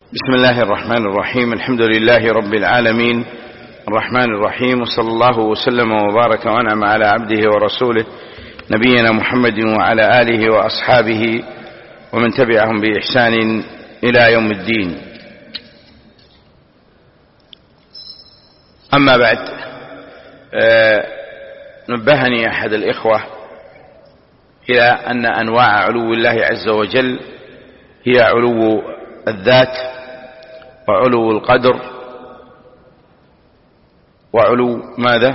بسم الله الرحمن الرحيم. الحمد لله رب العالمين الرحمن الرحيم، وصلى الله وسلم وبارك وأنعم على عبده ورسوله نبينا محمد وعلى آله وأصحابه ومن تبعهم بإحسان إلى يوم الدين. أما بعد، نبهني أحد الإخوة إلى أن أنواع علو الله عز وجل هي علو الذات وعلو القدر وعلو ماذا؟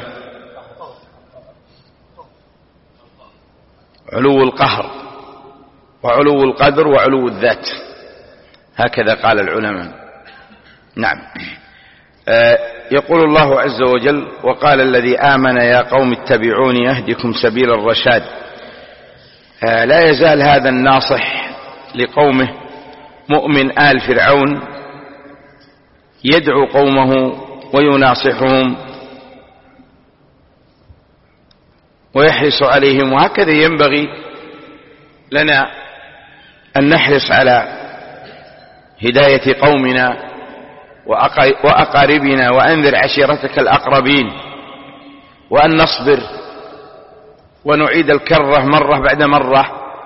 علو القهر وعلو القدر وعلو الذات، هكذا قال العلماء. نعم. يقول الله عز وجل: وقال الذي آمن يا قوم اتبعوني أهدكم سبيل الرشاد. لا يزال هذا الناصح لقومه مؤمن آل فرعون يدعو قومه ويناصحهم ويحرص عليهم، وهكذا ينبغي لنا أن نحرص على هداية قومنا وأقاربنا، وأنذر عشيرتك الأقربين، وأن نصبر ونعيد الكرة مرة بعد مرة،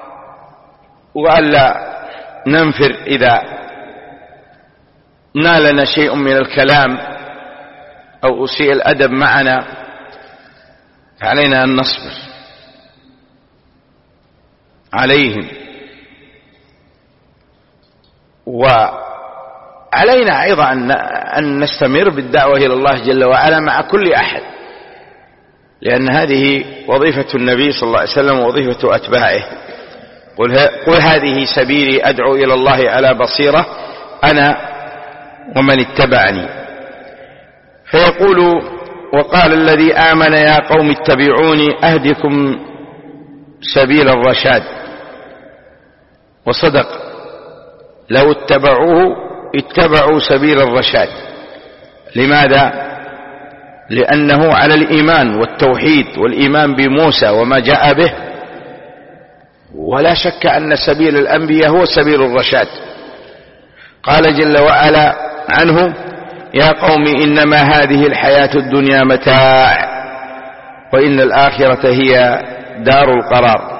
وألا ننفر إذا نالنا شيء من الكلام أو أسيء الأدب معنا، علينا أن نصبر عليهم. وعلينا أيضا أن نستمر بالدعوة إلى الله جل وعلا مع كل أحد، لأن هذه وظيفة النبي صلى الله عليه وسلم ووظيفة أتباعه. قل هذه سبيلي أدعو إلى الله على بصيرة أنا ومن اتبعني. فيقول: وقال الذي آمن يا قوم اتبعوني أهدكم سبيل الرشاد. وصدق، لو اتبعوه اتبعوا سبيل الرشاد. لماذا؟ لأنه على الإيمان والتوحيد والإيمان بموسى وما جاء به، ولا شك أن سبيل الأنبياء هو سبيل الرشاد. قال جل وعلا عنه: يا قوم إنما هذه الحياة الدنيا متاع وإن الآخرة هي دار القرار.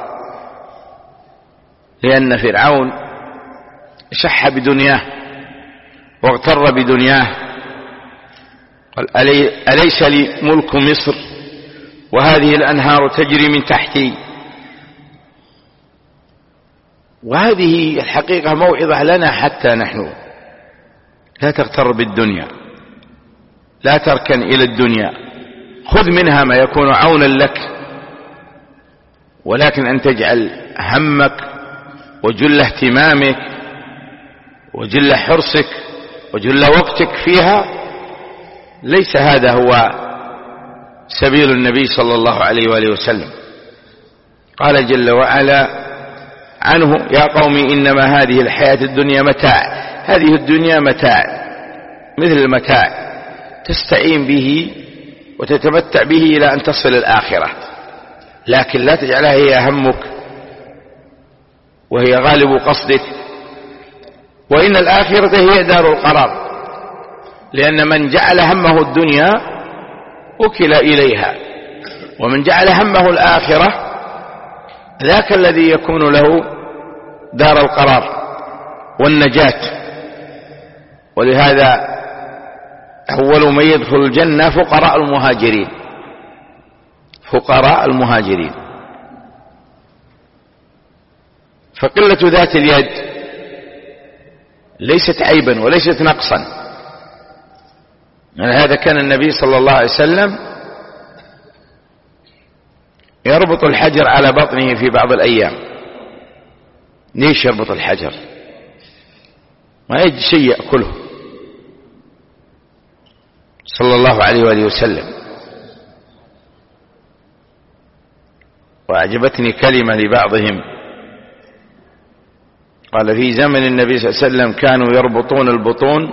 لأن فرعون شح بدنياه واغتر بدنياه، قال: أليس لي ملك مصر وهذه الأنهار تجري من تحتي. وهذه الحقيقة موعظة لنا حتى نحن: لا تغتر بالدنيا، لا تركن إلى الدنيا، خذ منها ما يكون عونا لك، ولكن أن تجعل همك وجل اهتمامك وجل حرصك وجل وقتك فيها، ليس هذا هو سبيل النبي صلى الله عليه وآله وسلم. قال جل وعلا عنه: يا قوم إنما هذه الحياة الدنيا متاع. هذه الدنيا متاع مثل المتاع تستعين به وتتمتع به إلى أن تصل الآخرة، لكن لا تجعلها هي همك وهي غالب قصدك. وإن الآخرة هي دار القرار، لأن من جعل همه الدنيا وكل إليها، ومن جعل همه الآخرة ذاك الذي يكون له دار القرار والنجاة. ولهذا أول من يدخل الجنة فقراء المهاجرين، فقراء المهاجرين. فقلة ذات اليد ليست عيبا وليست نقصا. يعني هذا كان النبي صلى الله عليه وسلم يربط الحجر على بطنه في بعض الأيام. ليش يربط الحجر؟ ما يجد شيء يأكله صلى الله عليه وآله وسلم. وأعجبتني كلمة لبعضهم، قال: في زمن النبي صلى الله عليه وسلم كانوا يربطون البطون،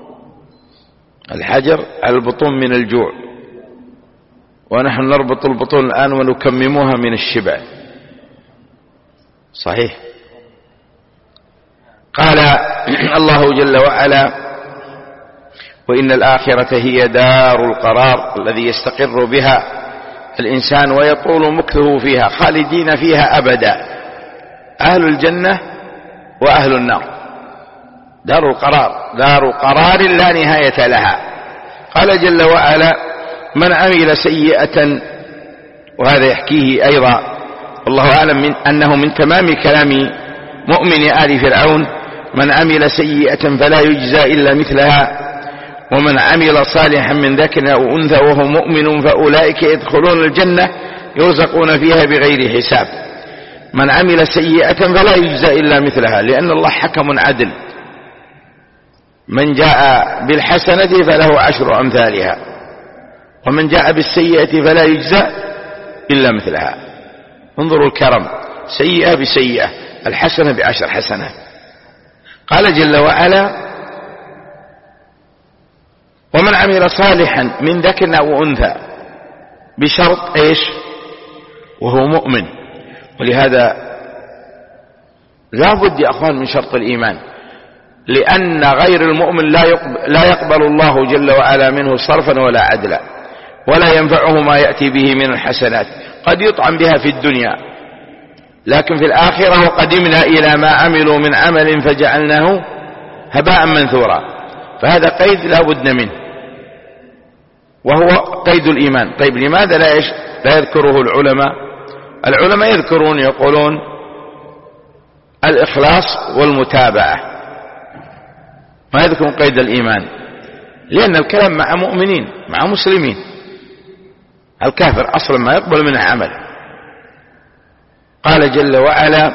الحجر على البطون من الجوع، ونحن نربط البطون الآن ونكمموها من الشبع. صحيح. قال: الله جل وعلا: وإن الآخرة هي دار القرار الذي يستقر بها الإنسان ويطول مكثه فيها خالدين فيها أبدا، أهل الجنة وأهل النار. دار القرار، دار قرار لا نهاية لها. قال جل وعلا: من عمل سيئة، وهذا يحكيه أيضا والله أعلم أنه من تمام كلام مؤمن آل فرعون: من عمل سيئة فلا يجزى إلا مثلها ومن عمل صالحا من ذكر أو أنثى وهو مؤمن فأولئك يدخلون الجنة يرزقون فيها بغير حساب. من عمل سيئة فلا يجزى إلا مثلها، لأن الله حكم عدل. من جاء بالحسنة فله 10 أمثالها، ومن جاء بالسيئة فلا يجزى إلا مثلها. انظروا الكرم، سيئة بسيئة، الحسنة ب10 حسنات. قال جل وعلا: ومن عمل صالحا من ذكر أو أنثى، بشرط إيش؟ وهو مؤمن. ولهذا لا بد يا أخوان من شرط الإيمان، لأن غير المؤمن لا يقبل الله جل وعلا منه صرفا ولا عدلا، ولا ينفعه ما يأتي به من الحسنات. قد يطعم بها في الدنيا، لكن في الآخرة: وقدمنا إلى ما عملوا من عمل فجعلناه هباء منثورا. فهذا قيد لا بد منه، وهو قيد الإيمان. طيب لماذا لا يذكره العلماء؟ العلماء يذكرون، يقولون: الإخلاص والمتابعة، ما يذكرون قيد الإيمان، لأن الكلام مع مؤمنين مع مسلمين. الكافر أصلا ما يقبل منه عمل. قال جل وعلا: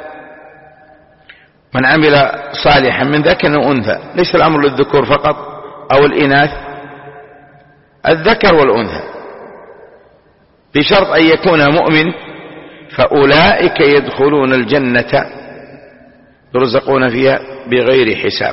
من عمل صالحا من ذكر أو أنثى. ليس الأمر للذكور فقط أو الإناث، الذكر والأنثى، بشرط أن يكون مؤمن، فأولئك يدخلون الجنة يرزقون فيها بغير حساب.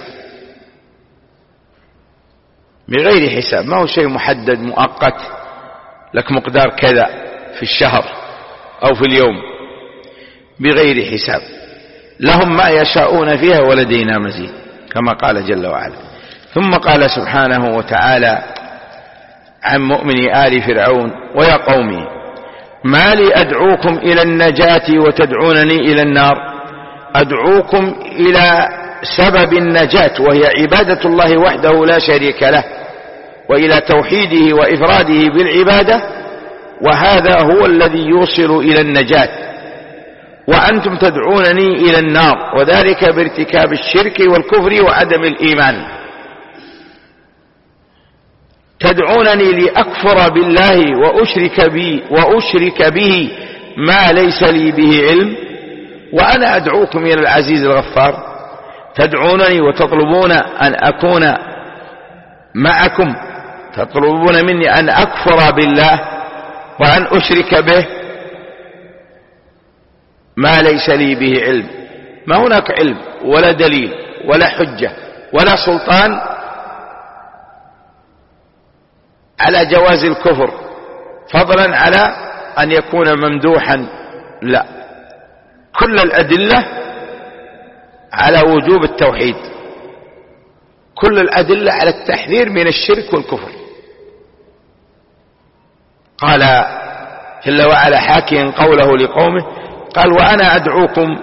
بغير حساب، ما هو شيء محدد مؤقت لك مقدار كذا في الشهر أو في اليوم، بغير حساب. لهم ما يشاءون فيها ولدينا مزيد، كما قال جل وعلا. ثم قال سبحانه وتعالى عن مؤمن آل فرعون: ويا قومي ما لي أدعوكم إلى النجاة وتدعونني إلى النار. أدعوكم إلى سبب النجاة، وهي عبادة الله وحده لا شريك له، وإلى توحيده وإفراده بالعبادة، وهذا هو الذي يوصل إلى النجاة. وأنتم تدعونني إلى النار، وذلك بارتكاب الشرك والكفر وعدم الإيمان. تدعونني لأكفر بالله وأشرك به ما ليس لي به علم، وأنا أدعوكم إلى العزيز الغفار. تدعونني وتطلبون أن أكون معكم، تطلبون مني أن أكفر بالله وأن أشرك به ما ليس لي به علم. ما هناك علم ولا دليل ولا حجة ولا سلطان على جواز الكفر، فضلا على أن يكون ممدوحا. لا، كل الأدلة على وجوب التوحيد، كل الأدلة على التحذير من الشرك والكفر. قال جل وعلا حاكيا قوله لقومه، قال: وأنا أدعوكم،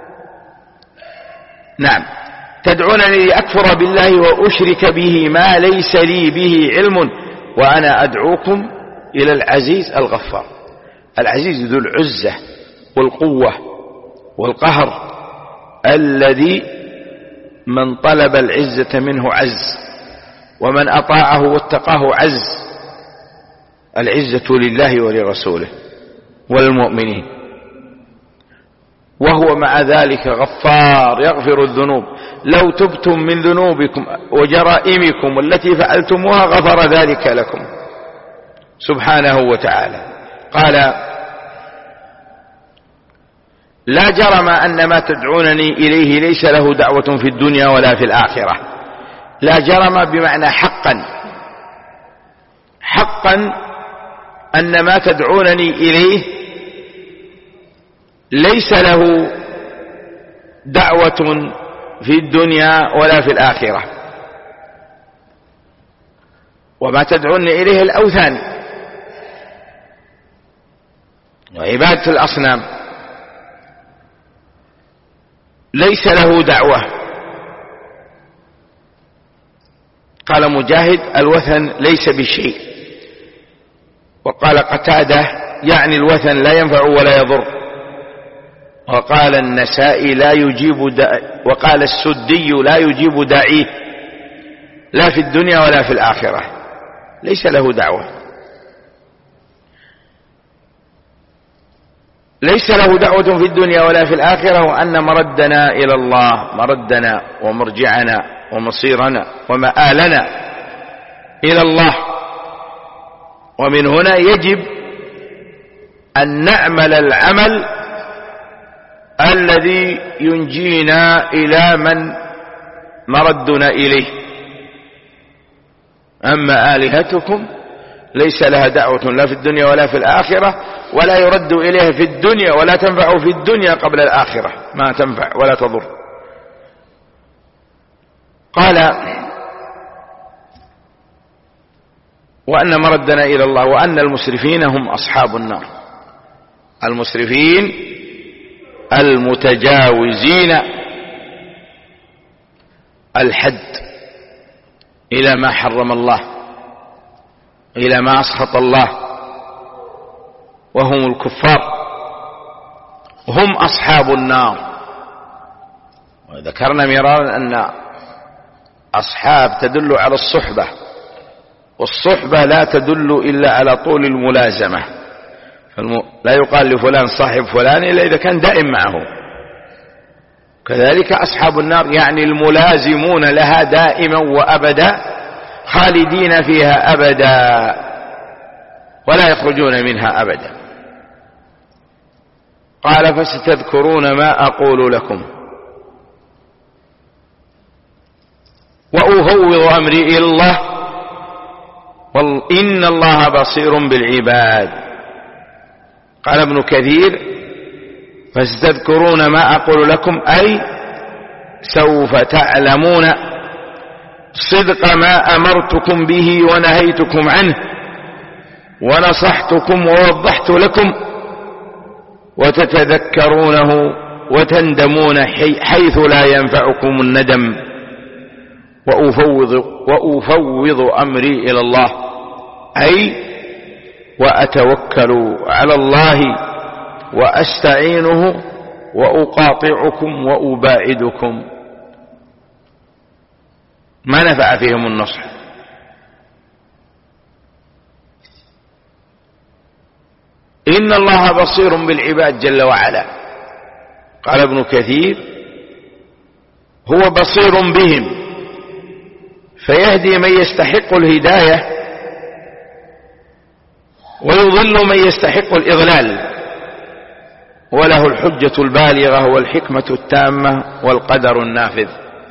نعم، تدعونني لأكفر بالله وأشرك به ما ليس لي به علم، وأنا أدعوكم إلى العزيز الغفار. العزيز ذو العزة والقوة والقهر، الذي من طلب العزة منه عز، ومن أطاعه واتقاه عز. العزة لله ولرسوله وللمؤمنين، وهو مع ذلك غفار يغفر الذنوب. لو تبتم من ذنوبكم وجرائمكم التي فعلتموها غفر ذلك لكم سبحانه وتعالى. قال: لا جرم أن ما تدعونني إليه ليس له دعوة في الدنيا ولا في الآخرة. لا جرم بمعنى حقا، حقا أن ما تدعونني إليه ليس له دعوة في الدنيا ولا في الآخرة. وما تدعون إليه الأوثان وعبادة الأصنام ليس له دعوة. قال مجاهد: الوثن ليس بشيء. وقال قتادة: يعني الوثن لا ينفع ولا يضر. وقال النسائي: وقال السدي: لا يجيب داعيه لا في الدنيا ولا في الآخرة، ليس له دعوة. ليس له دعوة في الدنيا ولا في الآخرة، وأن مردنا إلى الله، مردنا ومرجعنا ومصيرنا ومآلنا إلى الله. ومن هنا يجب أن نعمل العمل الذي ينجينا إلى من مردنا إليه. أما آلهتكم ليس لها دعوة لا في الدنيا ولا في الآخرة، ولا يرد إليها في الدنيا، ولا تنفع في الدنيا قبل الآخرة، ما تنفع ولا تضر. قال: وأن مردنا إلى الله، وأن المسرفين هم أصحاب النار. المسرفين المتجاوزين الحد إلى ما حرم الله، إلى ما أسخط الله، وهم الكفار، هم أصحاب النار. وذكرنا مرارا أن أصحاب تدل على الصحبة، والصحبة لا تدل إلا على طول الملازمة. لا يقال لفلان صاحب فلان إلا إذا كان دائم معه. كذلك أصحاب النار يعني الملازمون لها دائما وأبدا، خالدين فيها أبدا، ولا يخرجون منها أبدا. قال: فستذكرون ما أقول لكم وأفوض أمري إلى الله إن الله بصير بالعباد. قال ابن كثير: فستذكرون ما أقول لكم، أي سوف تعلمون صدق ما أمرتكم به ونهيتكم عنه، ونصحتكم ووضحت لكم، وتتذكرونه وتندمون حيث لا ينفعكم الندم. وأفوض أمري إلى الله، أي وأتوكل على الله وأستعينه وأقاطعكم وأباعدكم. ما نفع فيهم النصح. إن الله بصير بالعباد جل وعلا. قال ابن كثير: هو بصير بهم، فيهدي من يستحق الهداية ويضل من يستحق الإضلال، وله الحجة البالغة والحكمة التامة والقدر النافذ.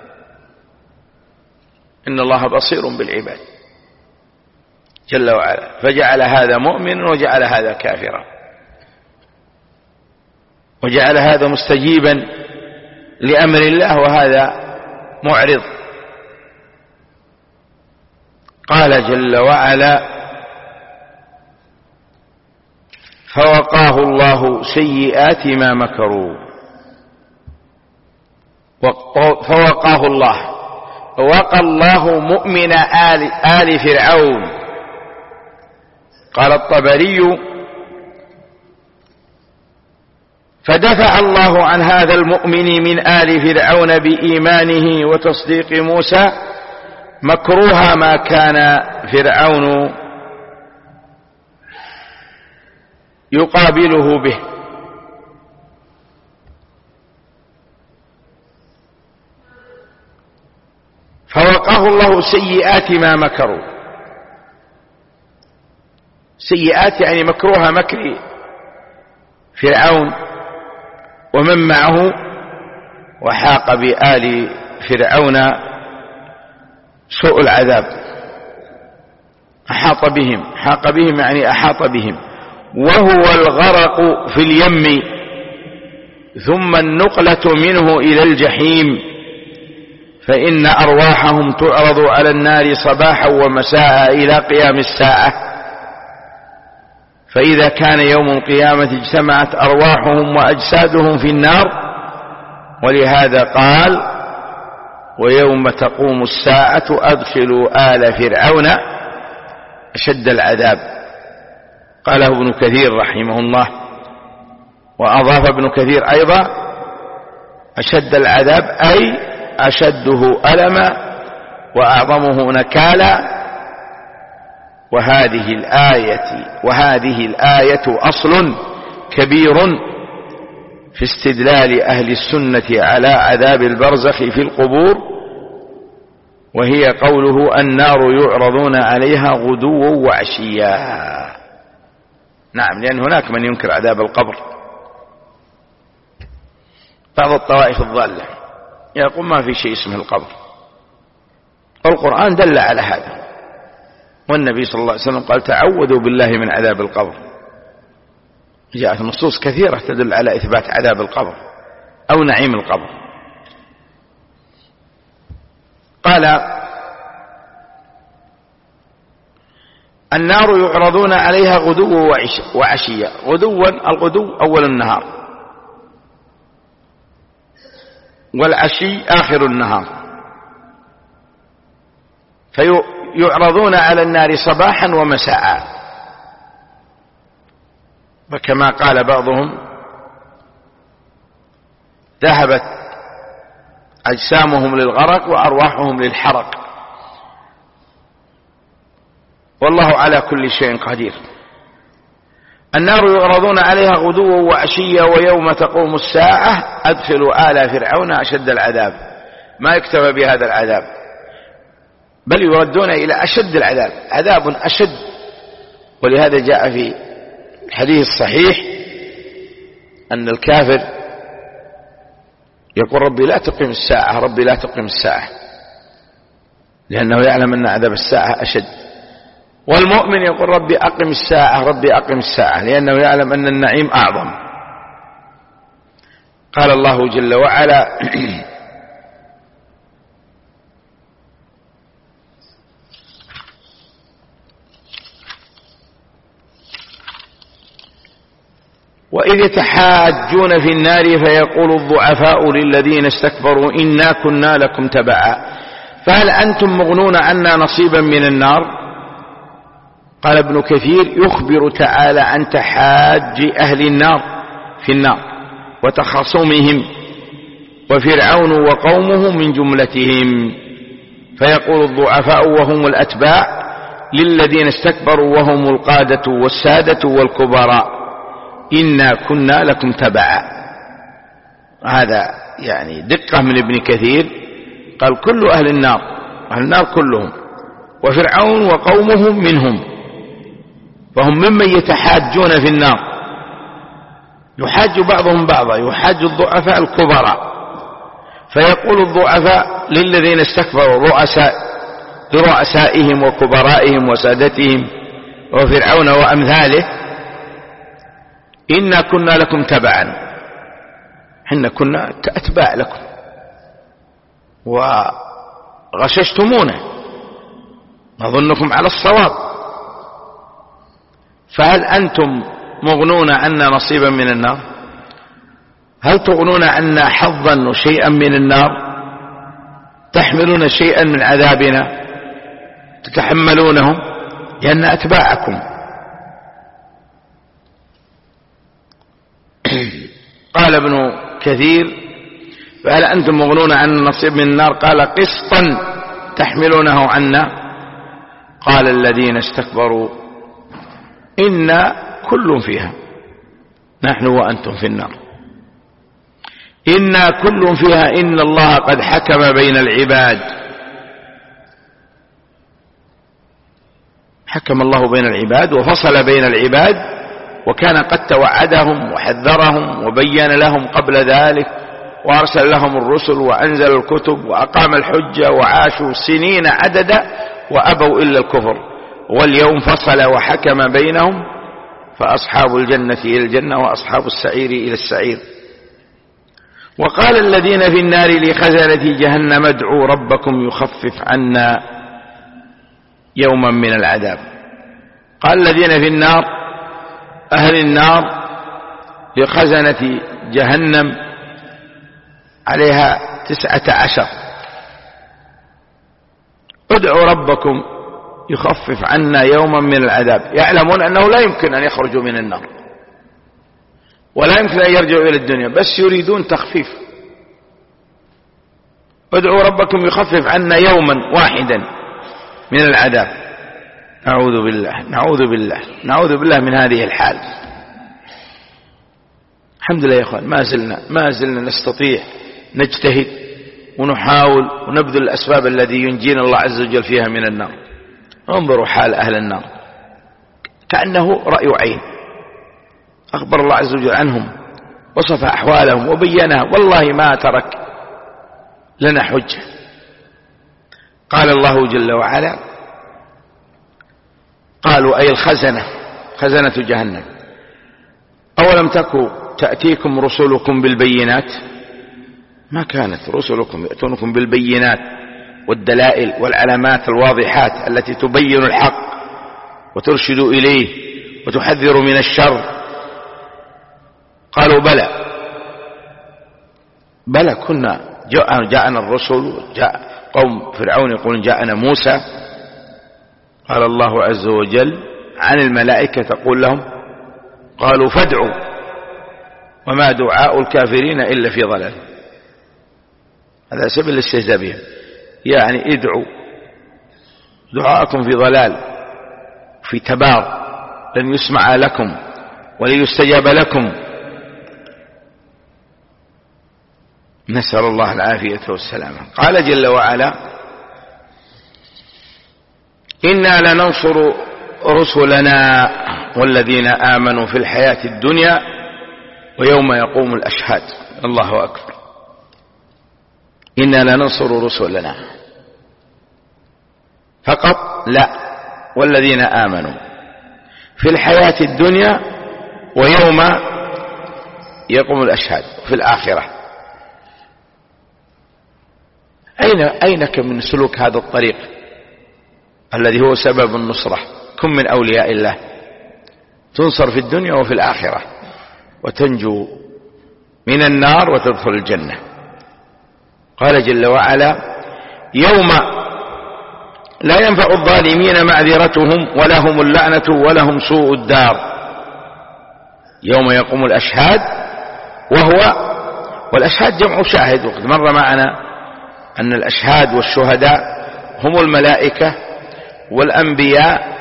إن الله بصير بالعباد جل وعلا، فجعل هذا مؤمن وجعل هذا كافرا، وجعل هذا مستجيبا لأمر الله وهذا معرض. قال جل وعلا: فوقاه الله سيئات ما مكروا. فوقاه الله، وقى الله مؤمن آل فرعون. قال الطبري: فدفع الله عن هذا المؤمن من آل فرعون بإيمانه وتصديق موسى مكروه ما كان فرعون يقابله به. فوقاه الله سيئات ما مكروا. سيئات يعني مكروه مكر فرعون ومن معه، وحاق بآل فرعون سوء العذاب. حاق بهم يعني أحاط بهم، وهو الغرق في اليم ثم النقلة منه إلى الجحيم فإن أرواحهم تعرض على النار صباحا ومساء إلى قيام الساعة، فإذا كان يوم القيامة اجتمعت أرواحهم وأجسادهم في النار. ولهذا قال: ويوم تقوم الساعة أدخلوا آل فرعون أشد العذاب. قاله ابن كثير رحمه الله، وأضاف ابن كثير أيضا: أشد العذاب أي أشده ألما وأعظمه نكالا. وهذه الآية أصل كبير في استدلال أهل السنة على عذاب البرزخ في القبور، وهي قوله: النار يعرضون عليها غدوا وعشيا. نعم، لأن هناك من ينكر عذاب القبر، بعض الطوائف الضالة يقول ما في شيء اسمه القبر، والقرآن دل على هذا، والنبي صلى الله عليه وسلم قال: تعوذوا بالله من عذاب القبر. جاءت نصوص كثيرة تدل على إثبات عذاب القبر أو نعيم القبر. قال: النار يعرضون عليها غدوا وعشيا. الغدو أول النهار، والعشي آخر النهار، فيعرضون على النار صباحا ومساء. وكما قال بعضهم: ذهبت أجسامهم للغرق وأرواحهم للحرق، والله على كل شيء قدير. النار يعرضون عليها غدوا وعشيا ويوم تقوم الساعة أدخلوا آل فرعون أشد العذاب. ما يكتفى بهذا العذاب، بل يردون إلى أشد العذاب، عذاب أشد. ولهذا جاء في الحديث الصحيح أن الكافر يقول: ربي لا تقم الساعة، ربي لا تقم الساعة، لأنه يعلم أن عذاب الساعة أشد. والمؤمن يقول: ربي أقم الساعة، ربي أقم الساعة، لأنه يعلم أن النعيم أعظم. قال الله جل وعلا: وإذ يتحاجون في النار فيقول الضعفاء للذين استكبروا إنا كنا لكم تبعا فهل أنتم مغنون عنا نصيبا من النار. قال ابن كثير: يخبر تعالى عن تحاج أهل النار في النار وتخاصمهم، وفرعون وقومه من جملتهم. فيقول الضعفاء وهم الأتباع للذين استكبروا وهم القادة والسادة والكبراء: إنا كنا لكم تبعا. هذا يعني دقة من ابن كثير، قال: كل أهل النار، أهل النار كلهم، وفرعون وقومه منهم، فهم ممن يتحاجون في النار. يحاج بعضهم بعضا، يحاج الضعفاء الكبراء. فيقول الضعفاء للذين استكبروا لرؤسائهم وكبرائهم وسادتهم وفرعون وأمثاله: إنا كنا لكم تبعا، حنا كنا كأتباع لكم وغششتمونا، نظنكم على الصواب، فهل أنتم مغنون عنا نصيبا من النار؟ هل تغنون عنا حظا وشيئا من النار؟ تحملون شيئا من عذابنا تتحملونه لأن أتباعكم. قال ابن كثير: فهل أنتم مغنون عنا نصيب من النار؟ قال: قسطا تحملونه عنا. قال الذين استكبروا: إنا كل فيها، نحن وأنتم في النار، إنا كل فيها إن الله قد حكم بين العباد. حكم الله بين العباد وفصل بين العباد، وكان قد توعدهم وحذرهم وبين لهم قبل ذلك، وأرسل لهم الرسل وأنزل الكتب وأقام الحجة، وعاشوا سنين عددا وأبوا إلا الكفر، واليوم فصل وحكم بينهم، فأصحاب الجنة إلى الجنة وأصحاب السعير إلى السعير. وقال الذين في النار لخزنة جهنم ادعوا ربكم يخفف عنا يوما من العذاب. قال الذين في النار أهل النار لخزنة جهنم عليها 19 ادعوا ربكم يخفف عنا يوما من العذاب. يعلمون أنه لا يمكن أن يخرجوا من النار ولا يمكن أن يرجعوا إلى الدنيا، بس يريدون تخفيف. ادعوا ربكم يخفف عنا يوما واحدا من العذاب. نعوذ بالله نعوذ بالله نعوذ بالله من هذه الحال. الحمد لله يا أخوان ما زلنا نستطيع نجتهد ونحاول ونبذل الأسباب التي ينجينا الله عز وجل فيها من النار. انظروا حال أهل النار كأنه رأي عين، أخبر الله عز وجل عنهم، وصف أحوالهم وبينها، والله ما ترك لنا حجة. قال الله جل وعلا قالوا أي الخزنة، خزنة جهنم، أولم تكن تأتيكم رسلكم بالبينات؟ ما كانت رسلكم يأتونكم بالبينات والدلائل والعلامات الواضحات التي تبين الحق وترشد إليه وتحذر من الشر. قالوا بلى كنا جاءنا الرسل، جاء قوم فرعون يقولون جاءنا موسى. قال الله عز وجل عن الملائكة تقول لهم قالوا فادعوا وما دعاء الكافرين إلا في ضلال. هذا سبيل الاستهزاء بهم، يعني ادعوا، دعاءكم في ضلال في تبار، لن يسمع لكم ولن يستجاب لكم. نسأل الله العافية والسلامة. قال جل وعلا إنا لننصر رسلنا والذين آمنوا في الحياة الدنيا ويوم يقوم الأشهاد. الله أكبر. إنا لننصر رسلنا فقط؟ لا، والذين آمنوا في الحياة الدنيا ويوم يقوم الأشهاد في الآخرة. أين من سلوك هذا الطريق الذي هو سبب النصرة؟ كن من أولياء الله، تنصر في الدنيا وفي الآخرة وتنجو من النار وتدخل الجنة. قال جل وعلا يوم لا ينفع الظالمين معذرتهم ولهم اللعنة ولهم سوء الدار. يوم يقوم الأشهاد، والأشهاد جمع شاهد، وقد مر معنا أن الأشهاد والشهداء هم الملائكة والأنبياء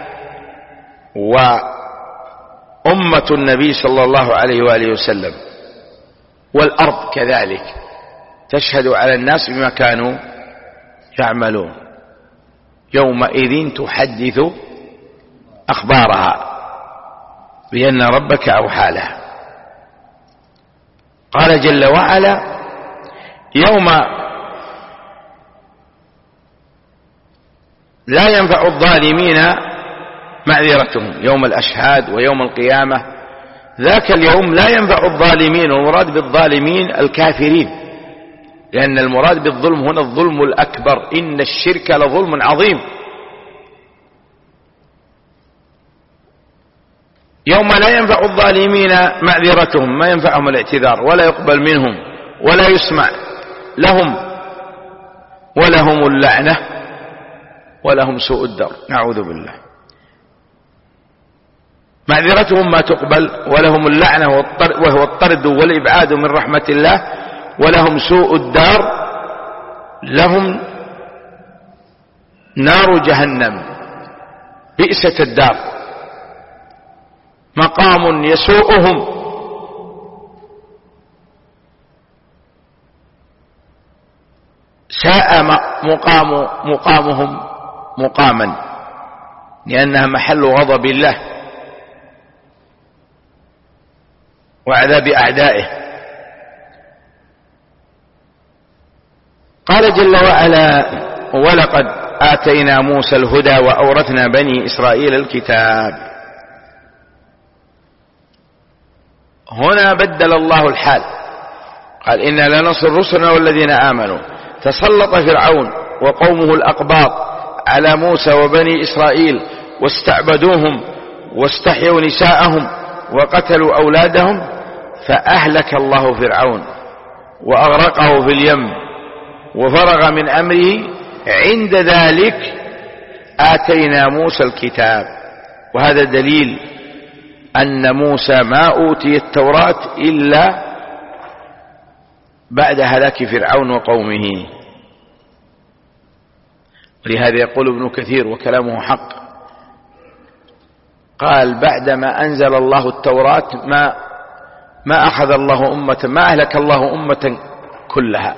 وأمة النبي صلى الله عليه وآله وسلم، والأرض كذلك تشهد على الناس بما كانوا يعملون. يومئذ تحدث أخبارها بأن ربك أوحى لها. قال جل وعلا يوم لا ينفع الظالمين معذرتهم، يوم الأشهاد ويوم القيامة. ذاك اليوم لا ينفع الظالمين، والمراد بالظالمين الكافرين، لأن المراد بالظلم هنا الظلم الأكبر، إن الشرك لظلم عظيم. يوم لا ينفع الظالمين معذرتهم، ما ينفعهم الاعتذار ولا يقبل منهم ولا يسمع لهم، ولهم اللعنة ولهم سوء الدار. نعوذ بالله. معذرتهم ما تقبل، ولهم اللعنة وهو الطرد والإبعاد من رحمة الله، ولهم سوء الدار، لهم نار جهنم بئست الدار، مقام يسوءهم، ساء مقامهم مقاما، لأنها محل غضب الله وعذاب أعدائه. قال جل وعلا ولقد آتينا موسى الهدى وأورثنا بني إسرائيل الكتاب. هنا بدل الله الحال، قال إنا لننصر رسلنا والذين آمنوا. تسلط فرعون وقومه الأقباط على موسى وبني إسرائيل واستعبدوهم واستحيوا نساءهم وقتلوا أولادهم، فأهلك الله فرعون وأغرقه في اليم وفرغ من أمره. عند ذلك آتينا موسى الكتاب. وهذا دليل أن موسى ما أوتي التوراة إلا بعد هلاك فرعون وقومه. ولهذا يقول ابن كثير وكلامه حق، قال بعدما أنزل الله التوراة ما أخذ الله أمة، ما أهلك الله أمة كلها،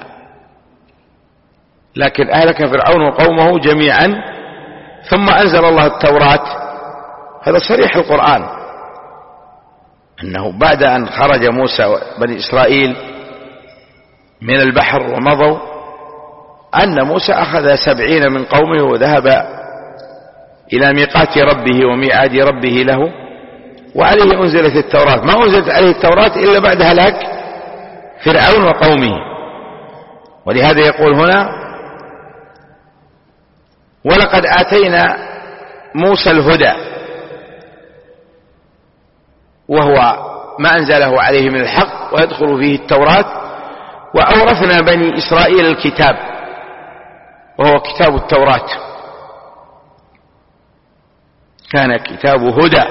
لكن أهلك فرعون وقومه جميعا ثم أنزل الله التوراة. هذا صريح القرآن أنه بعد أن خرج موسى وبني إسرائيل من البحر ومضوا، أن موسى أخذ 70 من قومه وذهب إلى ميقات ربه وميعاد ربه له، وعليه أنزلت التوراة. ما أنزلت عليه التوراة إلا بعد هلاك فرعون وقومه. ولهذا يقول هنا ولقد آتينا موسى الهدى، وهو ما أنزله عليه من الحق ويدخل فيه التوراة. وأورثنا بني إسرائيل الكتاب، وهو كتاب التوراة، كان كتاب هدى،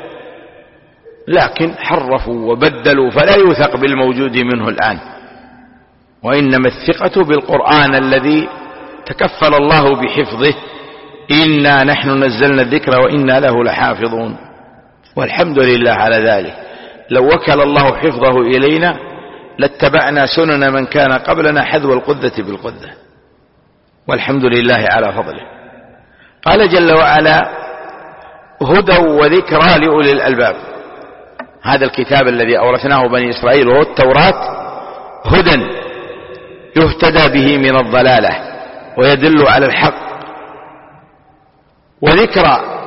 لكن حرفوا وبدلوا، فلا يوثق بالموجود منه الآن. وإنما الثقة بالقرآن الذي تكفل الله بحفظه، إنا نحن نزلنا الذكر وإنا له لحافظون. والحمد لله على ذلك. لو وكل الله حفظه إلينا لاتبعنا سنن من كان قبلنا حذو القذة بالقذة، والحمد لله على فضله. قال جل وعلا هدى وذكرى لأولي الألباب. هذا الكتاب الذي أورثناه بني إسرائيل وهو التوراة هدى يهتدى به من الضلالة ويدل على الحق، وذكرى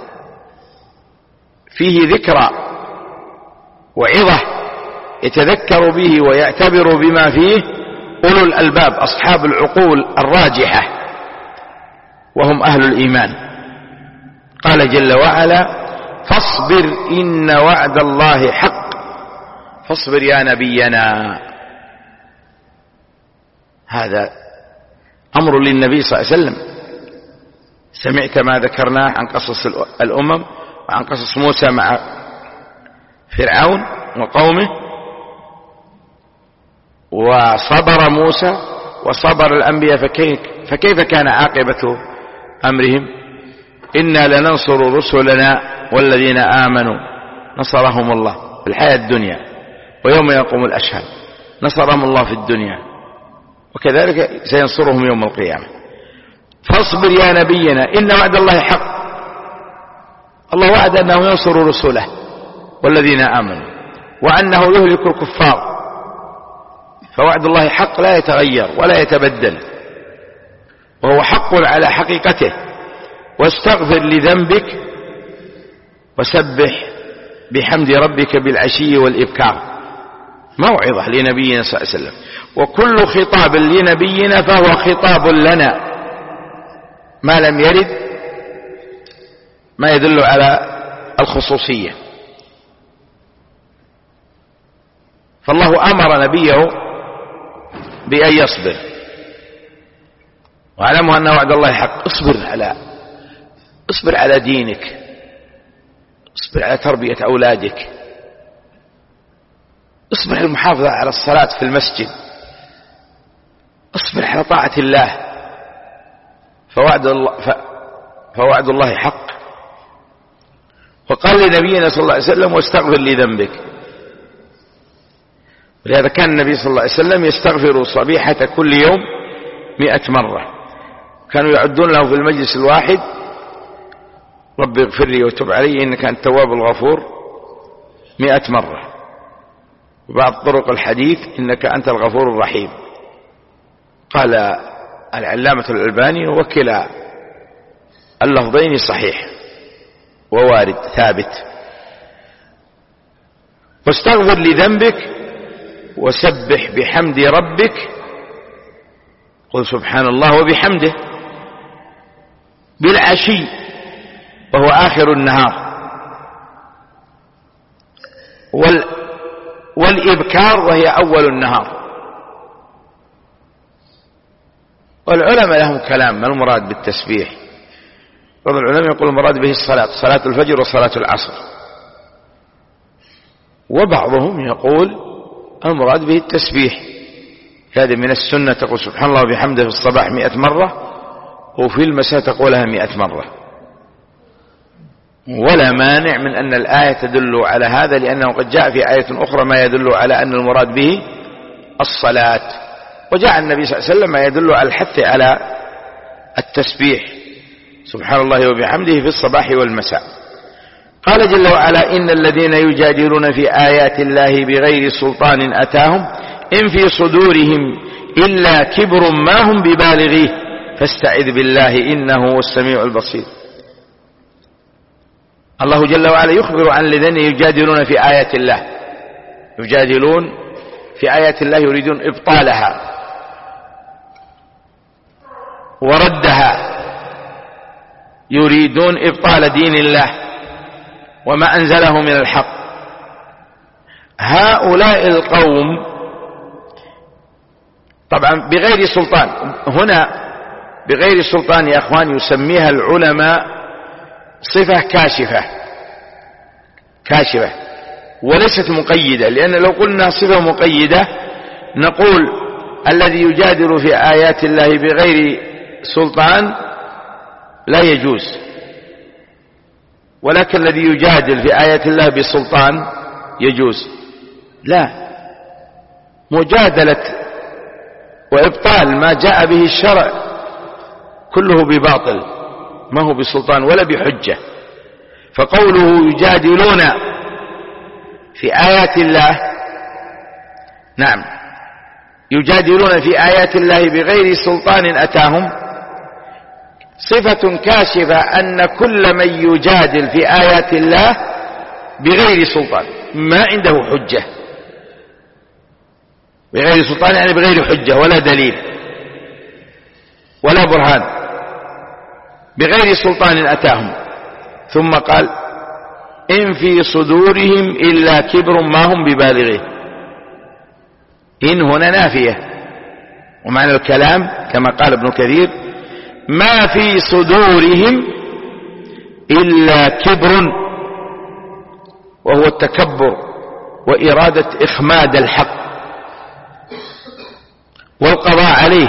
فيه ذكرى وعظة يتذكر به ويعتبر بما فيه أولو الألباب، أصحاب العقول الراجحة، وهم أهل الإيمان. قال جل وعلا فاصبر إن وعد الله حق. فاصبر يا نبينا. هذا أمر للنبي صلى الله عليه وسلم. سمعت ما ذكرناه عن قصص الأمم وعن قصص موسى مع فرعون وقومه، وصبر موسى وصبر الأنبياء، فكيف كان عاقبة أمرهم؟ إنا لننصر رسلنا والذين آمنوا. نصرهم الله في الحياة الدنيا، ويوم يقوم الأشهاد نصرهم الله في الدنيا، وكذلك سينصرهم يوم القيامة. فاصبر يا نبينا إن وعد الله حق. الله وعد أنه ينصر رسله والذين آمنوا، وأنه يهلك الكفار. فوعد الله حق لا يتغير ولا يتبدل، وهو حق على حقيقته. واستغفر لذنبك وسبح بحمد ربك بالعشي والإبكار. موعظة لنبينا صلى الله عليه وسلم، وكل خطاب لنبينا فهو خطاب لنا، ما لم يرد ما يدل على الخصوصية. فالله أمر نبيه بأن يصبر، واعلموا أن وعد الله حق. اصبر على دينك، اصبر على تربية أولادك، اصبر على المحافظة على الصلاة في المسجد، اصبر على طاعة الله. فوعد الله حق. وقال لنبينا صلى الله عليه وسلم واستغفر لذنبك. ولهذا كان النبي صلى الله عليه وسلم يستغفر صبيحة كل يوم 100 مرة. كانوا يعدون له في المجلس الواحد رب اغفر لي وتب علي إنك أنت التواب الغفور 100 مرة. وبعض طرق الحديث إنك أنت الغفور الرحيم. قال العلامة الألباني وكلا اللفظين صحيح ووارد ثابت. واستغفر لذنبك وسبح بحمد ربك قل سبحان الله وبحمده بالعشي وهو آخر النهار، والإبكار وهي أول النهار. والعلماء لهم كلام ما المراد بالتسبيح. بعض العلماء يقول المراد به صلاة الفجر وصلاة العصر، وبعضهم يقول المراد به التسبيح. هذا من السنة تقول سبحان الله وبحمده في الصباح 100 مرة، وفي المساء تقولها 100 مرة، ولا مانع من أن الآية تدل على هذا، لأنه قد جاء في آية أخرى ما يدل على أن المراد به الصلاة، وجاء النبي صلى الله عليه وسلم ما يدل على الحث على التسبيح سبحان الله وبحمده في الصباح والمساء. قال جل وعلا إن الذين يجادلون في آيات الله بغير سلطان أتاهم إن في صدورهم إلا كبر ما هم ببالغيه فاستعذ بالله إنه هو السميع البصير. الله جل وعلا يخبر عن الذين يجادلون في آيات الله، يجادلون في آيات الله يريدون إبطالها وردها، يريدون إبطال دين الله وما أنزله من الحق. هؤلاء القوم طبعا بغير سلطان، هنا بغير سلطان يا أخوان يسميها العلماء صفة كاشفة وليست مقيدة، لأن لو قلنا صفة مقيدة نقول الذي يجادل في آيات الله بغير سلطان لا يجوز، ولكن الذي يجادل في آيات الله بسلطان يجوز. لا، مجادلة وإبطال ما جاء به الشرع كله بباطل، ما هو بسلطان ولا بحجة. فقوله يجادلون في آيات الله، نعم يجادلون في آيات الله بغير سلطان أتاهم، صفة كاشفة أن كل من يجادل في آيات الله بغير سلطان ما عنده حجة، بغير سلطان يعني بغير حجة ولا دليل ولا برهان، بغير سلطان أتاهم. ثم قال إن في صدورهم إلا كبر ما هم ببالغه. إن هنا نافية، ومعنى الكلام كما قال ابن كثير ما في صدورهم إلا كبر، وهو التكبر وإرادة إخماد الحق والقضاء عليه.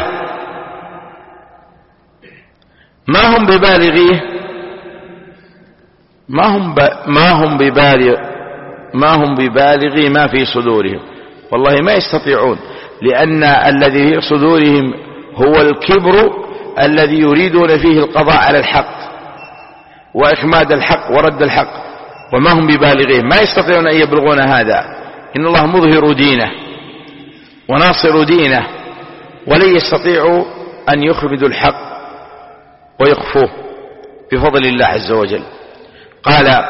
ما هم ببالغيه، ما هم ببالغي ما في صدورهم، والله ما يستطيعون، لأن الذي في صدورهم هو الكبر الذي يريدون فيه القضاء على الحق وإخماد الحق ورد الحق، وما هم ببالغيه، ما يستطيعون أن يبلغون هذا. إن الله مظهر دينه وناصر دينه، ولن يستطيعوا أن يخمدوا الحق ويخفوه بفضل الله عز وجل. قال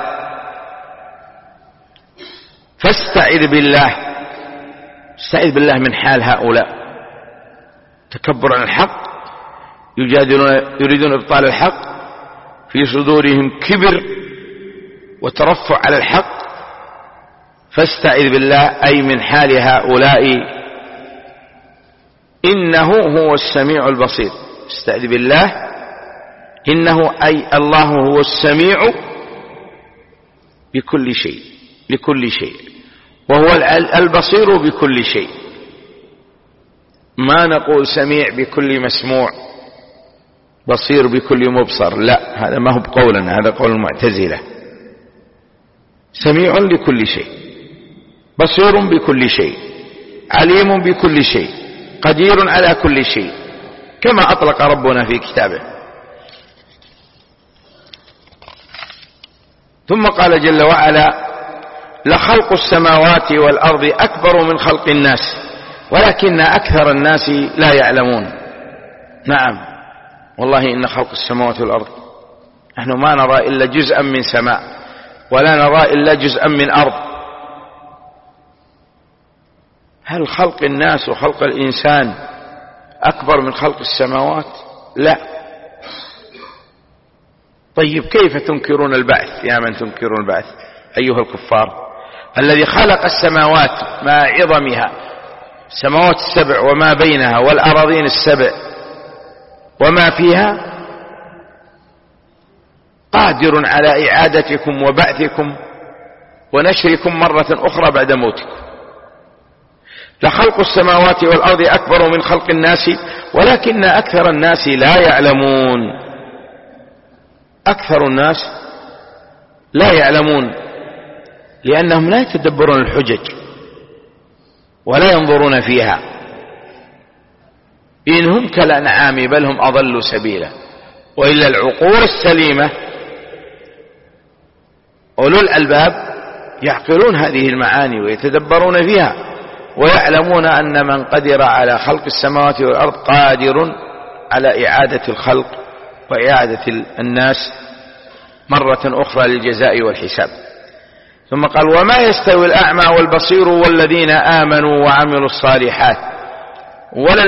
فاستعذ بالله، استعذ بالله من حال هؤلاء، تكبر عن الحق، يريدون إبطال الحق، في صدورهم كبر وترفع على الحق. فاستعذ بالله أي من حال هؤلاء إنه هو السميع البصير. استعذ بالله إنه أي الله هو السميع بكل شيء لكل شيء، وهو البصير بكل شيء. ما نقول سميع بكل مسموع بصير بكل مبصر، لا، هذا ما هو بقولنا، هذا قول المعتزلة. سميع لكل شيء، بصير بكل شيء، عليم بكل شيء، قدير على كل شيء، كما أطلق ربنا في كتابه. ثم قال جل وعلا لخلق السماوات والأرض أكبر من خلق الناس ولكن أكثر الناس لا يعلمون. نعم والله إن خلق السماوات والأرض، نحن ما نرى إلا جزءا من سماء ولا نرى إلا جزءا من أرض. هل خلق الناس وخلق الإنسان أكبر من خلق السماوات؟ لا. طيب كيف تنكرون البعث يا من تنكرون البعث أيها الكفار؟ الذي خلق السماوات مع عظمها، السماوات السبع وما بينها والأراضين السبع وما فيها، قادر على إعادتكم وبعثكم ونشركم مرة أخرى بعد موتكم. لخلق السماوات والأرض أكبر من خلق الناس ولكن أكثر الناس لا يعلمون. أكثر الناس لا يعلمون لأنهم لا يتدبرون الحجج ولا ينظرون فيها. إن هم كالأنعام بل هم أضلوا سبيلا. وإلا العقول السليمة أولو الألباب يعقلون هذه المعاني ويتدبرون فيها ويعلمون أن من قدر على خلق السماوات والأرض قادر على إعادة الخلق وإعادة الناس مرة أخرى للجزاء والحساب. ثم قال وما يستوي الأعمى والبصير والذين آمنوا وعملوا الصالحات ولا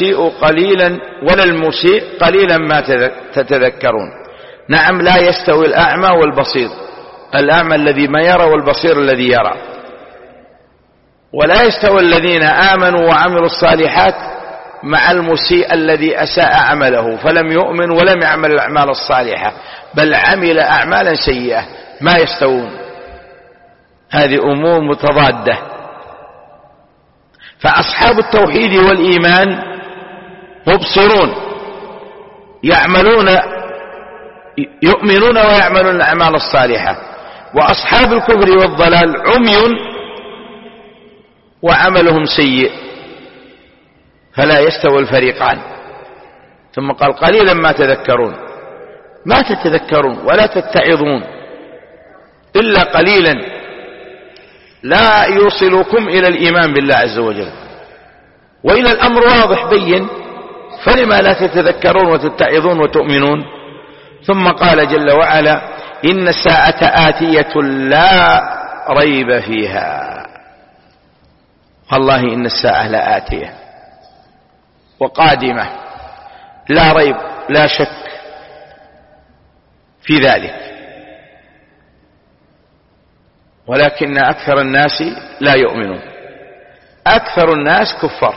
المسيء قليلا ما تتذكرون. نعم لا يستوي الأعمى والبصير، الأعمى الذي ما يرى والبصير الذي يرى. ولا يستوي الذين آمنوا وعملوا الصالحات مع المسيء الذي أساء عمله فلم يؤمن ولم يعمل الأعمال الصالحة بل عمل أعمالا سيئة، ما يستوون. هذه أمور متضادة. فأصحاب التوحيد والإيمان مبصرون يؤمنون ويعملون الأعمال الصالحة، وأصحاب الكفر والضلال عمي وعملهم سيء، فلا يستوي الفريقان. ثم قال قليلا ما تذكرون، ما تتذكرون ولا تتعظون إلا قليلا لا يوصلكم إلى الإيمان بالله عز وجل. وإلى الأمر واضح بين، فلما لا تتذكرون وتتعظون وتؤمنون؟ ثم قال جل وعلا إن الساعة آتية لا ريب فيها. والله إن الساعة لآتية وقادمة لا ريب لا شك في ذلك، ولكن أكثر الناس لا يؤمنون. أكثر الناس كفار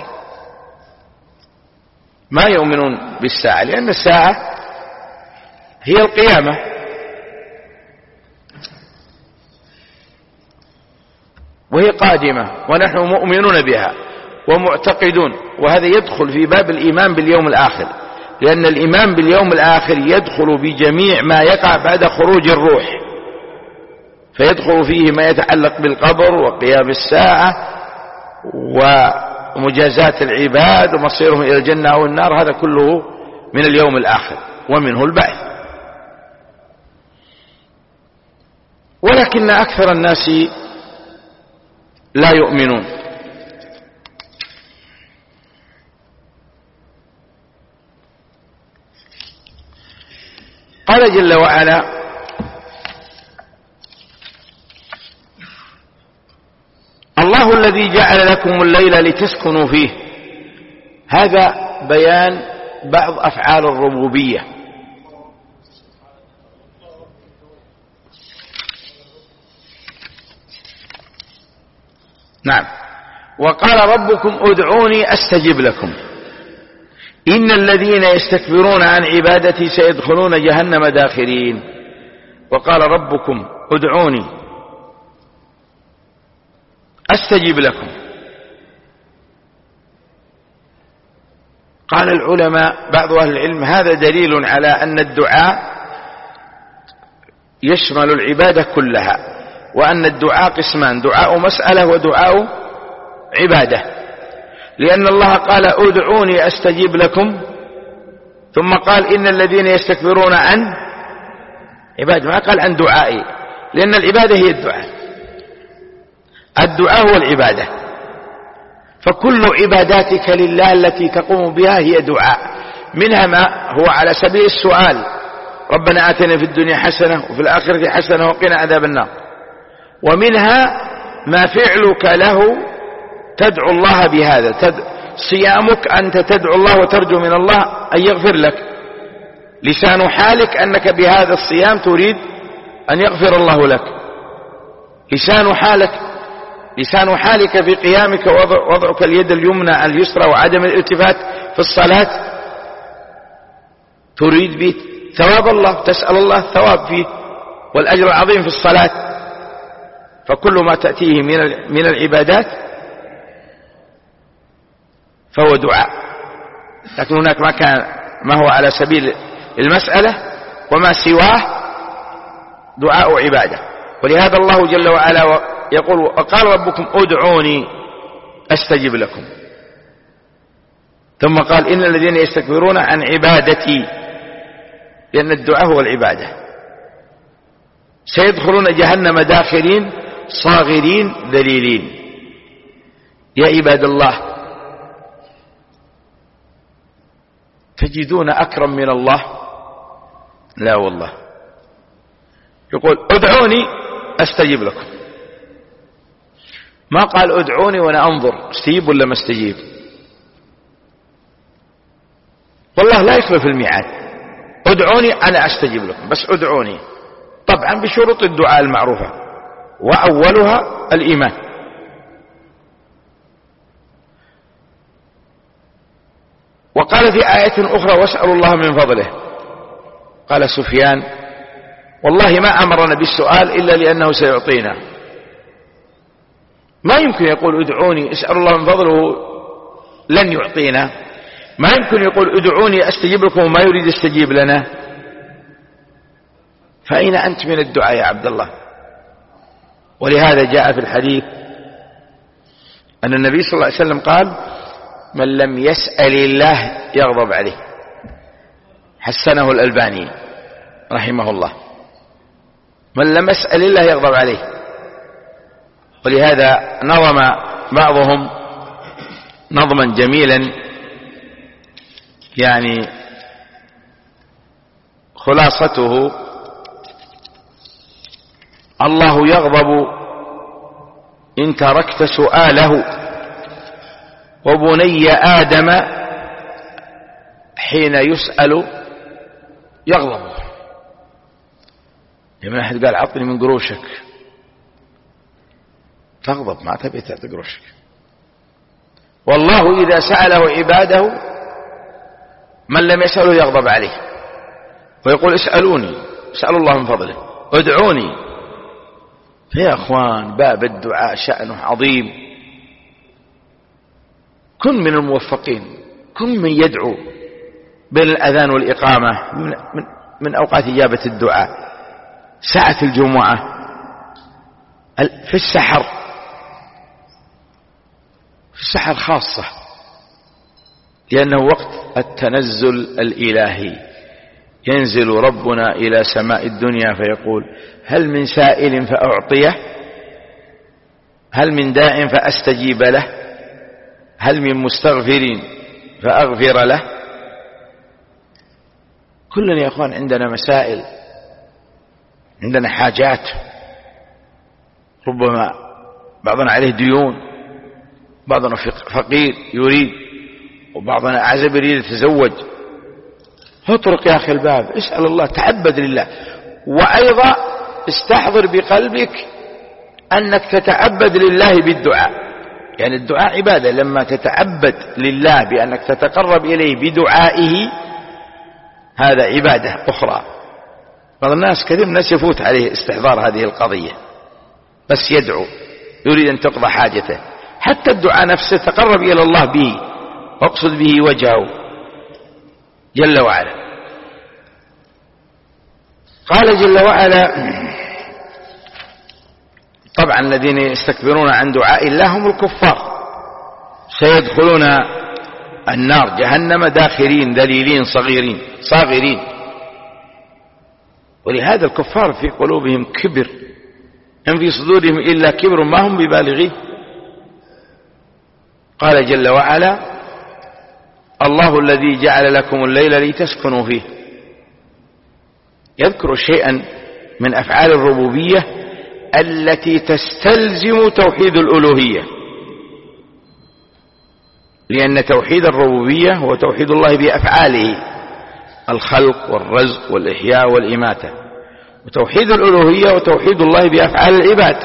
ما يؤمنون بالساعة، لأن الساعة هي القيامة. وهي قادمة ونحن مؤمنون بها ومعتقدون، وهذا يدخل في باب الإيمان باليوم الآخر، لأن الإيمان باليوم الآخر يدخل بجميع ما يقع بعد خروج الروح، فيدخل فيه ما يتعلق بالقبر وقيام الساعة ومجازات العباد ومصيرهم إلى الجنة أو النار، هذا كله من اليوم الآخر ومنه البعث. ولكن أكثر الناس لا يؤمنون. قال جل وعلا الله الذي جعل لكم الليل لتسكنوا فيه. هذا بيان بعض أفعال الربوبية. نعم. وقال ربكم ادعوني أستجب لكم إن الذين يستكبرون عن عبادتي سيدخلون جهنم داخرين. وقال ربكم ادعوني أستجب لكم. قال العلماء بعض أهل العلم هذا دليل على أن الدعاء يشمل العبادة كلها، وأن الدعاء قسمان: دعاء مسألة ودعاء عبادة. لأن الله قال ادعوني أستجيب لكم، ثم قال إن الذين يستكبرون عن عبادة، ما قال عن دعائي، لأن العبادة هي الدعاء. الدعاء هو العبادة، فكل عباداتك لله التي تقوم بها هي دعاء. منها ما هو على سبيل السؤال: ربنا آتنا في الدنيا حسنة وفي الآخرة حسنة وقنا عذاب النار. ومنها ما فعلك له تدعو الله بهذا، صيامك أنت تدعو الله وترجو من الله أن يغفر لك. لسان حالك أنك بهذا الصيام تريد أن يغفر الله لك. لسان حالك في قيامك وضعك اليد اليمنى على اليسرى وعدم الالتفات في الصلاة تريد به ثواب الله، تسأل الله الثواب فيه والأجر العظيم في الصلاة. فكل ما تأتيه من العبادات فهو دعاء، لكن هناك ما هو على سبيل المسألة وما سواه دعاء عبادة. ولهذا الله جل وعلا يقول وقال ربكم ادعوني أستجب لكم، ثم قال إن الذين يستكبرون عن عبادتي، لأن الدعاء هو العبادة، سيدخلون جهنم داخرين صاغرين ذليلين. يا عباد الله، تجدون أكرم من الله؟ لا والله. يقول ادعوني أستجيب لكم، ما قال ادعوني وأنا أنظر استجيب ولا ما استجيب. والله لا يخلف الميعاد، ادعوني أنا أستجيب لكم، بس ادعوني طبعا بشروط الدعاء المعروفة، وأولها الإيمان. وقال في آية أخرى واسألوا الله من فضله. قال سفيان والله ما أمرنا بالسؤال إلا لأنه سيعطينا. ما يمكن يقول ادعوني اسأل الله من فضله لن يعطينا، ما يمكن يقول ادعوني أستجيب لكم وما يريد يستجيب لنا. فأين أنت من الدعاء يا عبد الله؟ ولهذا جاء في الحديث أن النبي صلى الله عليه وسلم قال من لم يسأل الله يغضب عليه، حسنه الألباني رحمه الله. من لم يسأل الله يغضب عليه. ولهذا نظم بعضهم نظما جميلا يعني خلاصته الله يغضب إن تركت سؤاله، وبني آدم حين يسأل يغضب. لما أحد قال عطني من قروشك تغضب، ما تبي تعطي قروشك. والله إذا سأله عباده من لم يسأله يغضب عليه، ويقول اسألوني، اسألوا الله من فضله، ادعوني. فيا أخوان باب الدعاء شأنه عظيم. كن من الموفقين، كن من يدعو بين الأذان والإقامة من أوقات إجابة الدعاء، ساعة الجمعة، في السحر، في السحر خاصة، لأنه وقت التنزل الإلهي. ينزل ربنا إلى سماء الدنيا فيقول هل من سائل فأعطيه، هل من داع فأستجيب له، هل من مستغفر فأغفر له. كلنا يا أخوان عندنا مسائل، عندنا حاجات، ربما بعضنا عليه ديون، بعضنا فقير يريد، وبعضنا أعزب يريد يتزوج. اترك يا أخي الباب، اسأل الله، تعبد لله. وأيضا استحضر بقلبك أنك تتعبد لله بالدعاء، يعني الدعاء عبادة. لما تتعبد لله بأنك تتقرب إليه بدعائه هذا عبادة أخرى. بعض الناس كثير من الناس يفوت عليه استحضار هذه القضية، بس يدعو يريد أن تقضى حاجته. حتى الدعاء نفسه تقرب إلى الله به، واقصد به وجهه جل وعلا. قال جل وعلا طبعا الذين يستكبرون عن دعاء الله هم الكفار، سيدخلون النار جهنم داخرين ذليلين صاغرين. ولهذا الكفار في قلوبهم كبر، إن في صدورهم إلا كبر ما هم ببالغيه. قال جل وعلا الله الذي جعل لكم الليل لتسكنوا فيه. يذكر شيئا من أفعال الربوبية التي تستلزم توحيد الألوهية. لأن توحيد الربوبية هو توحيد الله بأفعاله، الخلق والرزق والإحياء والإماتة، وتوحيد الألوهية وتوحيد الله بأفعال العباد.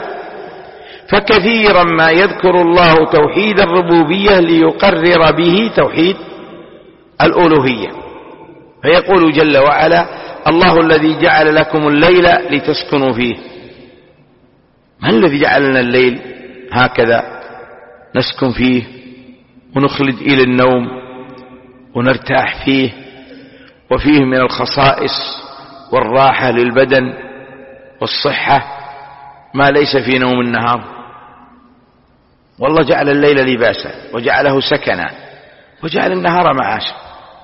فكثيرا ما يذكر الله توحيد الربوبية ليقرر به توحيد الألوهية، فيقول جل وعلا: الله الذي جعل لكم الليل لتسكنوا فيه. من الذي جعل لنا الليل هكذا نسكن فيه ونخلد إلى النوم ونرتاح فيه، وفيه من الخصائص والراحة للبدن والصحة ما ليس في نوم النهار. والله جعل الليل لباسا وجعله سكنا وجعل النهار معاشا.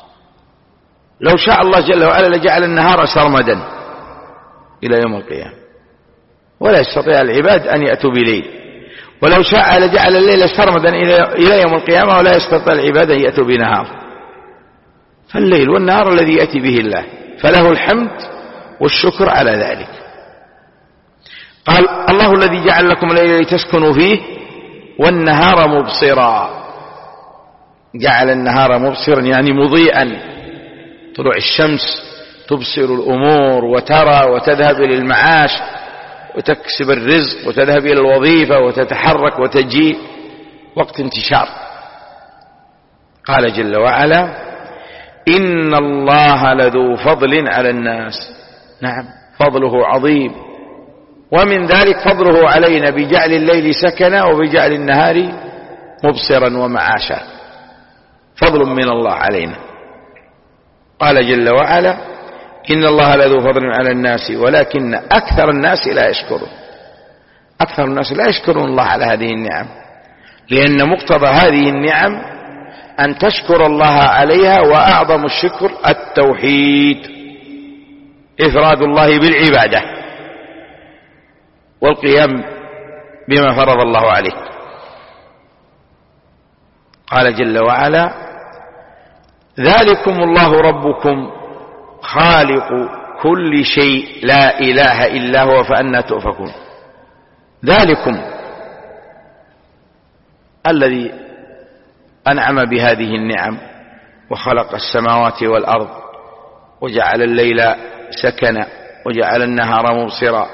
لو شاء الله جل وعلا لجعل النهار سرمدا إلى يوم القيامة، ولا يستطيع العباد أن يأتوا بليل. ولو شاء لجعل الليل سرمدا إلى يوم القيامة، ولا يستطيع العباد أن يأتوا بنهار. فالليل والنهار الذي يأتي به الله، فله الحمد والشكر على ذلك. قال: الله الذي جعل لكم الليل لتسكنوا فيه والنهار مبصرا. جعل النهار مبصرا يعني مضيئا، طلوع الشمس تبصر الأمور وترى وتذهب إلى المعاش وتكسب الرزق وتذهب إلى الوظيفة وتتحرك وتجيء وقت انتشار. قال جل وعلا: إن الله لذو فضل على الناس. نعم، فضله عظيم، ومن ذلك فضله علينا بجعل الليل سكنا وبجعل النهار مبصرا ومعاشا، فضل من الله علينا. قال جل وعلا: إن الله لذو فضل على الناس ولكن أكثر الناس لا يشكرون. أكثر الناس لا يشكرون الله على هذه النعم، لأن مقتضى هذه النعم أن تشكر الله عليها، وأعظم الشكر التوحيد، إفراد الله بالعبادة والقيام بما فرض الله عليه. قال جل وعلا: ذلكم الله ربكم خالق كل شيء لا إله إلا هو فأنى تؤفكون. ذلكم الذي أنعم بهذه النعم وخلق السماوات والأرض وجعل الليل سكنا وجعل النهار مبصرا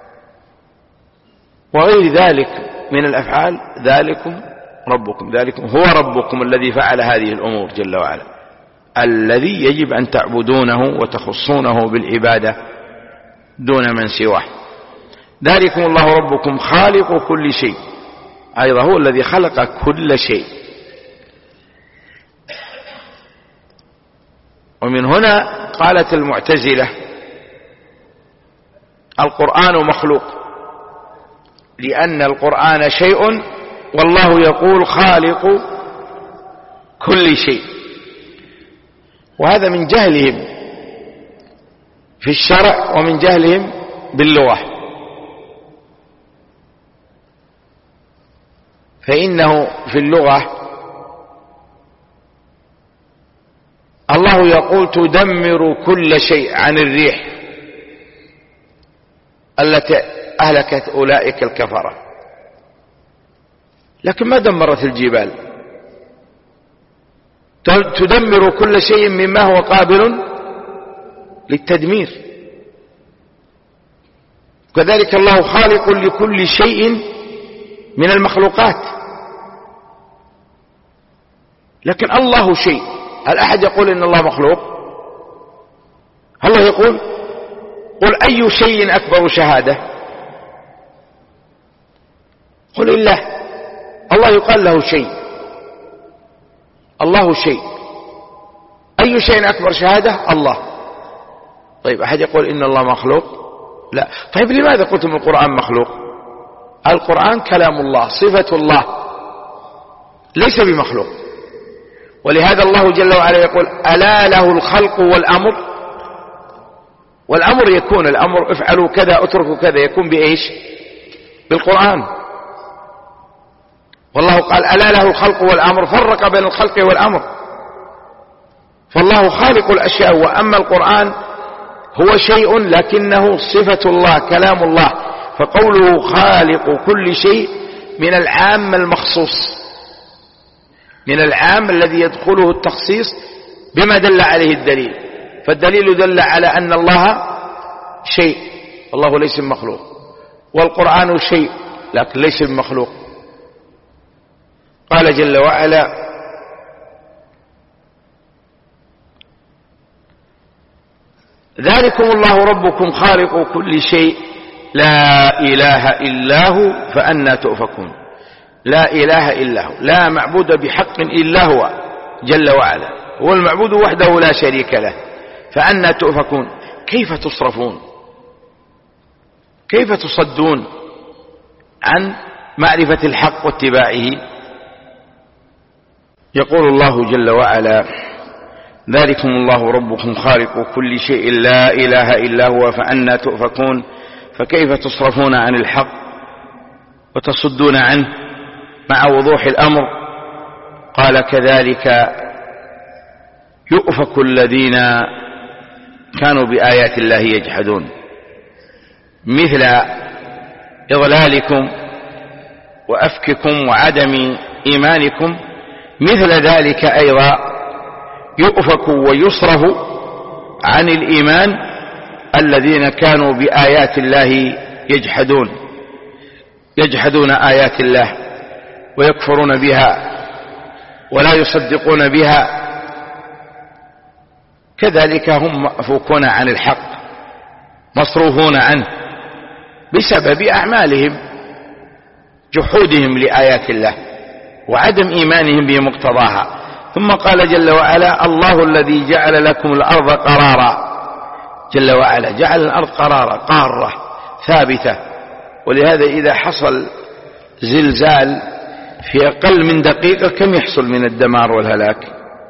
وغير ذلك من الأفعال. ذلكم ربكم، ذلكم هو ربكم الذي فعل هذه الأمور جل وعلا، الذي يجب أن تعبدونه وتخصونه بالعبادة دون من سواه. ذلكم الله ربكم خالق كل شيء، أيضا هو الذي خلق كل شيء. ومن هنا قالت المعتزلة: القرآن مخلوق، لأن القرآن شيء والله يقول خالق كل شيء. وهذا من جهلهم في الشرع ومن جهلهم باللغة، فإنه في اللغة الله يقول تدمر كل شيء عن الريح التي أهلكت أولئك الكفرة، لكن ما دمرت الجبال. تدمر كل شيء مما هو قابل للتدمير. كذلك الله خالق لكل شيء من المخلوقات، لكن الله شيء. هل أحد يقول إن الله مخلوق؟ الله يقول: قل أي شيء أكبر شهادة؟ قل الله. الله يقال له شيء، الله شيء. أي شيء أكبر شهادة؟ الله. طيب أحد يقول إن الله مخلوق؟ لا. طيب لماذا قلتم القرآن مخلوق؟ القرآن كلام الله، صفة الله، ليس بمخلوق. ولهذا الله جل وعلا يقول: ألا له الخلق والأمر. والأمر يكون، الأمر افعلوا كذا اتركوا كذا، يكون بإيش؟ بالقرآن. والله قال: ألا له الخلق والأمر، فرق بين الخلق والأمر. فالله خالق الأشياء، وأما القرآن هو شيء لكنه صفة الله، كلام الله. فقوله خالق كل شيء من العام المخصوص. من العام الذي يدخله التخصيص بما دل عليه الدليل. فالدليل دل على أن الله شيء، الله ليس بمخلوق، والقرآن شيء لكن ليس بمخلوق. قال جل وعلا: ذلكم الله ربكم خالق كل شيء لا إله إلا هو فأنى تؤفكون. لا إله إلا هو، لا معبود بحق إلا هو جل وعلا، هو المعبود وحده لا شريك له. فأنى تؤفكون، كيف تصرفون، كيف تصدون عن معرفة الحق واتباعه؟ يقول الله جل وعلا: ذلكم الله ربكم خالق كل شيء لا إله إلا هو فأنى تؤفكون. فكيف تصرفون عن الحق وتصدون عنه مع وضوح الأمر؟ قال: كذلك يؤفك الذين كانوا بآيات الله يجحدون. مثل إضلالكم وأفككم وعدم إيمانكم، مثل ذلك أيضا يؤفك ويصرف عن الإيمان الذين كانوا بآيات الله يجحدون آيات الله ويكفرون بها ولا يصدقون بها. كذلك هم مأفوكون عن الحق، مصروفون عنه بسبب أعمالهم، جحودهم لآيات الله وعدم إيمانهم بمقتضاها. ثم قال جل وعلا: الله الذي جعل لكم الأرض قرارا. جل وعلا جعل الأرض قرارا، قارة ثابتة. ولهذا إذا حصل زلزال في أقل من دقيقة كم يحصل من الدمار والهلاك؟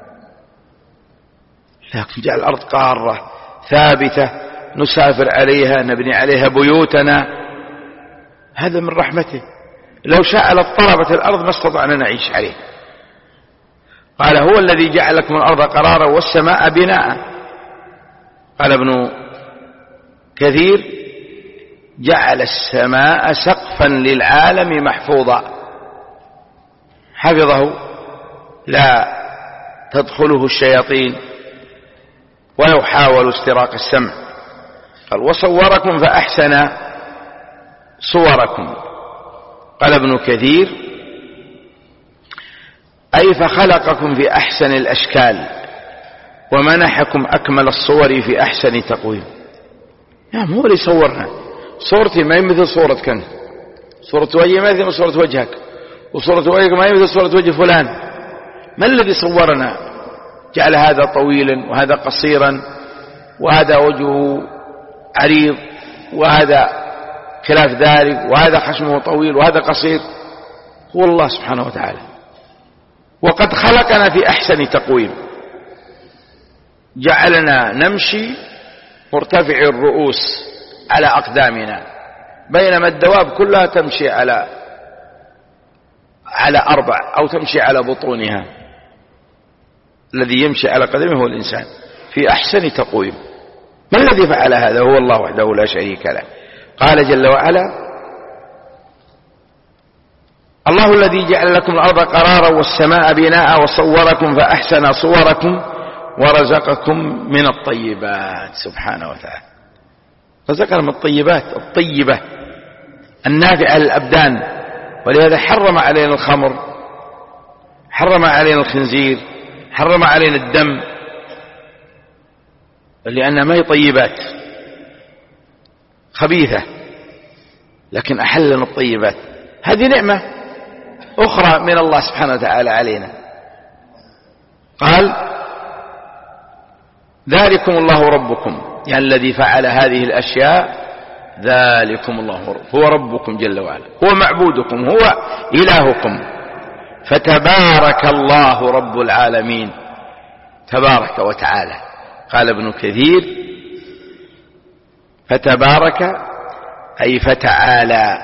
لكن جعل الأرض قارة ثابتة نسافر عليها، نبني عليها بيوتنا. هذا من رحمته، لو شاء لاضطربت الأرض ما استطعنا نعيش عليه. قال: هو الذي جعل لكم الأرض قرارا والسماء بناء. قال ابن كثير: جعل السماء سقفا للعالم محفوظا، حفظه لا تدخله الشياطين ولو حاولوا استراق السمع. قال: وصوركم فأحسن صوركم. قال ابن كثير: أي فخلقكم في أحسن الأشكال ومنحكم أكمل الصور في أحسن تقويم. يعني هو اللي صورنا، صورتي ما هي مثل صورتك أنت، صورة وجهي ما هي مثل صورة وجهك، وصورة وجهك ما هي مثل صورة وجه فلان. ما الذي صورنا؟ جعل هذا طويلا وهذا قصيرا، وهذا وجهه عريض وهذا خلاف ذلك، وهذا خشمه طويل وهذا قصير. هو الله سبحانه وتعالى. وقد خلقنا في أحسن تقويم، جعلنا نمشي مرتفع الرؤوس على أقدامنا، بينما الدواب كلها تمشي على 4 أو تمشي على بطونها. الذي يمشي على قدمه هو الإنسان في أحسن تقويم. ما الذي فعل هذا؟ هو الله وحده لا شريك له. قال جل وعلا: الله الذي جعل لكم الأرض قرارا والسماء بناء وصوركم فأحسن صوركم ورزقكم من الطيبات. سبحانه وتعالى رزقنا من الطيبات، الطيبة النافعة للأبدان. ولهذا حرم علينا الخمر، حرم علينا الخنزير، حرم علينا الدم، لأنها ما هي طيبات، خبيثة، لكن أحل لنا الطيبات. هذه نعمة أخرى من الله سبحانه وتعالى علينا. قال: ذلكم الله ربكم، يعني الذي فعل هذه الأشياء، ذلكم الله هو ربكم جل وعلا، هو معبودكم، هو إلهكم. فتبارك الله رب العالمين، تبارك وتعالى. قال ابن كثير: فتبارك أي فتعالى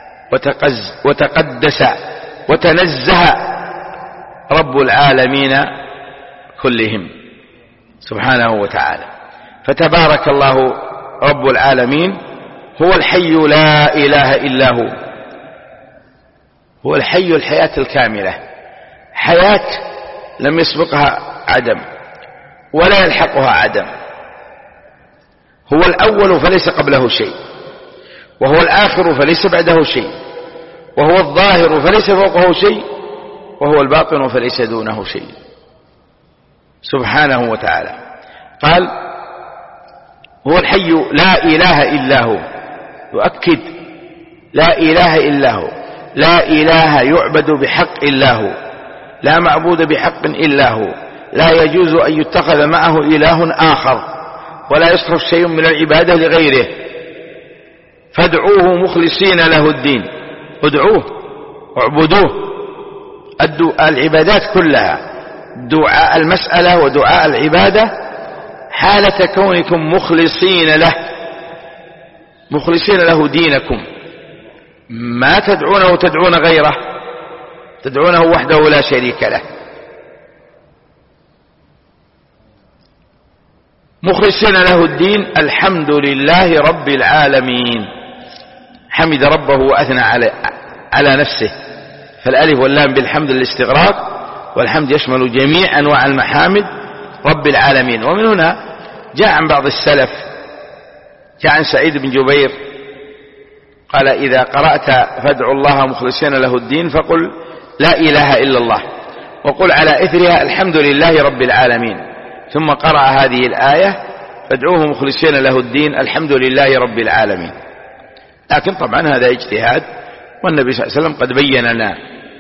وتقدس وتنزه رب العالمين كلهم سبحانه وتعالى. فتبارك الله رب العالمين، هو الحي لا إله إلا هو، هو الحي الحياة الكاملة، حياة لم يسبقها عدم ولا يلحقها عدم. هو الأول فليس قبله شيء، وهو الآخر فليس بعده شيء، وهو الظاهر فليس فوقه شيء، وهو الباطن فليس دونه شيء سبحانه وتعالى. قال هو الحي لا إله إلا هو، يؤكد لا إله إلا هو، لا إله يعبد بحق إلا هو، لا معبود بحق إلا هو، لا يجوز أن يتخذ معه إله آخر، ولا يصرف شيء من العبادة لغيره، فادعوه مخلصين له الدين. ادعوه واعبدوه. العبادات كلها، دعاء المسألة ودعاء العبادة، حالة كونكم مخلصين له، مخلصين له دينكم، ما تدعونه تدعون غيره، تدعونه وحده لا شريك له. مخلصين له الدين، الحمد لله رب العالمين. حمد ربه وأثنى على نفسه، فالألف واللام بالحمد للاستغراق، والحمد يشمل جميع أنواع المحامد رب العالمين. ومن هنا جاء عن بعض السلف، جاء عن سعيد بن جبير قال إذا قرأت فادعوا الله مخلصين له الدين فقل لا إله إلا الله، وقل على إثرها الحمد لله رب العالمين، ثم قرأ هذه الآية فادعوه مخلصين له الدين الحمد لله رب العالمين. لكن طبعا هذا اجتهاد، والنبي صلى الله عليه وسلم قد بين لنا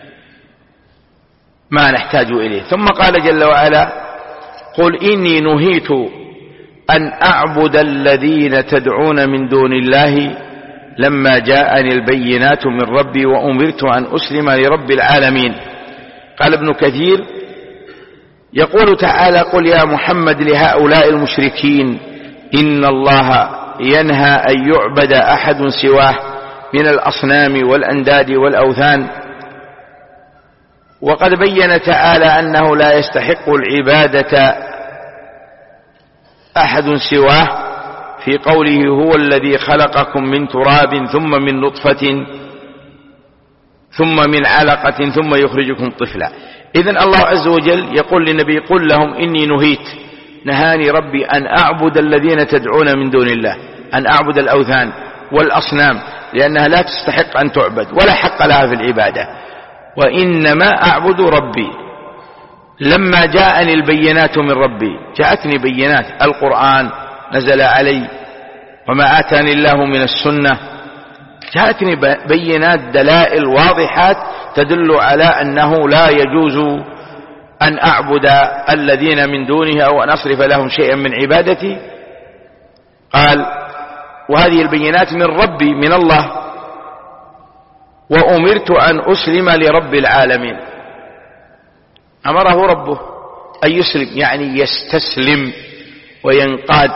ما نحتاج إليه. ثم قال جل وعلا قل إني نهيت أن أعبد الذين تدعون من دون الله لما جاءني البينات من ربي وأمرت أن أسلم لرب العالمين. قال ابن كثير يقول تعالى قل يا محمد لهؤلاء المشركين إن الله ينهى أن يعبد أحد سواه من الأصنام والأنداد والأوثان. وقد بين تعالى أنه لا يستحق العبادة أحد سواه في قوله هو الذي خلقكم من تراب ثم من نطفة ثم من علقة ثم يخرجكم طفلا. إذن الله عز وجل يقول للنبي قل لهم إني نهيت، نهاني ربي أن أعبد الذين تدعون من دون الله، أن أعبد الأوثان والأصنام، لأنها لا تستحق أن تعبد ولا حق لها في العبادة، وإنما أعبد ربي. لما جاءني البينات من ربي، جاءتني بينات، القرآن نزل علي وما آتاني الله من السنة، جاءتني بينات دلائل واضحات تدل على أنه لا يجوز أن أعبد الذين من دونه أو أن أصرف لهم شيئا من عبادتي. قال وهذه البينات من ربي من الله، وأمرت أن أسلم لرب العالمين. أمره ربه أن يسلم، يعني يستسلم وينقاد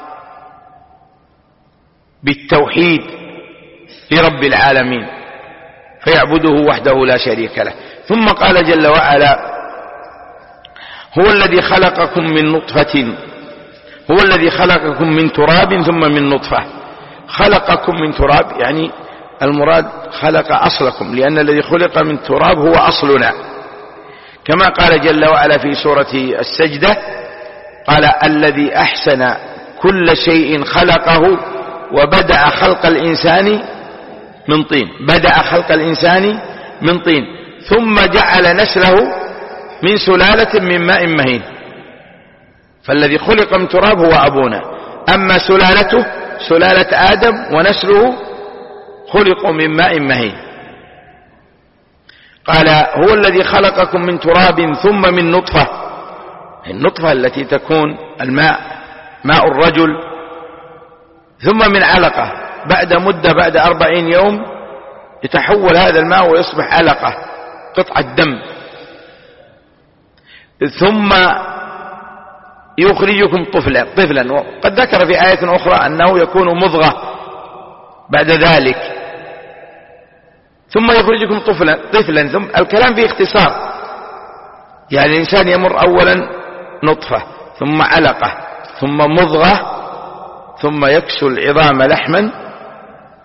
بالتوحيد لرب العالمين، فيعبده وحده لا شريك له. ثم قال جل وعلا هو الذي خلقكم من نطفة، هو الذي خلقكم من تراب ثم من نطفة. خلقكم من تراب يعني المراد خلق أصلكم، لأن الذي خلق من تراب هو أصلنا، كما قال جل وعلا في سورة السجدة قال الذي أحسن كل شيء خلقه وبدأ خلق الإنسان من طين، بدأ خلق الإنسان من طين ثم جعل نسله من سلالة من ماء مهين. فالذي خلق من تراب هو أبونا، أما سلالته سلالة آدم ونسله خلقوا من ماء مهين. قال هو الذي خلقكم من تراب ثم من نطفة، النطفة التي تكون الماء ماء الرجل، ثم من علقة، بعد مدة بعد 40 يوم يتحول هذا الماء ويصبح علقة قطعة دم، ثم يخرجكم طفلا. وقد ذكر في آية أخرى أنه يكون مضغة بعد ذلك، ثم يخرجكم طفلا. ثم الكلام فيه اختصار، يعني الإنسان يمر أولا نطفة ثم علقة ثم مضغة ثم يكسو العظام لحما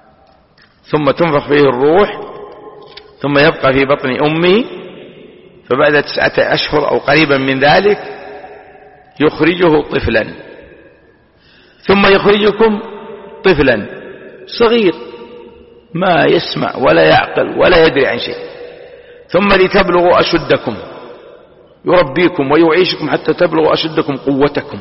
ثم تنفخ فيه الروح ثم يبقى في بطن أمه فبعد 9 أشهر أو قريبا من ذلك يخرجه طفلا، ثم يخرجكم طفلا صغير ما يسمع ولا يعقل ولا يدري عن شيء، ثم لتبلغوا أشدكم، يربيكم ويعيشكم حتى تبلغوا أشدكم قوتكم،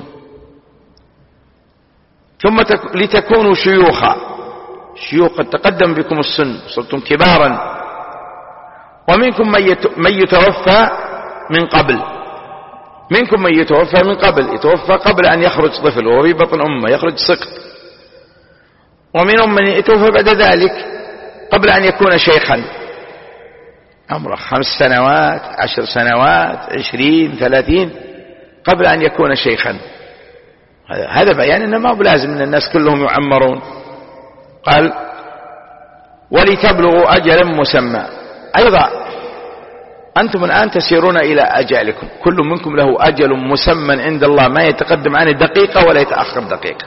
ثم لتكونوا شيوخا، قد تقدم بكم السن صرتم كبارا، ومنكم من يتوفى من قبل، منكم من يتوفى من قبل، يتوفى قبل أن يخرج طفل وهو في بطن أمه يخرج سقط، ومنهم من يتوفى بعد ذلك قبل أن يكون شيخا عمره 5 سنوات 10 سنوات 20 30 قبل أن يكون شيخا. هذا بيان أنه ما بلازم أن الناس كلهم يعمرون. قال ولتبلغوا أجلا مسمى، أيضا أنتم الآن تسيرون إلى أجالكم، كل منكم له أجل مسمى عند الله ما يتقدم عنه دقيقة ولا يتأخر دقيقة.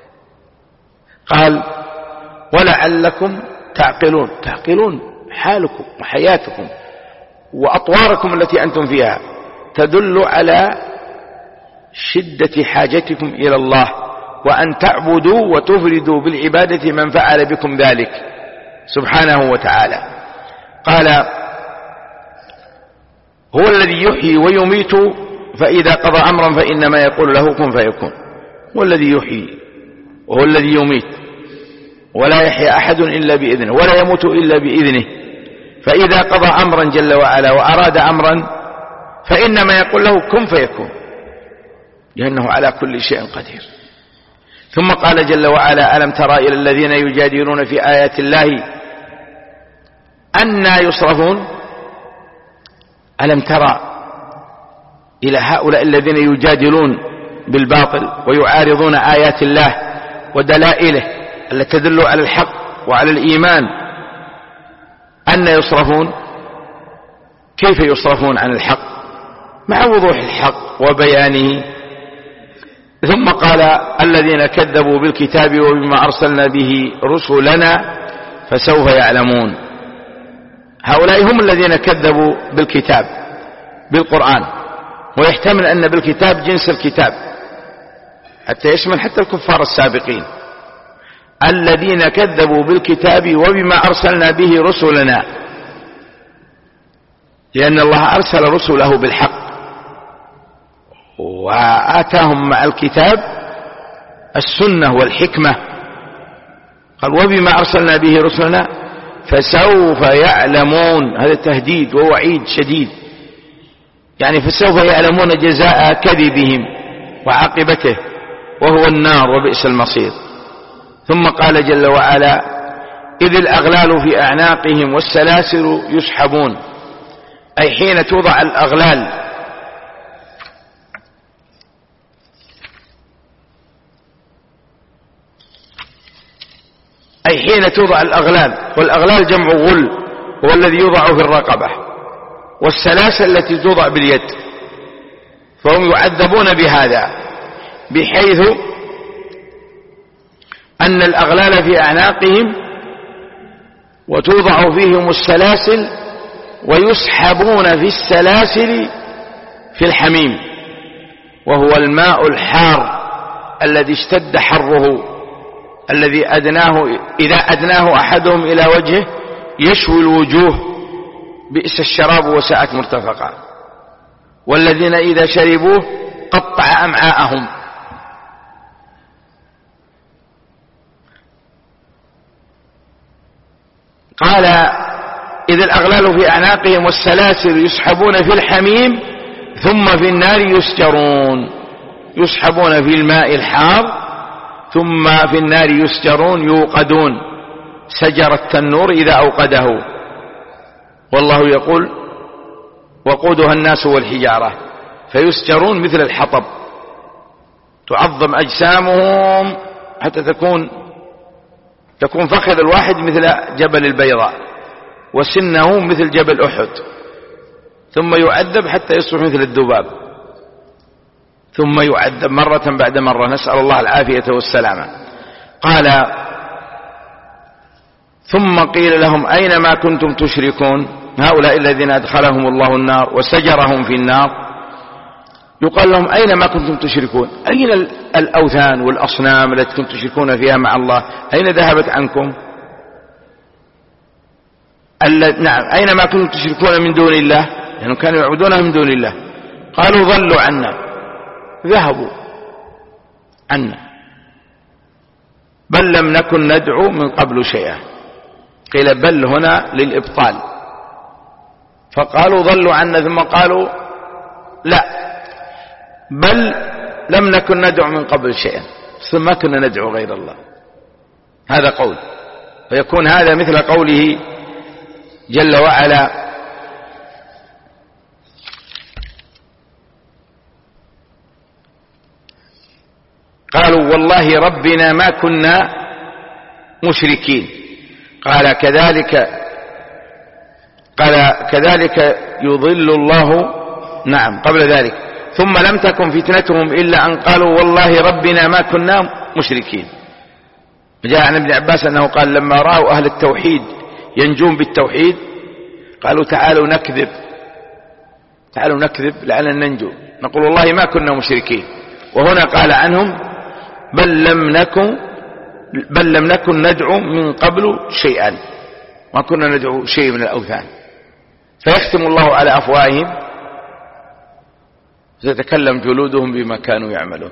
قال ولعلكم تعقلون حالكم وحياتكم وأطواركم التي أنتم فيها تدل على شدة حاجتكم إلى الله، وأن تعبدوا وتفردوا بالعبادة من فعل بكم ذلك سبحانه وتعالى. قال هو الذي يحيي ويميت، فإذا قضى أمرا فإنما يقول له كن فيكون. هو الذي يحيي وهو الذي يميت، ولا يحيى أحد إلا بإذنه ولا يموت إلا بإذنه، فإذا قضى أمرا جل وعلا وأراد أمرا فإنما يقول له كن فيكون، لأنه على كل شيء قدير. ثم قال جل وعلا ألم ترى إلى الذين يجادلون في آيات الله أنى يصرفون. ألم ترى إلى هؤلاء الذين يجادلون بالباطل ويعارضون آيات الله ودلائله التي تدل على الحق وعلى الإيمان أن يصرفون؟ كيف يصرفون عن الحق مع وضوح الحق وبيانه؟ ثم قال الذين كذبوا بالكتاب وبما أرسلنا به رسلنا فسوف يعلمون. هؤلاء هم الذين كذبوا بالكتاب بالقرآن، ويحتمل أن بالكتاب جنس الكتاب حتى يشمل حتى الكفار السابقين، الذين كذبوا بالكتاب وبما أرسلنا به رسلنا، لأن الله أرسل رسله بالحق وآتاهم مع الكتاب السنة والحكمة. قال وبما أرسلنا به رسلنا فسوف يعلمون، هذا تهديد ووعيد شديد، يعني فسوف يعلمون جزاء كذبهم وعاقبته وهو النار وبئس المصير. ثم قال جل وعلا إذ الأغلال في أعناقهم والسلاسل يسحبون، أي حين توضع الأغلال والأغلال جمع غل هو الذي يوضع في الرقبة، والسلاسل التي توضع باليد، فهم يعذبون بهذا، بحيث أن الأغلال في أعناقهم وتوضع فيهم السلاسل ويسحبون في السلاسل في الحميم، وهو الماء الحار الذي اشتد حره، الذي إذا أدناه أحدهم إلى وجهه يشوي الوجوه، بئس الشراب وساءت مرتفقا، والذين إذا شربوه قطع أمعاءهم. قال إذ الأغلال في أعناقهم والسلاسل يسحبون في الحميم ثم في النار يسجرون، يسحبون في الماء الحار ثم في النار يسجرون، يوقدون سجر التنور إذا أوقده، والله يقول وقودها الناس والحجارة، فيسجرون مثل الحطب، تعظم أجسامهم حتى تكون فخذ الواحد مثل جبل البيضاء، وسنه مثل جبل أحد، ثم يعذب حتى يصبح مثل الذباب، ثم يعذب مرة بعد مرة، نسأل الله العافية والسلامة. قال ثم قيل لهم أين ما كنتم تشركون، هؤلاء الذين أدخلهم الله النار وسجرهم في النار، يقال لهم أين ما كنتم تشركون؟ أين الأوثان والأصنام التي كنتم تشركون فيها مع الله؟ أين ذهبت عنكم؟ نعم، أين ما كنتم تشركون من دون الله؟ لأنهم كانوا يعبدونها من دون الله. قالوا ضلوا عنا، ذهبوا عنا، بل لم نكن ندعو من قبل شيئا. قيل بل هنا للإبطال، فقالوا ضلوا عنا، ثم قالوا لا، بل لم نكن ندعو من قبل شيئا، ثم ما كنا ندعو غير الله. هذا قول، فيكون هذا مثل قوله جل وعلا: قالوا والله ربنا ما كنا مشركين. قال كذلك يضل الله. نعم، قبل ذلك: ثم لم تكن فتنتهم إلا أن قالوا والله ربنا ما كنا مشركين. جاء عن ابن عباس أنه قال لما رأوا أهل التوحيد ينجون بالتوحيد قالوا تعالوا نكذب لعلنا ننجو، نقول والله ما كنا مشركين. وهنا قال عنهم بل لم نكن ندعو من قبل شيئا، ما كنا ندعو شيء من الأوثان. فيختم الله على أفواههم، تتكلم جلودهم بما كانوا يعملون.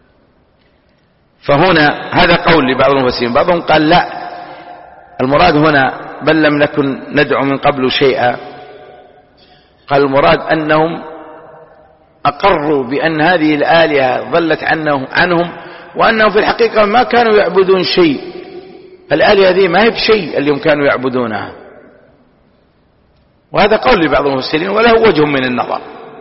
فهنا هذا قول لبعض المفسرين، بعضهم قال لا، المراد هنا بل لم نكن ندعو من قبل شيئا، قال المراد أنهم أقروا بأن هذه الآلهة ضلت عنهم، وأنهم في الحقيقة ما كانوا يعبدون شيء. الآلهة هذه ما هي بشيء اللي هم كانوا يعبدونها. وهذا قول لبعض المفسرين وله وجه من النظر.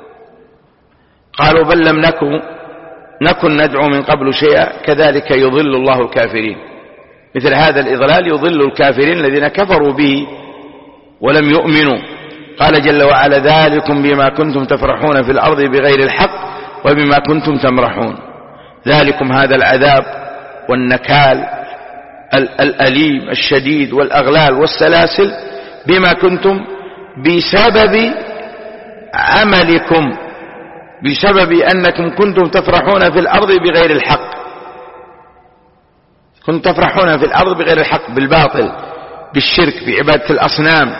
قالوا بل لم نكن ندعو من قبل شيئا كذلك يضل الله الكافرين. مثل هذا الإضلال يضل الكافرين الذين كفروا به ولم يؤمنوا. قال جل وعلا: ذلكم بما كنتم تفرحون في الأرض بغير الحق وبما كنتم تمرحون. ذلكم هذا العذاب والنكال الأليم الشديد والأغلال والسلاسل بما كنتم، بسبب عملكم، بسبب أنكم كنتم تفرحون في الأرض بغير الحق. كنتم تفرحون في الأرض بغير الحق، بالباطل، بالشرك، بعبادة الأصنام،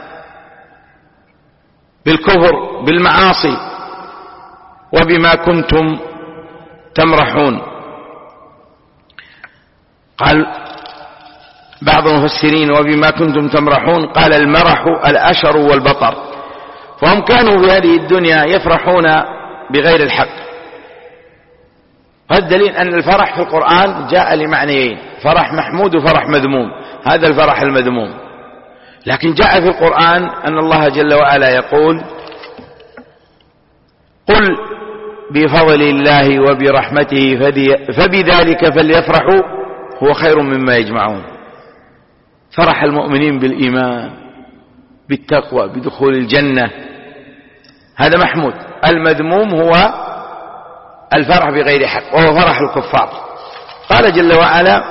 بالكفر، بالمعاصي، وبما كنتم تمرحون. قال بعض المفسرين وبما كنتم تمرحون، قال المرح الأشر والبطر. فهم كانوا في هذه الدنيا يفرحون بغير الحق. هذا الدليل أن الفرح في القرآن جاء لمعنيين: فرح محمود وفرح مذموم. هذا الفرح المذموم. لكن جاء في القرآن أن الله جل وعلا يقول: قل بفضل الله وبرحمته فبذلك فليفرحوا هو خير مما يجمعون. فرح المؤمنين بالإيمان، بالتقوى، بدخول الجنة، هذا محمود. المذموم هو الفرح بغير حق، وهو فرح الكفار. قال جل وعلا: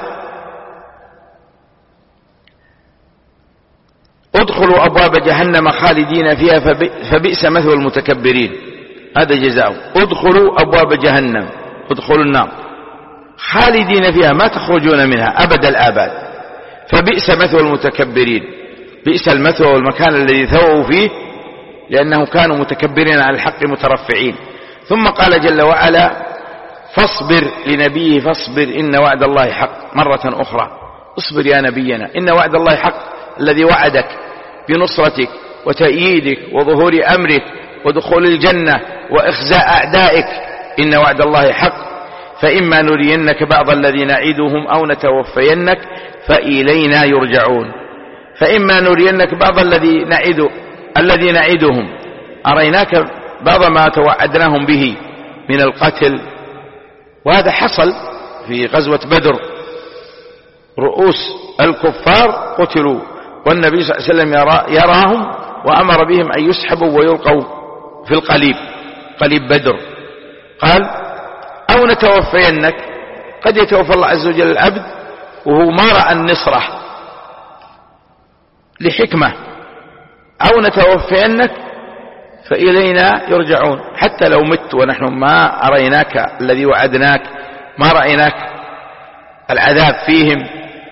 ادخلوا أبواب جهنم خالدين فيها فبئس مثوى المتكبرين. هذا جزاؤه. ادخلوا أبواب جهنم، ادخلوا النار خالدين فيها ما تخرجون منها أبد الآباد، فبئس مثوى المتكبرين. بئس المثوى والمكان الذي ثووا فيه، لأنهم كانوا متكبرين على الحق مترفعين. ثم قال جل وعلا: فاصبر لنبيه فاصبر إن وعد الله حق. مرة أخرى: اصبر يا نبينا إن وعد الله حق، الذي وعدك بنصرتك وتأييدك وظهور أمرك ودخول الجنة وإخزاء أعدائك. إن وعد الله حق، فإما نرينك بعض الذي نعدهم أو نتوفينك فإلينا يرجعون. فإما نرينك بعض الذي نعدهم، أريناك بعض ما توعدناهم به من القتل. وهذا حصل في غزوة بدر، رؤوس الكفار قتلوا والنبي صلى الله عليه وسلم يراهم وأمر بهم أن يسحبوا ويلقوا في القليب، قليب بدر. قال: أو نتوفينك، قد يتوفى الله عز وجل العبد وهو ما رأى النصرة لحكمة أو نتوفينك فإلينا يرجعون. حتى لو مت ونحن ما أريناك الذي وعدناك، ما رأيناك العذاب فيهم،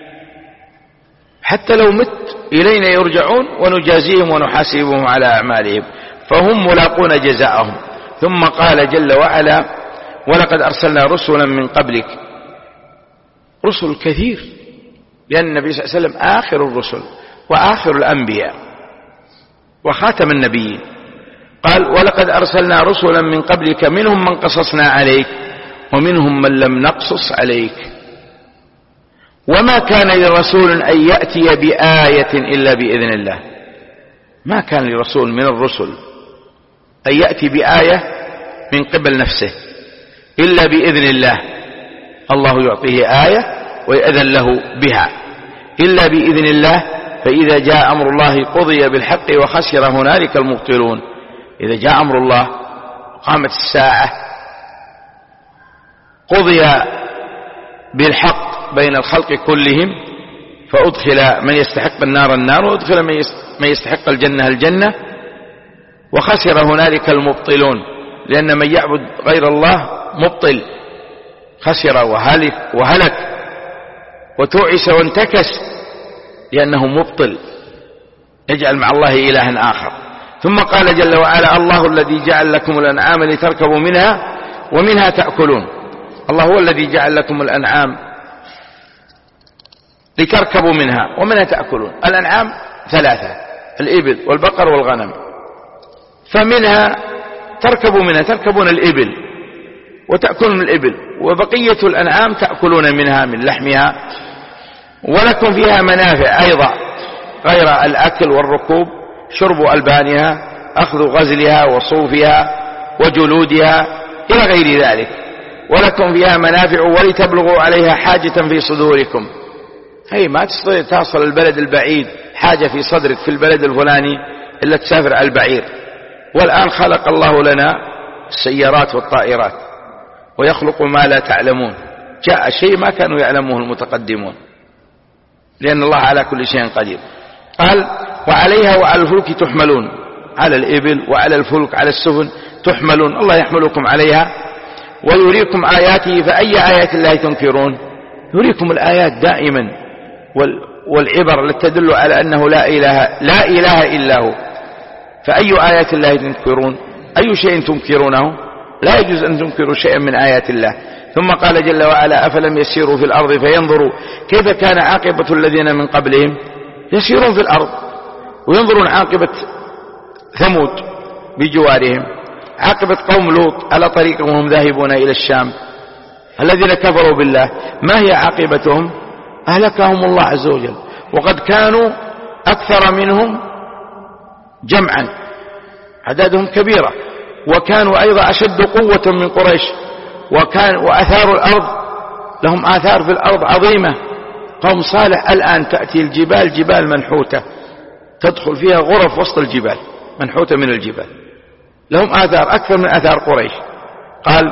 حتى لو مت إلينا يرجعون ونجازيهم ونحاسبهم على أعمالهم، فهم ملاقون جزاءهم. ثم قال جل وعلا: ولقد أرسلنا رسلا من قبلك. رسل كثير، لأن النبي صلى الله عليه وسلم آخر الرسل وآخر الأنبياء وخاتم النبيين. قال: ولقد أرسلنا رسلا من قبلك منهم من قصصنا عليك ومنهم من لم نقصص عليك وما كان لرسول أن يأتي بآية إلا بإذن الله. ما كان لرسول من الرسل أن يأتي بآية من قبل نفسه إلا بإذن الله. الله يعطيه آية ويأذن له بها إلا بإذن الله. فإذا جاء أمر الله قضي بالحق وخسر هنالك المبطلون. إذا جاء أمر الله قامت الساعة قضي بالحق بين الخلق كلهم، فأدخل من يستحق النار النار وأدخل من يستحق الجنة الجنة، وخسر هنالك المبطلون. لأن من يعبد غير الله مبطل، خسر وهلك وتعس وانتكس، لأنه مبطل يجعل مع الله إلها آخر. ثم قال جل وعلا: الله الذي جعل لكم الأنعام لتركبوا منها ومنها تأكلون. الله هو الذي جعل لكم الأنعام لتركبوا منها ومنها تأكلون. الأنعام ثلاثة: الإبل والبقر والغنم. فمنها تركبوا منها، تركبون الإبل وتأكلون الإبل، وبقية الأنعام تأكلون منها من لحمها، ولكم فيها منافع أيضا غير الأكل والركوب: شرب ألبانها، أخذ غزلها وصوفها وجلودها إلى غير ذلك. ولكم فيها منافع ولتبلغوا عليها حاجة في صدوركم. هي ما تستطيع تصل البلد البعيد حاجة في صدرك في البلد الفلاني إلا تسافر على البعير. والآن خلق الله لنا السيارات والطائرات، ويخلق ما لا تعلمون. جاء شيء ما كانوا يعلموه المتقدمون، لأن الله على كل شيء قدير. قال: وعليها وعلى الفلك تحملون. على الإبل وعلى الفلك على السفن تحملون، الله يحملكم عليها ويريكم آياته. فأي آيات الله تنكرون؟ يريكم الآيات دائما والعبر التي تدل على أنه لا إله إلا هو. فأي آيات الله تنكرون؟ أي شيء تنكرونه؟ لا يجوز أن تنكروا شيئا من آيات الله. ثم قال جل وعلا: أفلم يسيروا في الأرض فينظروا كيف كان عاقبة الذين من قبلهم. يسيرون في الأرض وينظرون عاقبة ثمود بجوارهم، عاقبة قوم لوط على طريقهم وهم ذاهبون إلى الشام، الذين كفروا بالله ما هي عاقبتهم؟ أهلكهم الله عز وجل، وقد كانوا أكثر منهم جمعا، عددهم كبيرة، وكانوا أيضا أشد قوة من قريش، وأثار الأرض لهم آثار في الأرض عظيمة. قوم صالح الآن تأتي الجبال جبال منحوتة، تدخل فيها غرف وسط الجبال منحوتة من الجبال، لهم آثار أكثر من آثار قريش. قال: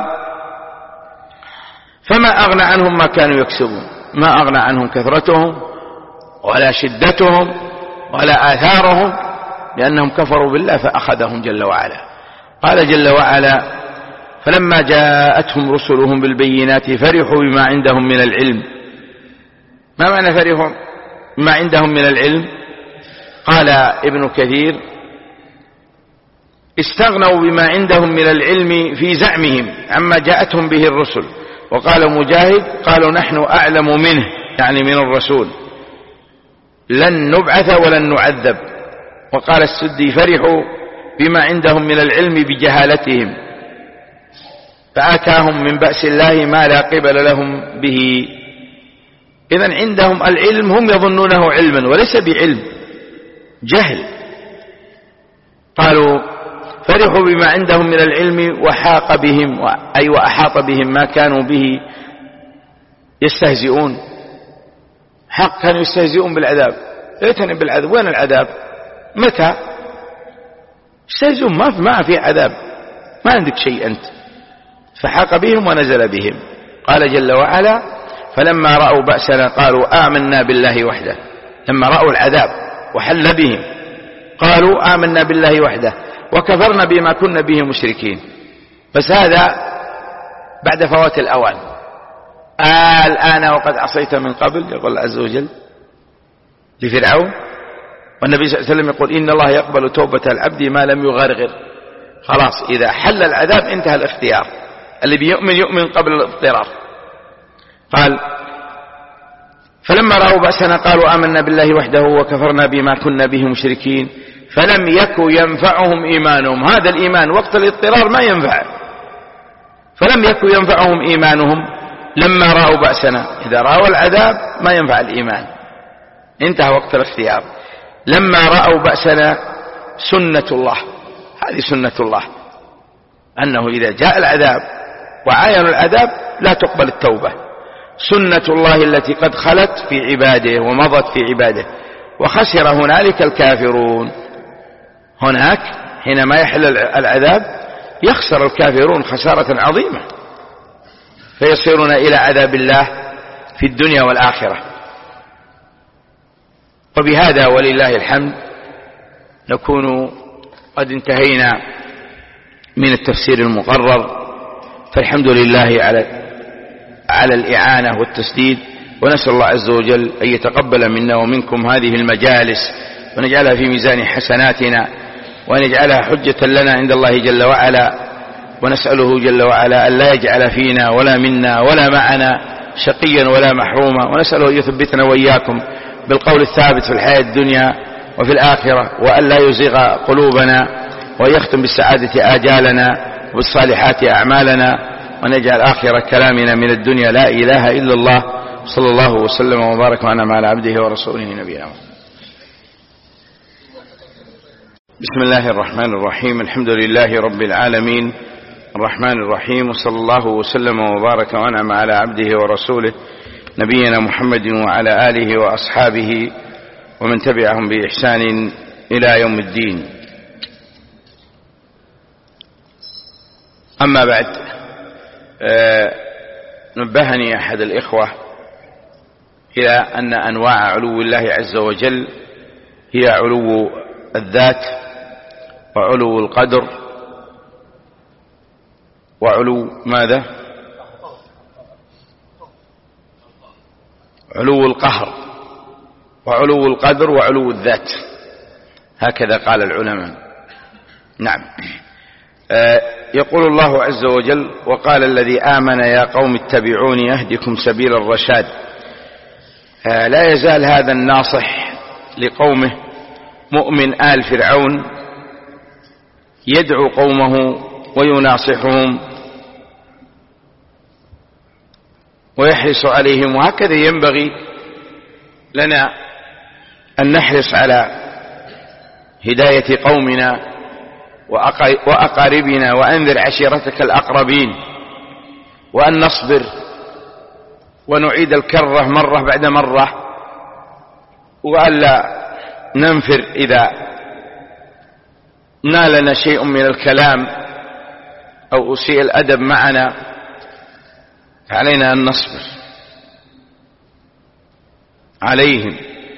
فما أغنى عنهم ما كانوا يكسبون. ما أغنى عنهم كثرتهم ولا شدتهم ولا آثارهم، لأنهم كفروا بالله فأخذهم جل وعلا. قال جل وعلا: فلما جاءتهم رسلهم بالبينات فرحوا بما عندهم من العلم. ما معنى فرحوا بما عندهم من العلم؟ قال ابن كثير: استغنوا بما عندهم من العلم في زعمهم عما جاءتهم به الرسل. وقال مجاهد: قالوا نحن أعلم منه، يعني من الرسول، لن نبعث ولن نعذب. وقال السدي: فرحوا بما عندهم من العلم بجهالتهم فآتاهم من بأس الله ما لا قبل لهم به. إذن عندهم العلم هم يظنونه علما وليس بعلم، جهل. قالوا: فرحوا بما عندهم من العلم وحاق بهم، أي وأحاط بهم ما كانوا به يستهزئون. حق كانوا يستهزئون بالعذاب. ائتنا بالعذاب، وين العذاب؟ متى؟ يستهزئون، ما في عذاب، ما عندك شيء أنت. فحاق بهم ونزل بهم. قال جل وعلا: فلما رأوا بأسنا قالوا آمنا بالله وحده. لما رأوا العذاب وحل بهم قالوا آمنا بالله وحده وكفرنا بما كنا به مشركين. بس هذا بعد فوات الأوان. الآن وقد عصيت من قبل، يقول عز وجل لفرعون، والنبي صلى الله عليه وسلم يقول إن الله يقبل توبة العبد ما لم يغرغر. خلاص إذا حل العذاب انتهى الاختيار، اللي بيؤمن يؤمن قبل الاضطرار. قال فلما رأوا بأسنا قالوا آمنا بالله وحده وكفرنا بما كنا به مشركين فلم يكن ينفعهم إيمانهم. هذا الإيمان وقت الاضطرار ما ينفع. فلم يكن ينفعهم إيمانهم لما رأوا بأسنا. إذا رأوا العذاب ما ينفع الإيمان، انتهى وقت الاختيار. لما رأوا بأسنا سنة الله، هذه سنة الله، أنه إذا جاء العذاب وعاينوا العذاب لا تقبل التوبة. سنة الله التي قد خلت في عباده ومضت في عباده. وخسر هنالك الكافرون. هناك حينما يحل العذاب يخسر الكافرون خسارة عظيمة، فيصيرون إلى عذاب الله في الدنيا والآخرة. وبهذا ولله الحمد نكون قد انتهينا من التفسير المقرر، فالحمد لله على الإعانة والتسديد. ونسأل الله عز وجل أن يتقبل منا ومنكم هذه المجالس ونجعلها في ميزان حسناتنا، وأن يجعلها حجة لنا عند الله جل وعلا. ونسأله جل وعلا أن لا يجعل فينا ولا منا ولا معنا شقيا ولا محروما. ونسأله أن يثبتنا وإياكم بالقول الثابت في الحياة الدنيا وفي الآخرة، وأن لا يزيغ قلوبنا، ويختم بالسعادة آجالنا وبالصالحات أعمالنا، ونجعل آخر كلامنا من الدنيا لا إله إلا الله. صلى الله وسلم وبارك وأنعم على عبده ورسوله نبينا محمد. بسم الله الرحمن الرحيم. الحمد لله رب العالمين الرحمن الرحيم، وصلى الله وسلم وبارك وأنعم على عبده ورسوله نبينا محمد وعلى آله وأصحابه ومن تبعهم بإحسان إلى يوم الدين. أما بعد، نبهني أحد الإخوة إلى أن أنواع علو الله عز وجل هي علو الذات وعلو القدر وعلو ماذا؟ علو القهر وعلو القدر وعلو الذات، هكذا قال العلماء. نعم. يقول الله عز وجل وقال الذي آمن يا قوم اتبعوني أهدكم سبيل الرشاد. لا يزال هذا الناصح لقومه مؤمن آل فرعون يدعو قومه ويناصحهم ويحرص عليهم. وهكذا ينبغي لنا أن نحرص على هداية قومنا وأقاربنا، وأنذر عشيرتك الأقربين، وأن نصبر ونعيد الكرة مرة بعد مرة، وألا ننفر إذا نالنا شيء من الكلام أو أسيء الأدب معنا. علينا أن نصبر عليهم،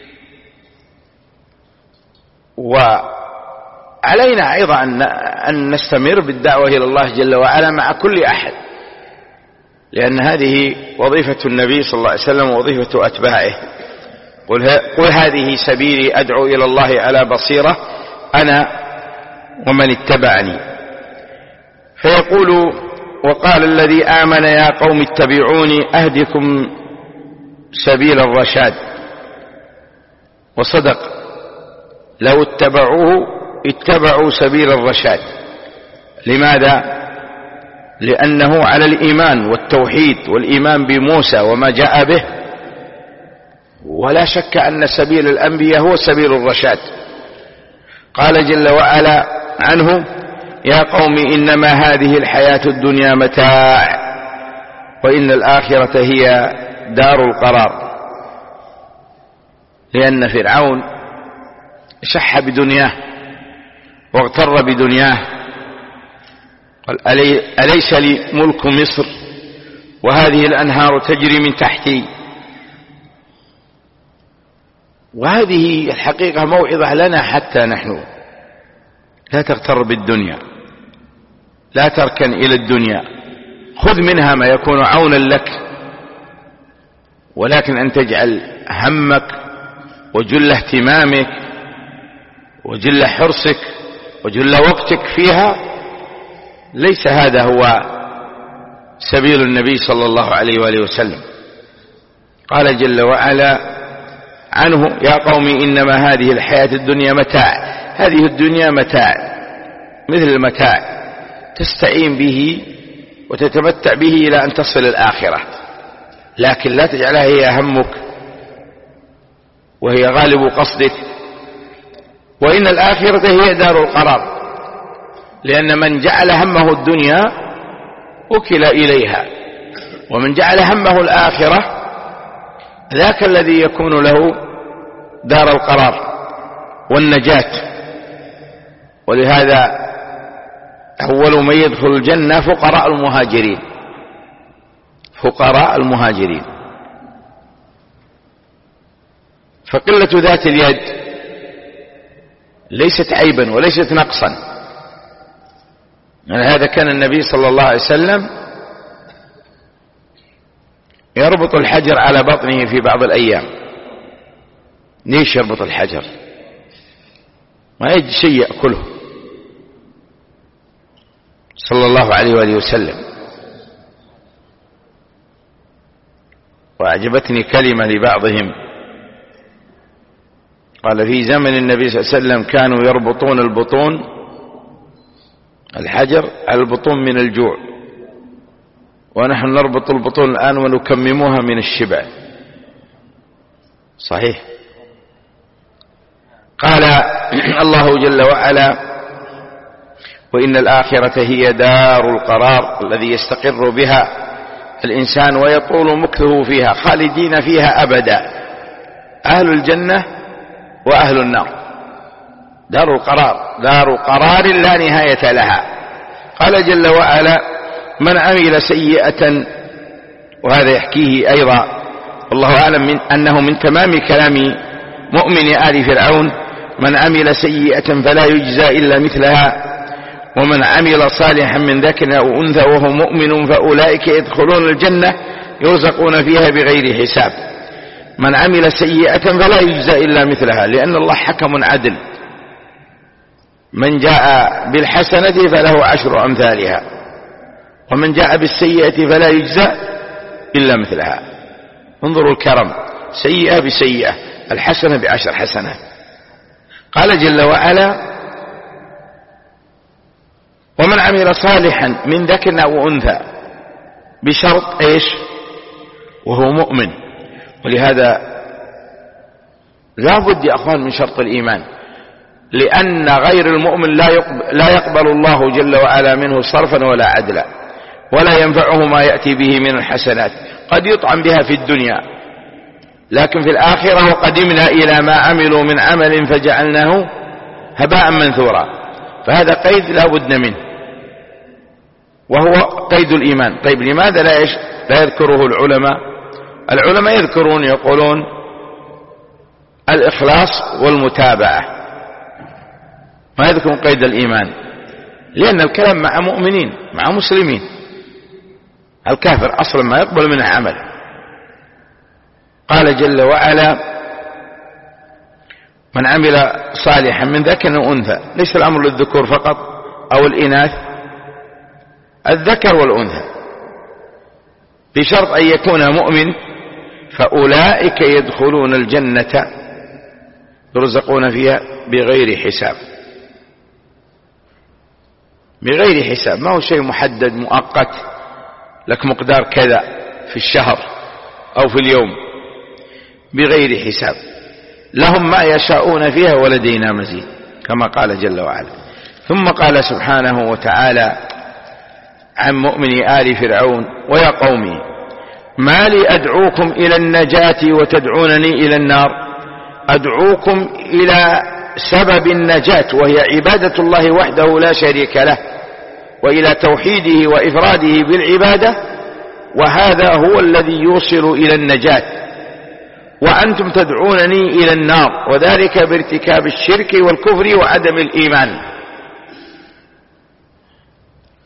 وعلينا أيضا أن نستمر بالدعوة إلى الله جل وعلا مع كل أحد، لأن هذه وظيفة النبي صلى الله عليه وسلم ووظيفة أتباعه. قل هذه سبيلي أدعو إلى الله على بصيرة أنا ومن اتبعني. فيقول وقال الذي آمن يا قوم اتبعوني أهدكم سبيل الرشاد. وصدق، لو اتبعوه اتبعوا سبيل الرشاد. لماذا؟ لأنه على الإيمان والتوحيد والإيمان بموسى وما جاء به، ولا شك أن سبيل الأنبياء هو سبيل الرشاد. قال جل وعلا عنه يا قوم إنما هذه الحياة الدنيا متاع وإن الآخرة هي دار القرار. لأن فرعون شح بدنياه واغتر بدنياه، قال أليس لي ملك مصر وهذه الأنهار تجري من تحتي. وهذه الحقيقة موعظة لنا حتى نحن لا تغتر بالدنيا، لا تركن إلى الدنيا، خذ منها ما يكون عونا لك، ولكن أن تجعل همك وجل اهتمامك وجل حرصك وجل وقتك فيها، ليس هذا هو سبيل النبي صلى الله عليه وآله وسلم. قال جل وعلا عنه: يا قوم إنما هذه الحياة الدنيا متاع. هذه الدنيا متاع مثل المتاع تستعين به وتتمتع به إلى أن تصل الآخرة، لكن لا تجعلها هي همك وهي غالب قصدك. وإن الآخرة هي دار القرار، لأن من جعل همه الدنيا وكل إليها، ومن جعل همه الآخرة ذاك الذي يكون له دار القرار والنجاة. ولهذا أول من يدخل الجنة فقراء المهاجرين، فقراء المهاجرين. فقلة ذات اليد ليست عيبا وليست نقصا. يعني هذا كان النبي صلى الله عليه وسلم يربط الحجر على بطنه في بعض الأيام. ليش يربط الحجر؟ ما يجد شيء يأكله صلى الله عليه وآله وسلم. وأعجبتني كلمة لبعضهم قال: في زمن النبي صلى الله عليه وسلم كانوا يربطون البطون، الحجر على البطون من الجوع، ونحن نربط البطون الآن ونكممها من الشبع. صحيح. قال الله جل وعلا: وإن الآخرة هي دار القرار الذي يستقر بها الإنسان ويطول مكثه فيها، خالدين فيها أبدا. أهل الجنة وأهل النار دار القرار، دار قرار لا نهاية لها. قال جل وعلا: من عمل سيئة، وهذا يحكيه أيضا والله أعلم أنه من تمام كلام مؤمن آل فرعون: من عمل سيئة فلا يجزى إلا مثلها، ومن عمل صالحا من ذكر أو أنثى وهو مؤمن فأولئك يدخلون الجنة يرزقون فيها بغير حساب. من عمل سيئة فلا يجزى إلا مثلها، لأن الله حكم عدل. من جاء بالحسنة فله 10 أمثالها، ومن جاء بالسيئة فلا يجزى إلا مثلها. انظروا الكرم، سيئة بسيئة، الحسنة ب10 حسنات. قال جل وعلا: ومن عمل صالحا من ذكر أو أنثى، بشرط إيش؟ وهو مؤمن. ولهذا لا بد يا أخوان من شرط الإيمان، لأن غير المؤمن لا يقبل الله جل وعلا منه صرفا ولا عدلا، ولا ينفعه ما يأتي به من الحسنات. قد يطعم بها في الدنيا، لكن في الآخرة: وقدمنا إلى ما عملوا من عمل فجعلناه هباء منثورا. فهذا قيد لا بد منه، وهو قيد الإيمان. طيب لماذا لا يذكره العلماء؟ العلماء يذكرون يقولون الإخلاص والمتابعة، ما يذكرون قيد الإيمان، لأن الكلام مع مؤمنين مع مسلمين. الكافر أصلا ما يقبل منه عمل. قال جل وعلا: من عمل صالحا من ذكر أو أنثى. ليس الأمر للذكور فقط أو الإناث، الذكر والأنثى، بشرط أن يكون مؤمن، فأولئك يدخلون الجنة يرزقون فيها بغير حساب. بغير حساب، ما هو شيء محدد مؤقت لك مقدار كذا في الشهر أو في اليوم، بغير حساب. لهم ما يشاءون فيها ولدينا مزيد، كما قال جل وعلا. ثم قال سبحانه وتعالى عن مؤمن آل فرعون: ويا قومي ما لي أدعوكم إلى النجاة وتدعونني إلى النار. أدعوكم إلى سبب النجاة، وهي عبادة الله وحده لا شريك له، وإلى توحيده وإفراده بالعبادة، وهذا هو الذي يوصل إلى النجاة. وأنتم تدعونني إلى النار، وذلك بارتكاب الشرك والكفر وعدم الإيمان.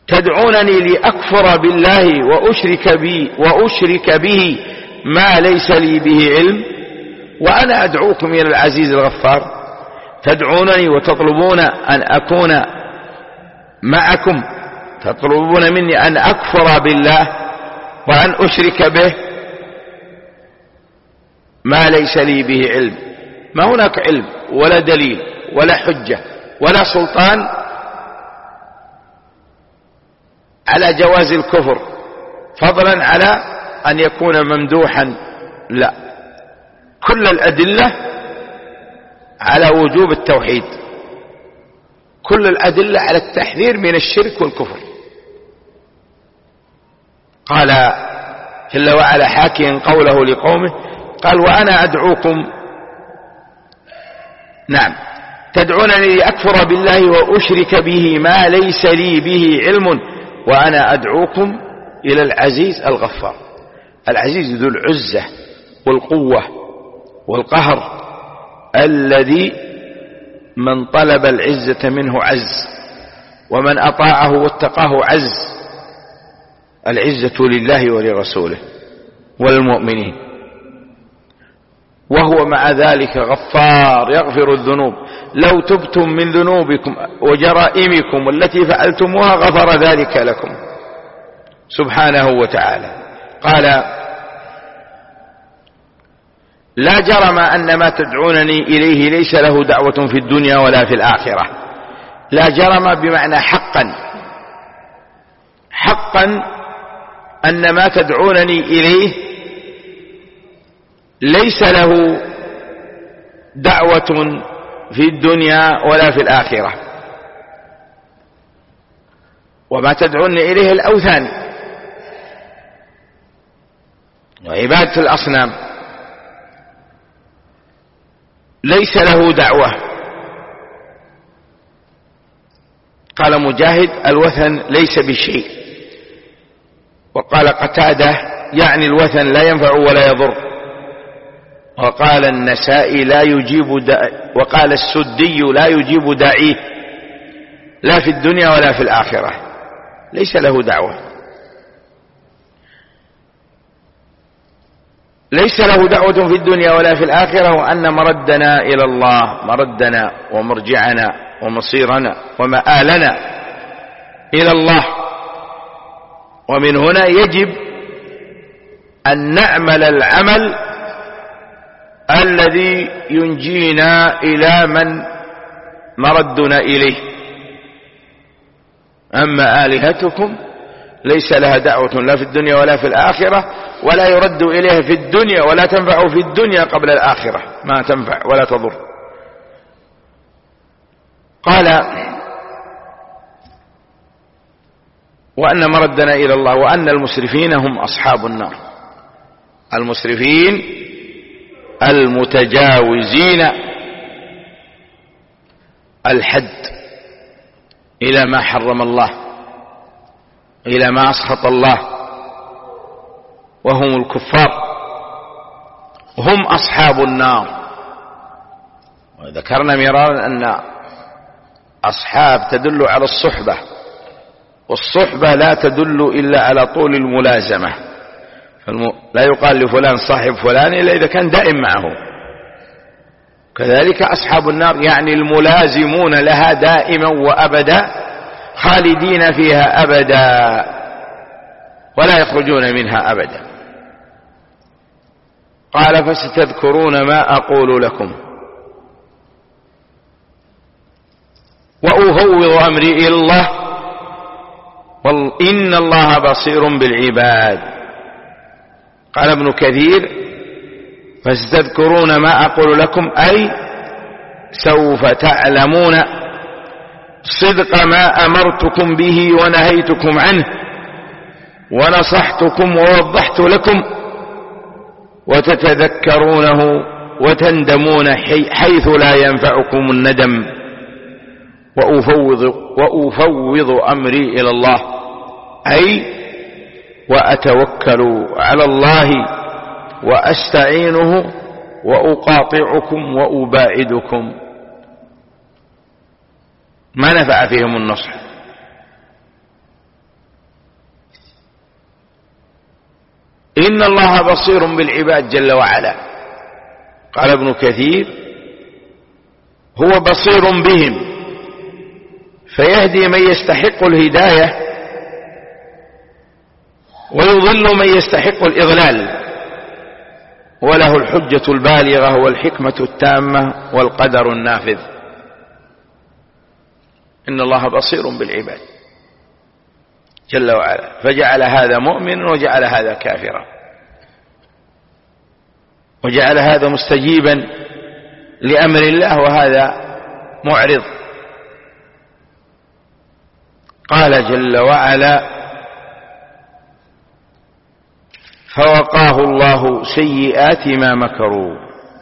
تدعونني لأكفر بالله وأشرك به ما ليس لي به علم وأنا أدعوكم إلى العزيز الغفار. تدعونني وتطلبون أن أكون معكم، تطلبون مني أن أكفر بالله وأن أشرك به ما ليس لي به علم. ما هناك علم ولا دليل ولا حجة ولا سلطان على جواز الكفر، فضلا على أن يكون ممدوحا، لا، كل الأدلة على وجوب التوحيد، كل الأدلة على التحذير من الشرك والكفر. قال جل وعلا حاكيا قوله لقومه، قال وأنا أدعوكم، نعم، تدعونني لأكفر بالله وأشرك به ما ليس لي به علم وأنا أدعوكم إلى العزيز الغفار. العزيز ذو العزة والقوة والقهر، الذي من طلب العزة منه عز، ومن أطاعه واتقاه عز. العزة لله ولرسوله وللمؤمنين. وهو مع ذلك غفار يغفر الذنوب، لو تبتم من ذنوبكم وجرائمكم التي فعلتموها غفر ذلك لكم سبحانه وتعالى. قال لا جرم أن ما تدعونني إليه ليس له دعوة في الدنيا ولا في الآخرة. لا جرم بمعنى حقا، حقا أن ما تدعونني إليه ليس له دعوة في الدنيا ولا في الآخرة. وما تدعونني إليه الأوثان وعبادة الأصنام ليس له دعوة. قال مجاهد الوثن ليس بشيء. وقال قتادة يعني الوثن لا ينفع ولا يضر. وقال النسائي لا يجيب وقال السدي لا يجيب داعيه لا في الدنيا ولا في الآخرة، ليس له دعوة، ليس له دعوة في الدنيا ولا في الآخرة. وأن مردنا إلى الله، مردنا ومرجعنا ومصيرنا ومآلنا إلى الله. ومن هنا يجب أن نعمل العمل الذي ينجينا إلى من مردنا إليه. أما آلهتكم ليس لها دعوة لا في الدنيا ولا في الآخرة، ولا يرد إليها في الدنيا، ولا تنفع في الدنيا قبل الآخرة، ما تنفع ولا تضر. قال وأن مردنا إلى الله وأن المسرفين هم أصحاب النار. المسرفين المتجاوزين الحد إلى ما حرم الله، إلى ما أسخط الله، وهم الكفار، هم أصحاب النار. وذكرنا مرارا أن أصحاب تدل على الصحبة، والصحبة لا تدل إلا على طول الملازمة. لا يقال لفلان صاحب فلان إلا إذا كان دائم معه. كذلك أصحاب النار يعني الملازمون لها دائما وأبدا، خالدين فيها أبدا ولا يخرجون منها أبدا. قال فستذكرون ما أقول لكم وأفوض أمري إلى الله إن الله بصير بالعباد. قال ابن كثير فستذكرون ما أقول لكم أي سوف تعلمون صدق ما أمرتكم به ونهيتكم عنه ونصحتكم ووضحت لكم، وتتذكرونه وتندمون حيث لا ينفعكم الندم. وأفوض أمري إلى الله أي وأتوكل على الله وأستعينه وأقاطعكم وأباعدكم. ما نفع فيهم النصح، إن الله بصير بالعباد جل وعلا. قال ابن كثير هو بصير بهم فيهدي من يستحق الهداية ويضل من يستحق الإضلال، وله الحجة البالغة والحكمة التامة والقدر النافذ. إن الله بصير بالعباد جل وعلا، فجعل هذا مؤمنا وجعل هذا كافرا، وجعل هذا مستجيبا لأمر الله وهذا معرض. قال جل وعلا فوقاه الله سيئات ما مكروا.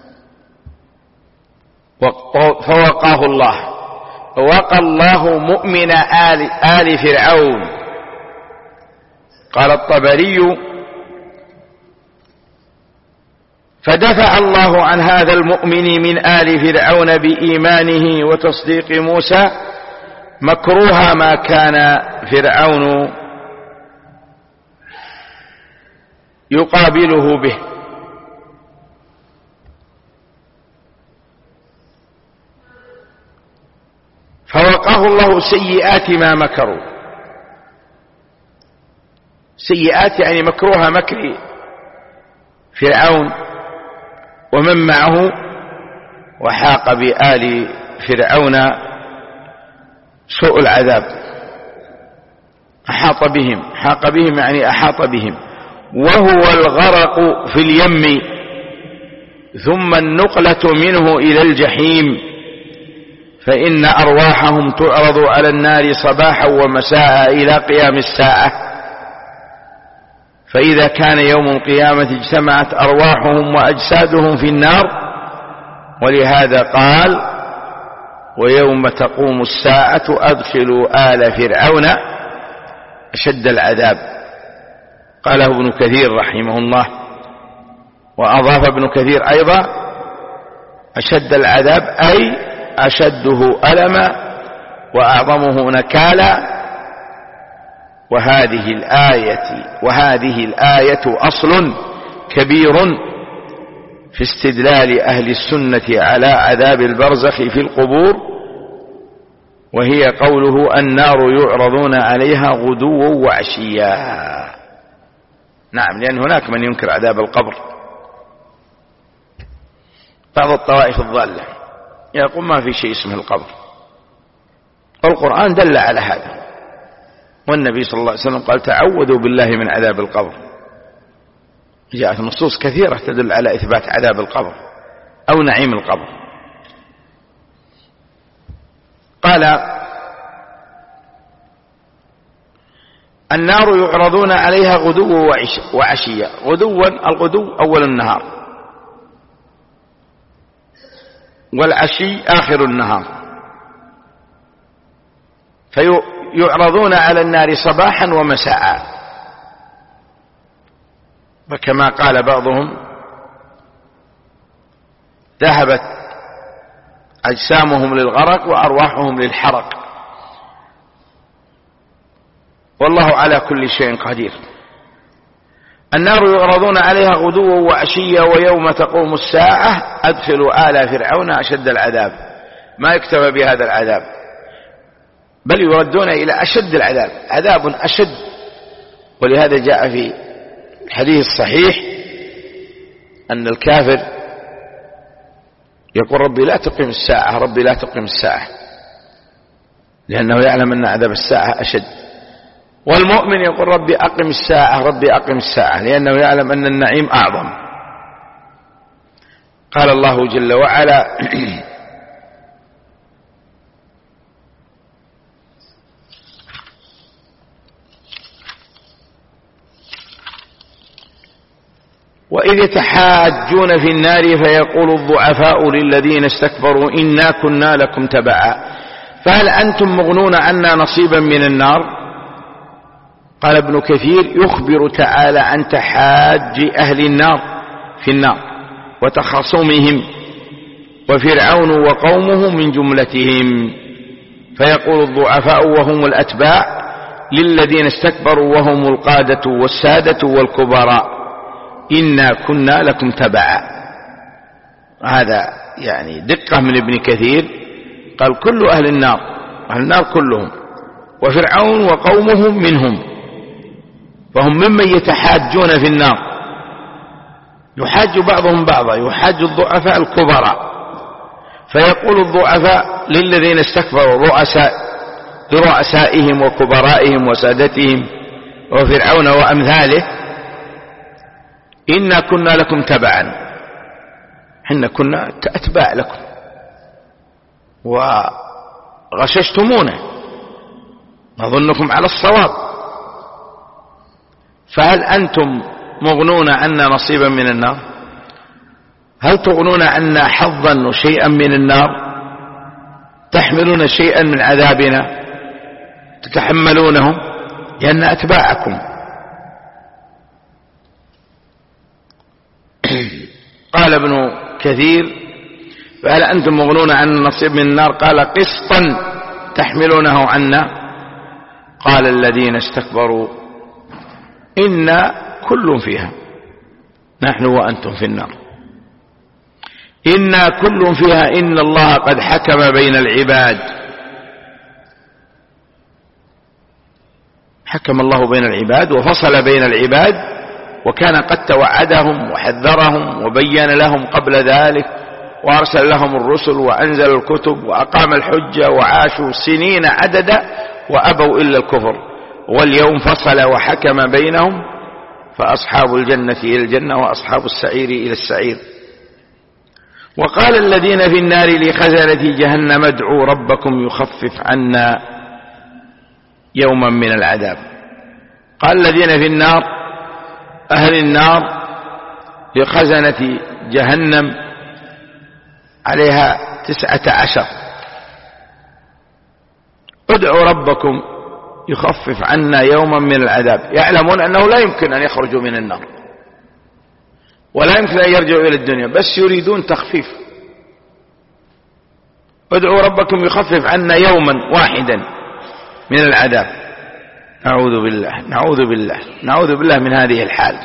فوقاه الله، وقى الله مؤمن آل فرعون. قال الطبري فدفع الله عن هذا المؤمن من آل فرعون بإيمانه وتصديق موسى مكروه ما كان فرعون يقابله به. فوقاه الله سيئات ما مكروا. سيئات يعني مكروه مكر فرعون ومن معه، وحاق بآل فرعون سوء العذاب. أحاط بهم، حاق بهم يعني أحاط بهم، وهو الغرق في اليم ثم النقلة منه إلى الجحيم، فإن أرواحهم تعرض على النار صباحا ومساء إلى قيام الساعة، فإذا كان يوم القيامة اجتمعت أرواحهم وأجسادهم في النار. ولهذا قال ويوم تقوم الساعة أدخلوا آل فرعون أشد العذاب. قاله ابن كثير رحمه الله، وأضاف ابن كثير أيضا أشد العذاب أي أشده ألما وأعظمه نكالا. وهذه الآية أصل كبير في استدلال أهل السنة على عذاب البرزخ في القبور، وهي قوله النار يعرضون عليها غدوا وعشيا. نعم، لأن هناك من ينكر عذاب القبر، بعض الطوائف الضالة يقول ما في شيء اسمه القبر، والقرآن دل على هذا، والنبي صلى الله عليه وسلم قال تعوذوا بالله من عذاب القبر. جاءت نصوص كثيرة تدل على إثبات عذاب القبر أو نعيم القبر. قال النار يعرضون عليها غدوا وعشيا. غدوا، الغدو أول النهار، والعشي آخر النهار، فيعرضون على النار صباحا ومساء. وكما قال بعضهم ذهبت أجسامهم للغرق وأرواحهم للحرق، والله على كل شيء قدير. النار يعرضون عليها غدوا وعشيا ويوم تقوم الساعة أدخلوا آل فرعون أشد العذاب. ما يكتفى بهذا العذاب، بل يردون إلى أشد العذاب، عذاب أشد. ولهذا جاء في الحديث الصحيح أن الكافر يقول ربي لا تقم الساعة، ربي لا تقم الساعة، لأنه يعلم أن عذاب الساعة أشد. والمؤمن يقول ربي أقم الساعة، ربي أقم الساعة، لأنه يعلم أن النعيم أعظم. قال الله جل وعلا وإذ يتحاجون في النار فيقول الضعفاء للذين استكبروا إنا كنا لكم تبعا فهل أنتم مغنون عنا نصيبا من النار. قال ابن كثير يخبر تعالى عن تحاج أهل النار في النار وتخاصمهم، وفرعون وقومه من جملتهم. فيقول الضعفاء وهم الأتباع للذين استكبروا وهم القادة والسادة والكبراء إنا كنا لكم تبعا. هذا يعني دقة من ابن كثير، قال كل أهل النار، أهل النار كلهم، وفرعون وقومه منهم، فهم ممن يتحاجون في النار، يحاج بعضهم بعضا، يحاج الضعفاء الكبراء، فيقول الضعفاء للذين استكبروا لرؤسائهم وكبرائهم وسادتهم وفرعون وأمثاله: إنا كنا لكم تبعا، حنا كنا أتباع لكم وغششتمونا، نظنكم على الصواب، فهل أنتم مغنون عنا نصيبا من النار؟ هل تغنون عنا حظا وشيئا من النار؟ تحملون شيئا من عذابنا تتحملونه؟ لأن أتباعكم. قال ابن كثير: فهل أنتم مغنون عنا نصيب من النار؟ قال: قسطا تحملونه عنا. قال الذين استكبروا إنا كل فيها، نحن وأنتم في النار، إنا كل فيها إن الله قد حكم بين العباد. حكم الله بين العباد وفصل بين العباد، وكان قد توعدهم وحذرهم وبين لهم قبل ذلك، وأرسل لهم الرسل وأنزل الكتب وأقام الحجة، وعاشوا سنين عددا وأبوا إلا الكفر، واليوم فصل وحكم بينهم، فأصحاب الجنة إلى الجنة وأصحاب السعير إلى السعير. وقال الذين في النار لخزنة جهنم ادعوا ربكم يخفف عنا يوما من العذاب. قال الذين في النار، أهل النار، لخزنة جهنم عليها 19: ادعوا ربكم يخفف عنا يوما من العذاب. يعلمون أنه لا يمكن أن يخرجوا من النار ولا يمكن أن يرجعوا إلى الدنيا، بس يريدون تخفيف. ادعوا ربكم يخفف عنا يوما واحدا من العذاب. نعوذ بالله نعوذ بالله نعوذ بالله من هذه الحال.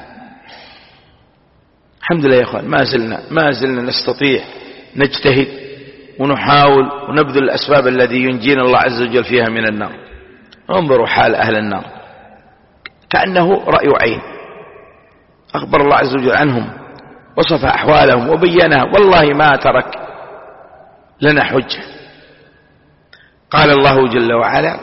الحمد لله يا أخوان، ما زلنا نستطيع نجتهد ونحاول ونبذل الأسباب الذي ينجينا الله عز وجل فيها من النار. انظروا حال أهل النار كأنه رأي عين، أخبر الله عز وجل عنهم، وصف أحوالهم وبينها، والله ما ترك لنا حجة. قال الله جل وعلا: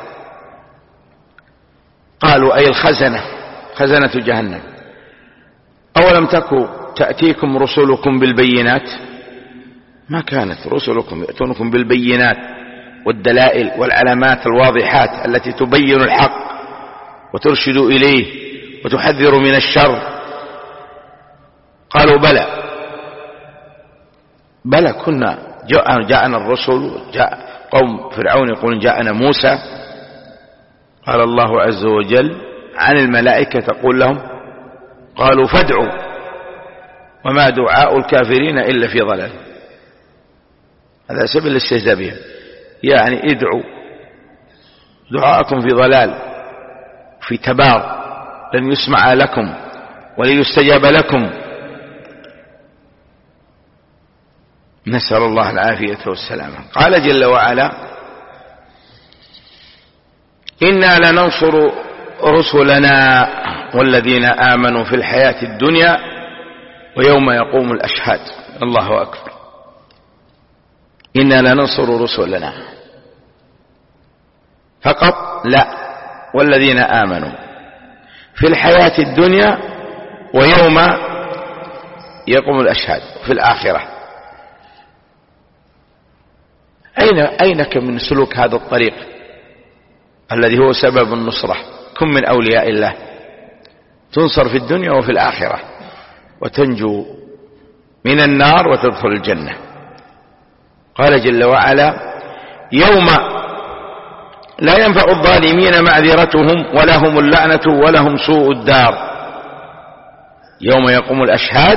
قالوا أي الخزنة، خزنة جهنم: أولم تكن تأتيكم رسلكم بالبينات؟ ما كانت رسلكم يأتونكم بالبينات والدلائل والعلامات الواضحات التي تبين الحق وترشد إليه وتحذر من الشر. قالوا بلى كنا جاءنا الرسل، جاء قوم فرعون يقولون جاءنا موسى. قال الله عز وجل عن الملائكة تقول لهم: قالوا فادعوا وما دعاء الكافرين إلا في ضلال. هذا سبيل الاستهزاء بهم، يعني ادعوا، دعاءكم في ضلال، في تبار، لن يسمع لكم ولن يستجاب لكم. نسأل الله العافية والسلامة. قال جل وعلا: إنا لننصر رسلنا والذين آمنوا في الحياة الدنيا ويوم يقوم الأشهاد. الله أكبر. إنا لننصر رسلنا فقط؟ لا، والذين آمنوا في الحياة الدنيا ويوم يقوم الأشهاد في الآخرة. أينك من سلوك هذا الطريق الذي هو سبب النصرة؟ كن من أولياء الله، تنصر في الدنيا وفي الآخرة، وتنجو من النار وتدخل الجنة. قال جل وعلا: يوم لا ينفع الظالمين معذرتهم ولهم اللعنة ولهم سوء الدار. يوم يقوم الأشهاد،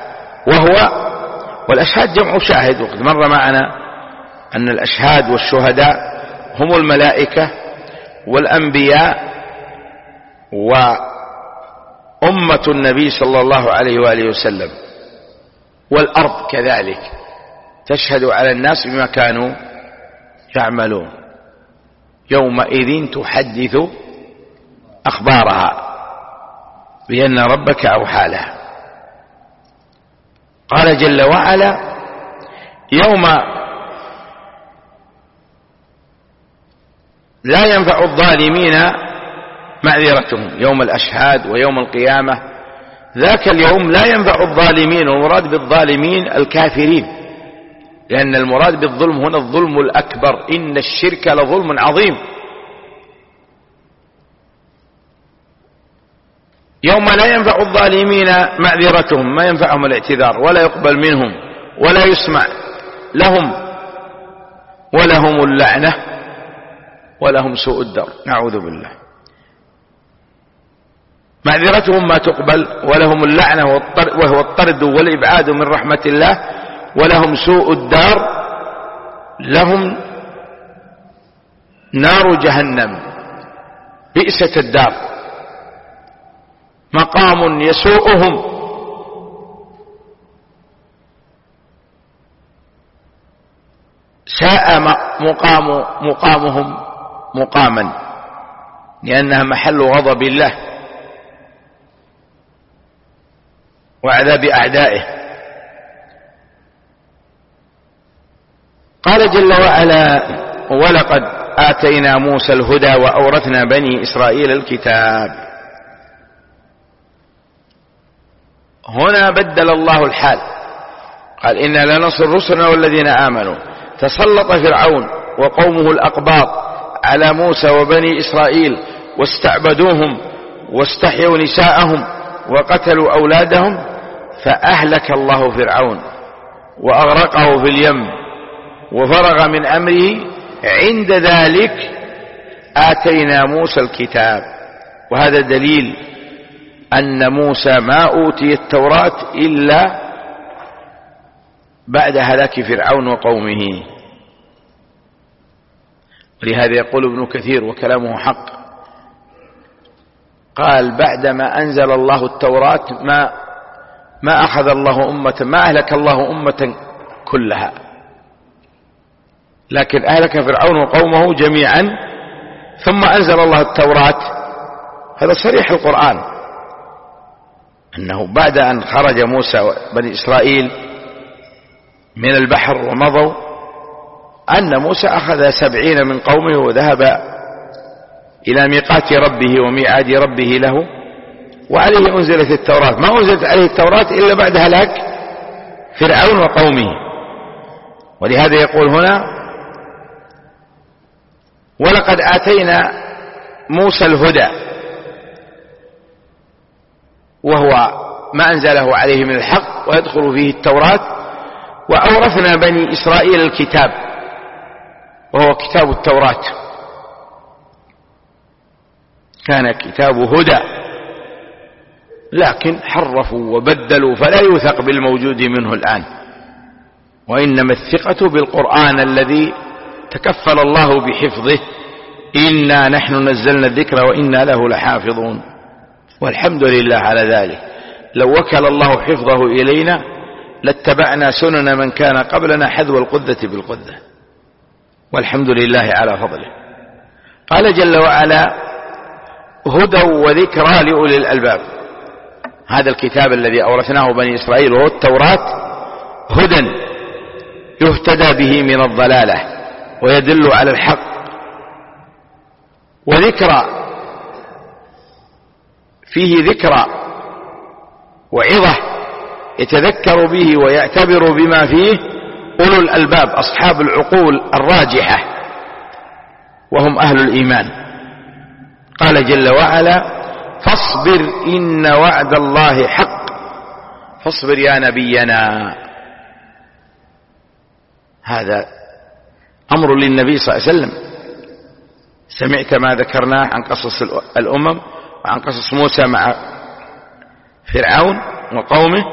والأشهاد جمع شاهد، وقد مر معنا أن الأشهاد والشهداء هم الملائكة والأنبياء أمة النبي صلى الله عليه وآله وسلم، والأرض كذلك تشهد على الناس بما كانوا يعملون. يومئذ تحدث أخبارها بأن ربك أوحى لها. قال جل وعلا: يوم لا ينفع الظالمين معذرتهم، يوم الأشهاد ويوم القيامة، ذاك اليوم لا ينفع الظالمين، والمراد بالظالمين الكافرين، لأن المراد بالظلم هنا الظلم الأكبر، إن الشرك لظلم عظيم. يوم لا ينفع الظالمين معذرتهم، ما ينفعهم الاعتذار، ولا يقبل منهم ولا يسمع لهم، ولهم اللعنة ولهم سوء الدار، نعوذ بالله. معذرتهم ما تقبل، ولهم اللعنة وهو الطرد والإبعاد من رحمة الله، ولهم سوء الدار، لهم نار جهنم بئست الدار، مقام يسوءهم، ساء مقامهم مقاما، لأنها محل غضب الله وعذاب أعدائه. قال جل وعلا: ولقد آتينا موسى الهدى وأورثنا بني إسرائيل الكتاب. هنا بدل الله الحال، قال: إنا لننصر رسلنا والذين آمنوا. تسلط فرعون وقومه الأقباط على موسى وبني إسرائيل واستعبدوهم واستحيوا نساءهم وقتلوا أولادهم، فأهلك الله فرعون وأغرقه في اليم وفرغ من أمره. عند ذلك آتينا موسى الكتاب، وهذا دليل أن موسى ما أوتي التوراة إلا بعد هلاك فرعون وقومه. ولهذا يقول ابن كثير وكلامه حق، قال: بعدما أنزل الله التوراة ما أخذ الله أمة، ما أهلك الله أمة كلها، لكن أهلك فرعون وقومه جميعا ثم أنزل الله التوراة. هذا صريح القرآن، أنه بعد أن خرج موسى وبني إسرائيل من البحر ومضوا، أن موسى أخذ 70 من قومه وذهب إلى ميقات ربه وميعاد ربه له، وعليه أنزلت التوراة. ما أنزلت عليه التوراة إلا بعد هلاك فرعون وقومه. ولهذا يقول هنا: ولقد آتينا موسى الهدى، وهو ما أنزله عليه من الحق ويدخل فيه التوراة. وأورثنا بني إسرائيل الكتاب، وهو كتاب التوراة، كان كتاب هدى، لكن حرفوا وبدلوا، فلا يوثق بالموجود منه الآن. وإنما الثقة بالقرآن الذي تكفل الله بحفظه: إنا نحن نزلنا الذكر وإنا له لحافظون. والحمد لله على ذلك. لو وكل الله حفظه إلينا لاتبعنا سنن من كان قبلنا حذو القذة بالقذة، والحمد لله على فضله. قال جل وعلا: هدى وذكرى لأولي الألباب. هذا الكتاب الذي أورثناه بني إسرائيل وهو التوراة هدى يهتدى به من الضلالة ويدل على الحق، وذكرى فيه ذكرى وعظة يتذكر به ويعتبر بما فيه أولو الألباب، أصحاب العقول الراجحة، وهم أهل الإيمان. قال جل وعلا: فاصبر إن وعد الله حق. فاصبر يا نبينا. هذا أمر للنبي صلى الله عليه وسلم. سمعت ما ذكرناه عن قصص الأمم وعن قصص موسى مع فرعون وقومه،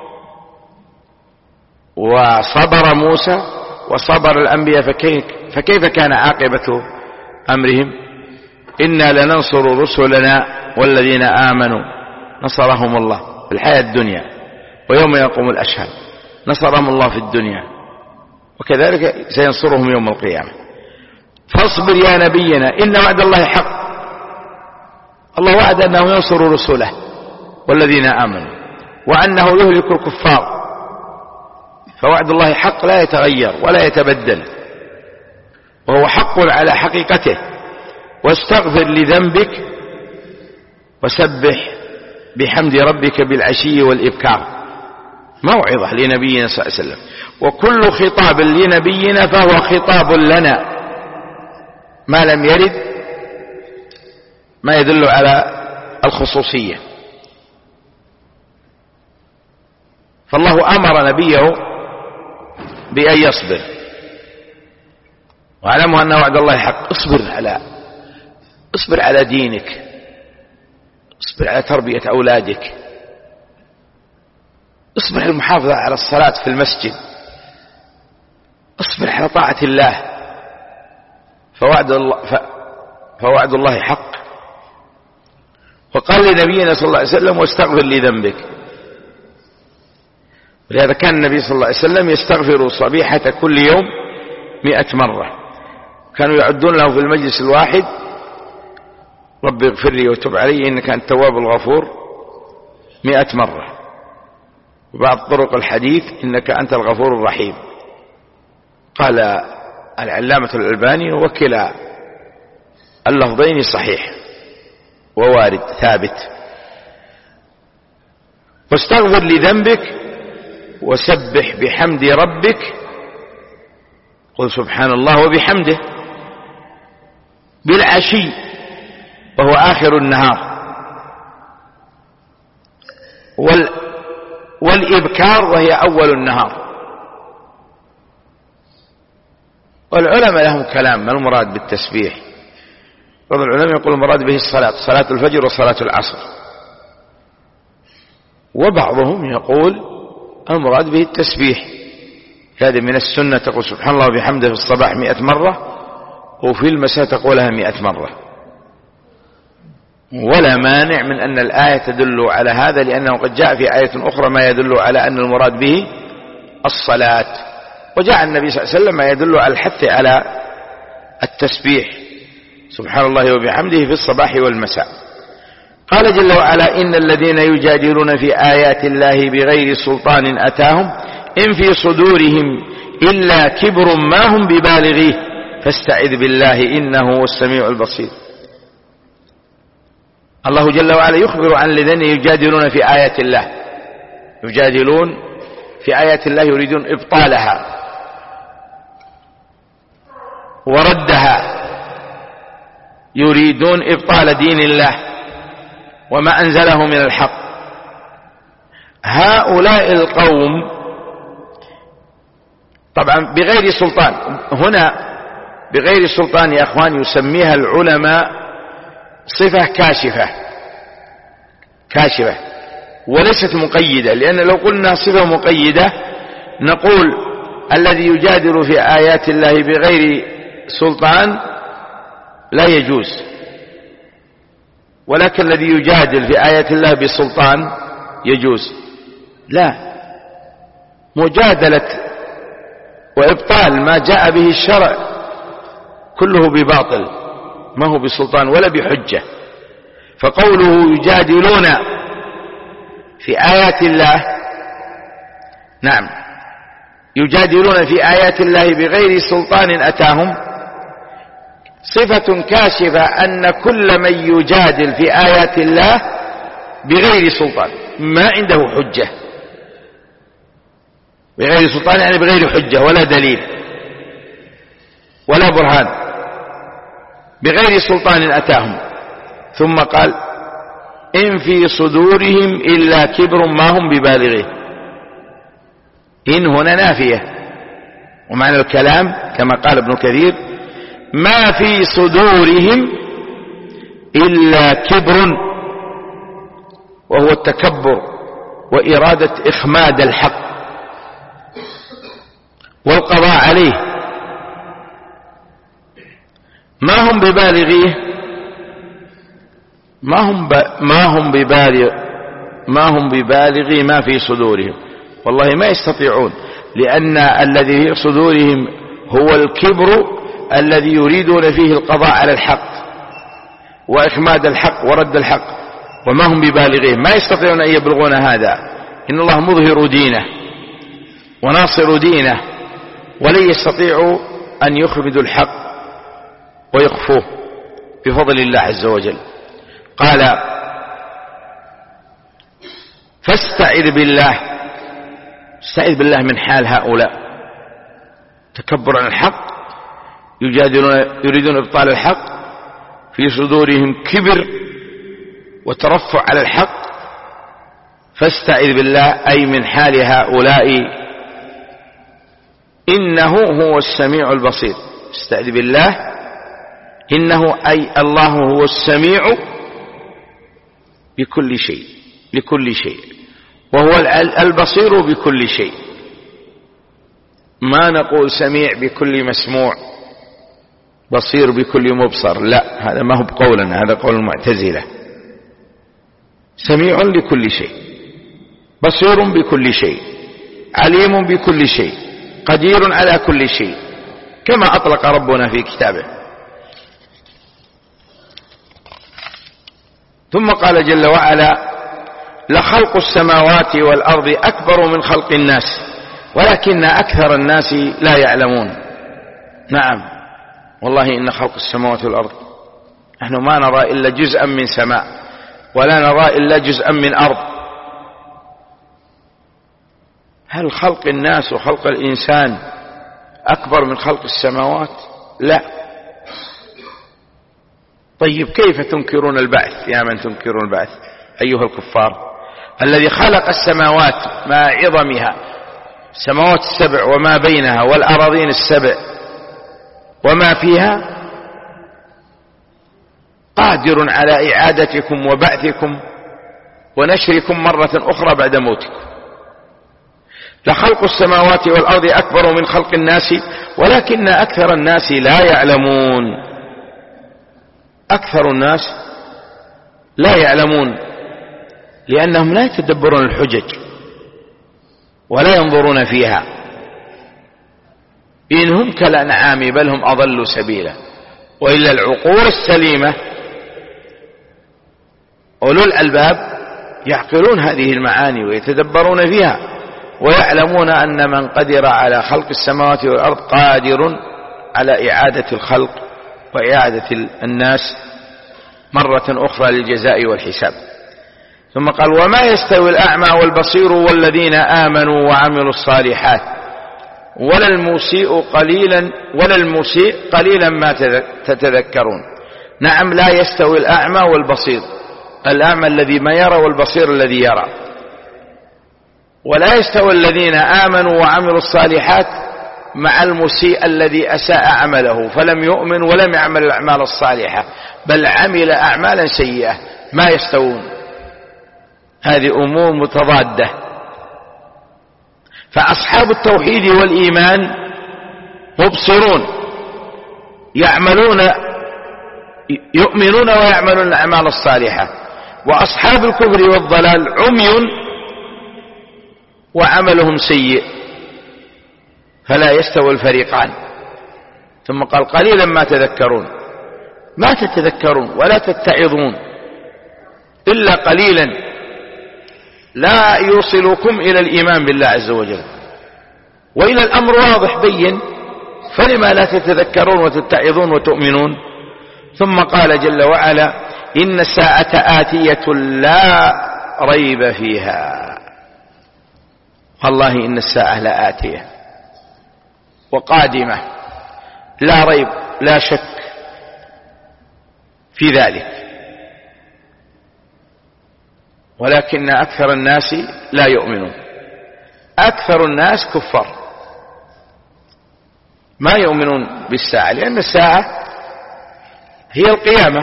وصبر موسى وصبر الأنبياء، فكيف كان عاقبة أمرهم؟ إنا لننصر رسلنا والذين آمنوا نصرهم الله في الحياة الدنيا، ويوم يقوم الأشهاد نصرهم الله في الدنيا، وكذلك سينصرهم يوم القيامة. فاصبر يا نبينا إن وعد الله حق. الله وعد أنه ينصر رسله والذين آمنوا، وأنه يهلك الكفار، فوعد الله حق لا يتغير ولا يتبدل، وهو حق على حقيقته. واستغفر لذنبك وسبح بحمد ربك بالعشي والإبكار. موعظة لنبينا صلى الله عليه وسلم، وكل خطاب لنبينا فهو خطاب لنا ما لم يرد ما يدل على الخصوصية. فالله أمر نبيه بأن يصبر، واعلموا أن وعد الله حق. اصبر على دينك، اصبر على تربية أولادك، اصبر على المحافظة على الصلاة في المسجد، اصبر على طاعة الله، فوعد الله حق. وقال لنبينا صلى الله عليه وسلم واستغفر لذنبك. ولهذا كان النبي صلى الله عليه وسلم يستغفر صبيحة كل يوم 100 مرة. كانوا يعدون له في المجلس الواحد رب اغفر لي وتب علي إنك أنت التواب الغفور 100 مرة. وبعض طرق الحديث إنك أنت الغفور الرحيم. قال العلامة الألباني وكلا اللفظين صحيح ووارد ثابت. واستغفر لذنبك وسبح بحمد ربك، قل سبحان الله وبحمده بالعشي وهو آخر النهار، والإبكار وهي أول النهار. والعلماء لهم كلام ما المراد بالتسبيح. بعض العلماء يقول المراد به صلاة الفجر وصلاة العصر، وبعضهم يقول المراد به التسبيح. هذه من السنة تقول سبحان الله وبحمده في الصباح 100 مرة، وفي المساء تقولها 100 مرة. ولا مانع من أن الآية تدل على هذا، لأنه قد جاء في آية أخرى ما يدل على أن المراد به الصلاة، وجاء النبي صلى الله عليه وسلم ما يدل على الحث على التسبيح سبحان الله وبحمده في الصباح والمساء. قال جل وعلا إن الذين يجادلون في آيات الله بغير سلطان أتاهم إن في صدورهم إلا كبر ما هم ببالغيه فاستعذ بالله إنه هو السميع البصير. الله جل وعلا يخبر عن الذين يجادلون في آيات الله، يجادلون في آيات الله يريدون إبطالها وردها، يريدون إبطال دين الله وما أنزله من الحق. هؤلاء القوم طبعا بغير سلطان، هنا بغير سلطان يا أخوان يسميها العلماء صفة كاشفة وليست مقيدة، لأن لو قلنا صفة مقيدة نقول الذي يجادل في آيات الله بغير سلطان لا يجوز، ولكن الذي يجادل في آيات الله بسلطان يجوز. لا، مجادلة وإبطال ما جاء به الشرع كله بباطل، ما هو بسلطان ولا بحجة. فقوله يجادلون في آيات الله، نعم يجادلون في آيات الله بغير سلطان أتاهم، صفة كاشفة أن كل من يجادل في آيات الله بغير سلطان ما عنده حجة، بغير سلطان يعني بغير حجة ولا دليل ولا برهان، بغير سلطان أتاهم. ثم قال إن في صدورهم إلا كبر ما هم ببالغه. إن هنا نافية، ومعنى الكلام كما قال ابن كثير ما في صدورهم إلا كبر، وهو التكبر وإرادة إخماد الحق والقضاء عليه. ما هم ببالغيه، ما هم ما هم ببالغي ما في صدورهم. والله ما يستطيعون، لأن الذي في صدورهم هو الكبر الذي يريدون فيه القضاء على الحق وإخماد الحق ورد الحق، وما هم ببالغيه، ما يستطيعون أن يبلغون هذا. إن الله مظهر دينه وناصر دينه، ولن يستطيعوا أن يخمدوا الحق ويخفوه بفضل الله عز وجل. قال فاستعذ بالله، استعذ بالله من حال هؤلاء، تكبر عن الحق، يريدون إبطال الحق، في صدورهم كبر وترفع على الحق. فاستعذ بالله أي من حال هؤلاء، إنه هو السميع البصير. استعذ بالله إنه أي الله هو السميع بكل شيء، لكل شيء، وهو البصير بكل شيء. ما نقول سميع بكل مسموع، بصير بكل مبصر، لا، هذا ما هو بقولنا، هذا قول المعتزلة. سميع لكل شيء، بصير بكل شيء، عليم بكل شيء، قدير على كل شيء، كما أطلق ربنا في كتابه. ثم قال جل وعلا لخلق السماوات والأرض أكبر من خلق الناس ولكن أكثر الناس لا يعلمون. نعم والله إن خلق السماوات والأرض، نحن ما نرى إلا جزءا من سماء، ولا نرى إلا جزءا من أرض. هل خلق الناس وخلق الإنسان أكبر من خلق السماوات؟ لا. طيب كيف تنكرون البعث يا من تنكرون البعث أيها الكفار؟ الذي خلق السماوات مع عظمها، السماوات السبع وما بينها والأراضين السبع وما فيها، قادر على إعادتكم وبعثكم ونشركم مرة أخرى بعد موتكم. لخلق السماوات والأرض أكبر من خلق الناس ولكن أكثر الناس لا يعلمون. أكثر الناس لا يعلمون لأنهم لا يتدبرون الحجج ولا ينظرون فيها، إن هم كالأنعام بل هم أضلوا سبيلا. وإلا العقول السليمة أولو الألباب يعقلون هذه المعاني ويتدبرون فيها، ويعلمون أن من قدر على خلق السماوات والأرض قادر على إعادة الخلق وإعادة الناس مرة أخرى للجزاء والحساب. ثم قال وما يستوي الأعمى والبصير والذين آمنوا وعملوا الصالحات ولا المسيء قليلا ما تتذكرون. نعم لا يستوي الأعمى والبصير، الأعمى الذي ما يرى والبصير الذي يرى. ولا يستوي الذين آمنوا وعملوا الصالحات مع المسيء الذي أساء عمله فلم يؤمن ولم يعمل الأعمال الصالحة بل عمل أعمالا سيئة، ما يستوون. هذه أمور متضادة. فأصحاب التوحيد والإيمان مبصرون، يؤمنون ويعملون الأعمال الصالحة، وأصحاب الكفر والضلال عمي وعملهم سيء، فلا يستوي الفريقان. ثم قال قليلا ما تذكرون، ما تتذكرون ولا تتعظون إلا قليلا لا يوصلكم إلى الإيمان بالله عز وجل. وإلى الأمر واضح بين، فلما لا تتذكرون وتتعظون وتؤمنون؟ ثم قال جل وعلا إن الساعة آتية لا ريب فيها. والله إن الساعة لآتية وقادمة لا ريب، لا شك في ذلك، ولكن أكثر الناس لا يؤمنون. أكثر الناس كفار ما يؤمنون بالساعة، لأن الساعة هي القيامة،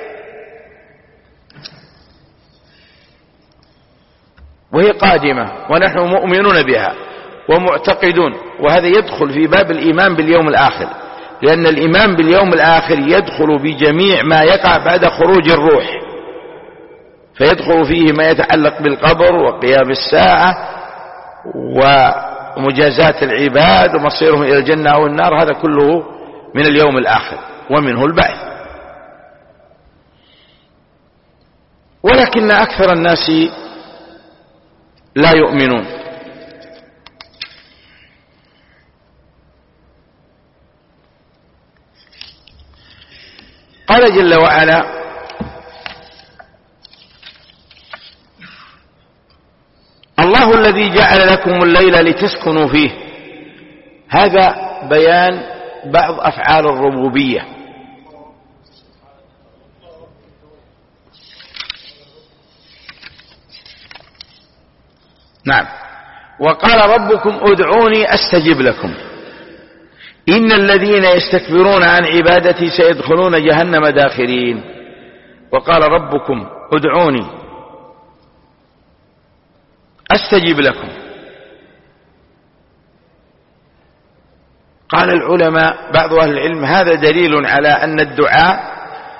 وهي قادمة ونحن مؤمنون بها ومعتقدون. وهذا يدخل في باب الإيمان باليوم الآخر، لأن الإيمان باليوم الآخر يدخل بجميع ما يقع بعد خروج الروح. فيدخل فيه ما يتعلق بالقبر وقيام الساعة ومجازات العباد ومصيرهم إلى الجنة أو النار، هذا كله من اليوم الآخر ومنه البعث. ولكن أكثر الناس لا يؤمنون. قال جل وعلا: الله الذي جعل لكم الليل لتسكنوا فيه. هذا بيان بعض أفعال الربوبية. نعم. وقال ربكم ادعوني أستجب لكم إن الذين يستكبرون عن عبادتي سيدخلون جهنم داخرين. وقال ربكم ادعوني أستجب لكم. قال العلماء بعض أهل العلم: هذا دليل على أن الدعاء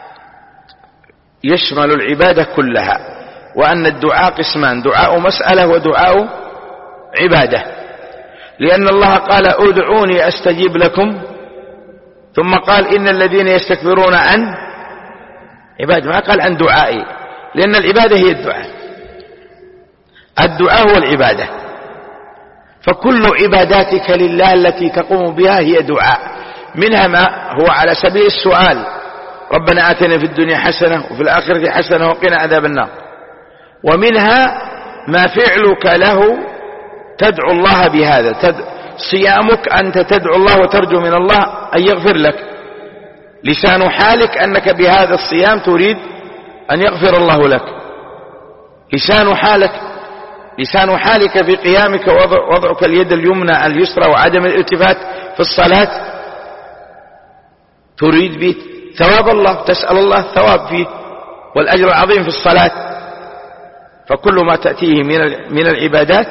يشمل العبادة كلها، وأن الدعاء قسمان: دعاء مسألة ودعاء عبادة، لأن الله قال ادعوني أستجيب لكم، ثم قال إن الذين يستكبرون عن عبادة، ما قال عن دعائي، لأن العبادة هي الدعاء، الدعاء هو العبادة، فكل عباداتك لله التي تقوم بها هي دعاء. منها ما هو على سبيل السؤال: ربنا آتنا في الدنيا حسنة وفي الآخرة حسنة وقنا عذاب النار. ومنها ما فعلك له تدعو الله بهذا، صيامك أنت تدعو الله وترجو من الله أن يغفر لك. لسان حالك أنك بهذا الصيام تريد أن يغفر الله لك. لسان حالك في قيامك وضعك اليد اليمنى على اليسرى وعدم الالتفات في الصلاة تريد به ثواب الله، تسأل الله الثواب فيه والأجر العظيم في الصلاة. فكل ما تأتيه من العبادات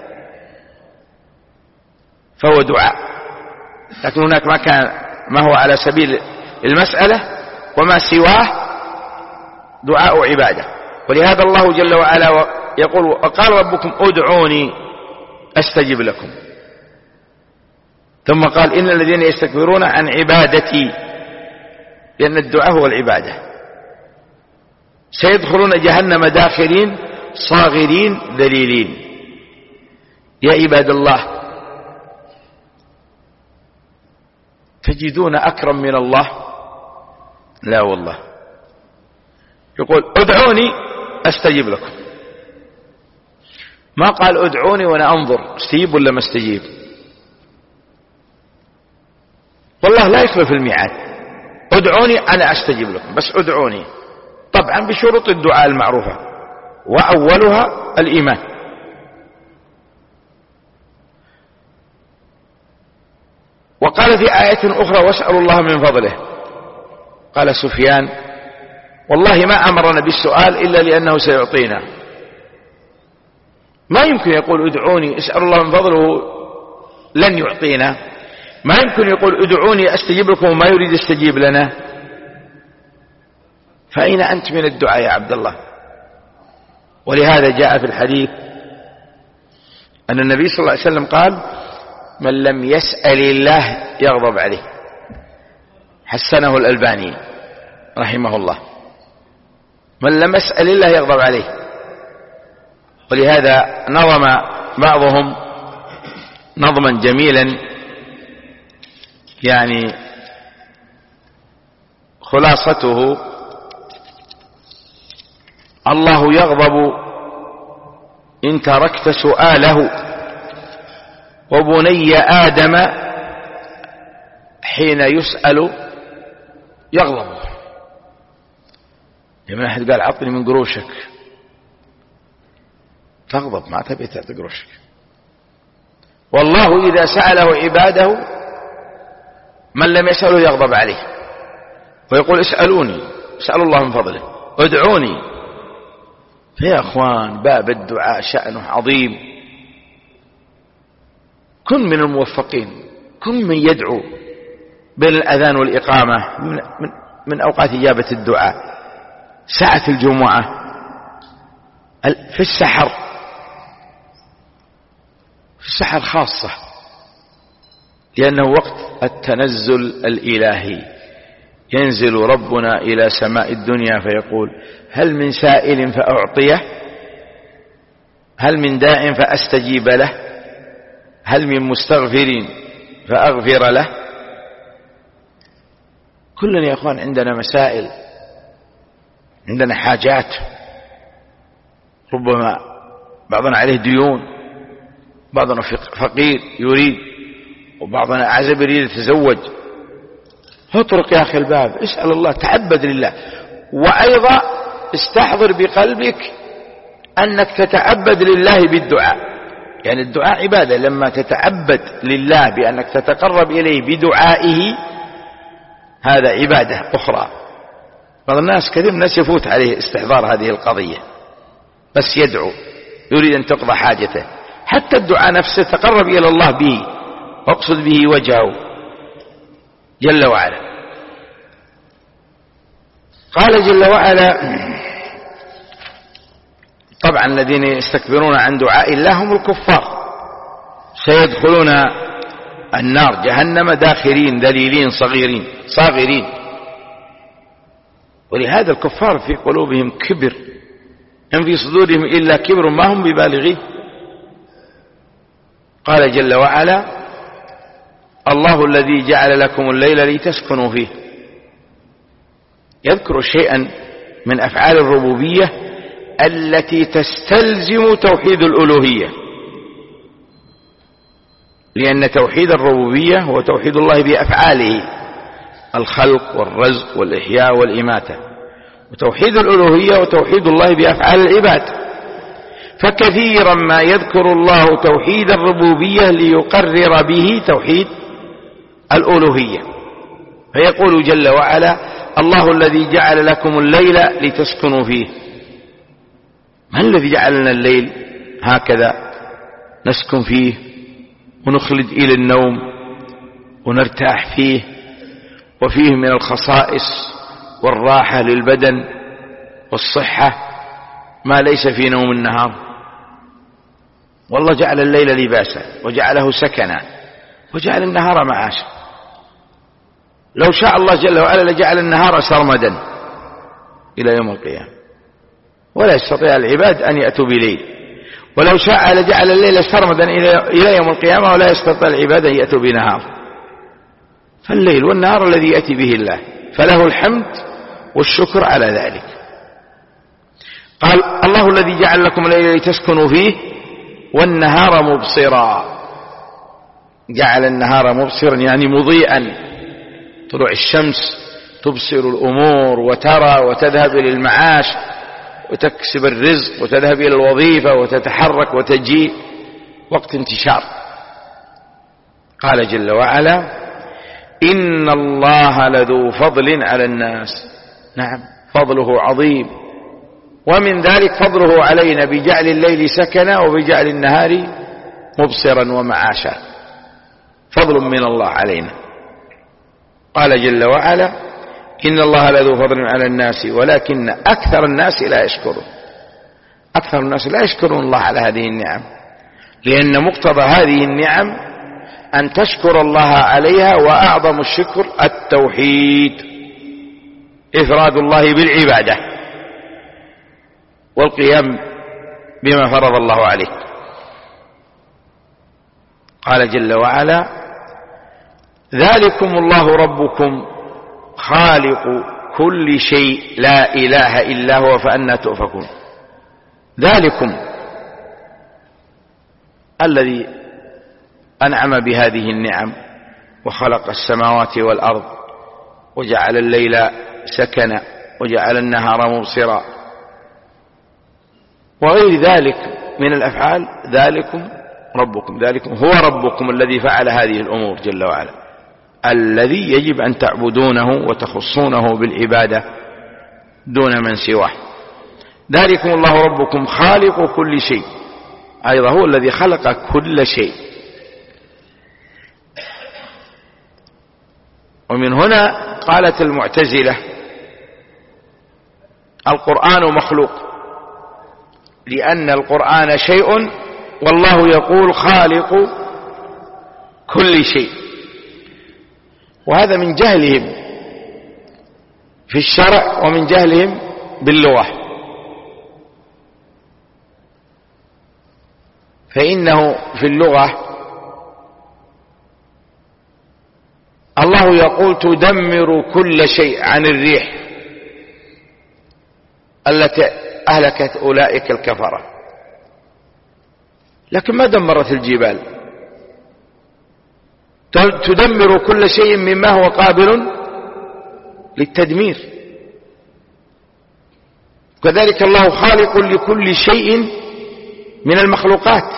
فهو دعاء، لكن هناك ما هو على سبيل المسألة، وما سواه دعاء عبادة. ولهذا الله جل وعلا يقول: وقال ربكم ادعوني أستجب لكم، ثم قال إن الذين يستكبرون عن عبادتي، لأن الدعاء هو العبادة، سيدخلون جهنم داخرين صاغرين ذليلين. يا عباد الله، تجدون أكرم من الله؟ لا والله. يقول ادعوني أستجيب لكم، ما قال ادعوني وأنا أنظر استجيب ولا ما استجيب. والله لا يخلف الميعاد، ادعوني أنا أستجيب لكم، بس ادعوني طبعا بشروط الدعاء المعروفة، وأولها الإيمان. وقال في آية أخرى: واسألوا الله من فضله. قال سفيان: والله ما أمرنا بالسؤال إلا لأنه سيعطينا. ما يمكن يقول ادعوني اسأل الله من فضله لن يعطينا، ما يمكن يقول ادعوني أستجيب لكم وما يريد يستجيب لنا. فأين أنت من الدعاء يا عبد الله؟ ولهذا جاء في الحديث أن النبي صلى الله عليه وسلم قال: من لم يسأل الله يغضب عليه. حسنه الألباني رحمه الله: من لم يسأل الله يغضب عليه. ولهذا نظم بعضهم نظما جميلا، يعني خلاصته: الله يغضب إن تركت سؤاله، وبني آدم حين يسأل يغضب. لمن أحد قال عطني من قروشك، تغضب، ما تبي تعطي قروشك. والله إذا سأله عباده من لم يسأله يغضب عليه، ويقول اسألوني، اسألوا الله من فضله، ادعوني. فيا أخوان، باب الدعاء شأنه عظيم. كن من الموفقين، كن من يدعو بين الأذان والإقامة من أوقات إجابة الدعاء. ساعة الجمعة في السحر، في السحر خاصة، لأنه وقت التنزل الإلهي، ينزل ربنا إلى سماء الدنيا فيقول: هل من سائل فأعطيه، هل من داع فأستجيب له، هل من مستغفر فأغفر له. كلنا يا أخوان عندنا مسائل، عندنا حاجات، ربما بعضنا عليه ديون، بعضنا فقير يريد، وبعضنا أعزب يريد يتزوج. اطرق يا أخي الباب، اسأل الله، تعبد لله. وأيضا استحضر بقلبك أنك تتعبد لله بالدعاء، يعني الدعاء عبادة. لما تتعبد لله بأنك تتقرب إليه بدعائه، هذا عبادة أخرى. بعض الناس، كثير من الناس يفوت عليه استحضار هذه القضية، بس يدعو، يريد أن تقضى حاجته. حتى الدعاء نفسه تقرب إلى الله به، واقصد به وجهه جل وعلا. قال جل وعلا: طبعا الذين يستكبرون عن دعاء الله هم الكفار، سيدخلون النار جهنم داخرين ذليلين صاغرين. ولهذا الكفار في قلوبهم كبر، إن في صدورهم إلا كبر ما هم ببالغيه. قال جل وعلا: الله الذي جعل لكم الليل لتسكنوا فيه. يذكر شيئا من أفعال الربوبية التي تستلزم توحيد الألوهية، لأن توحيد الربوبية هو توحيد الله بأفعاله، الخلق والرزق والإحياء والإماتة. وتوحيد الألوهية وتوحيد الله بأفعال العباد. فكثيرا ما يذكر الله توحيد الربوبية ليقرر به توحيد الألوهية، فيقول جل وعلا: الله الذي جعل لكم الليل لتسكنوا فيه. من الذي جعل لنا الليل هكذا نسكن فيه ونخلد إلى النوم ونرتاح فيه، وفيه من الخصائص والراحة للبدن والصحة ما ليس في نوم النهار. والله جعل الليل لباسا وجعله سكنا وجعل النهار معاشا. لو شاء الله جل وعلا لجعل النهار سرمدا إلى يوم القيامة، ولا يستطيع العباد أن يأتوا بليل. ولو شاء لجعل الليل سرمدا إلى يوم القيامة، ولا يستطيع العباد أن يأتوا بنهار. فالليل والنهار الذي يأتي به الله، فله الحمد والشكر على ذلك. قال: الله الذي جعل لكم الليل لتسكنوا فيه والنهار مبصرا. جعل النهار مبصرا يعني مضيئا، طلوع الشمس تبصر الأمور وترى وتذهب إلى المعاش وتكسب الرزق وتذهب إلى الوظيفة وتتحرك وتجيء وقت انتشار. قال جل وعلا: إن الله لذو فضل على الناس. نعم، فضله عظيم، ومن ذلك فضله علينا بجعل الليل سكنا وبجعل النهار مبصرا ومعاشا. فضل من الله علينا. قال جل وعلا: إن الله لذو فضل على الناس ولكن أكثر الناس لا يشكرون. أكثر الناس لا يشكرون الله على هذه النعم، لأن مقتضى هذه النعم أن تشكر الله عليها، وأعظم الشكر التوحيد، إفراد الله بالعبادة والقيام بما فرض الله عليه. قال جل وعلا: ذلكم الله ربكم خالق كل شيء لا إله إلا هو فأنى تؤفكون. ذلكم الذي أنعم بهذه النعم وخلق السماوات والأرض وجعل الليل سكنا وجعل النهار مبصرا وغير ذلك من الأفعال. ذلكم ربكم، ذلكم هو ربكم الذي فعل هذه الأمور جل وعلا، الذي يجب أن تعبدونه وتخصونه بالعبادة دون من سواه. ذلكم الله ربكم خالق كل شيء، أيضا هو الذي خلق كل شيء. ومن هنا قالت المعتزلة: القرآن مخلوق. لأن القرآن شيء والله يقول خالق كل شيء. وهذا من جهلهم في الشرع ومن جهلهم باللغة. فإنه في اللغة الله يقول تدمر كل شيء عن الريح التي أهلكت أولئك الكفرة، لكن ما دمرت الجبال. تدمر كل شيء مما هو قابل للتدمير. كذلك الله خالق لكل شيء من المخلوقات،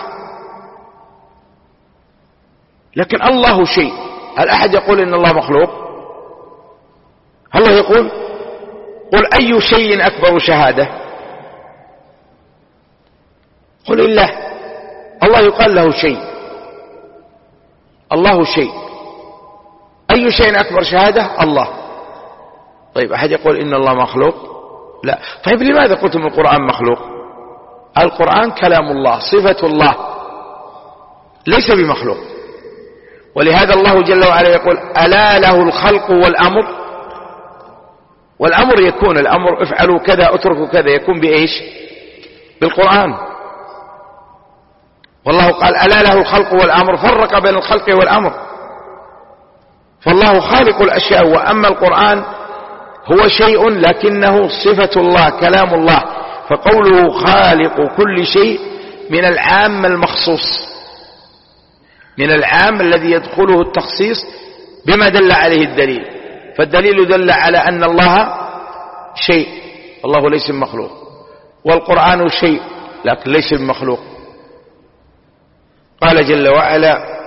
لكن الله شيء. هل أحد يقول إن الله مخلوق؟ هل الله يقول قل أي شيء أكبر شهادة؟ قل الله. الله يقال له شيء، الله شيء. أي شيء أكبر شهادة؟ الله. طيب أحد يقول إن الله مخلوق؟ لا. طيب لماذا قلتم القرآن مخلوق؟ القرآن كلام الله، صفة الله، ليس بمخلوق. ولهذا الله جل وعلا يقول ألا له الخلق والأمر. والأمر يكون، الأمر افعلوا كذا اتركوا كذا، يكون بإيش؟ بالقرآن. والله قال ألا له الخلق والأمر، فرق بين الخلق والأمر. فالله خالق الأشياء، وأما القرآن هو شيء لكنه صفة الله، كلام الله. فقوله خالق كل شيء من العام المخصوص، من العام الذي يدخله التخصيص بما دل عليه الدليل. فالدليل دل على أن الله شيء، الله ليس بمخلوق، والقرآن شيء لكن ليس بمخلوق. قال جل وعلا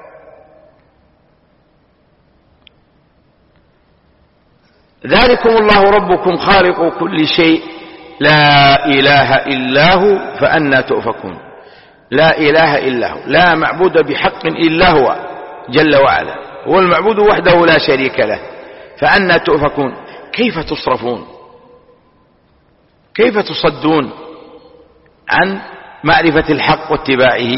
ذلكم الله ربكم خالق كل شيء لا إله إلا هو فأنى تؤفكون. لا إله إلا هو، لا معبود بحق إلا هو جل وعلا، هو المعبود وحده لا شريك له. فأنى تؤفكون، كيف تصرفون؟ كيف تصدون عن معرفة الحق واتباعه؟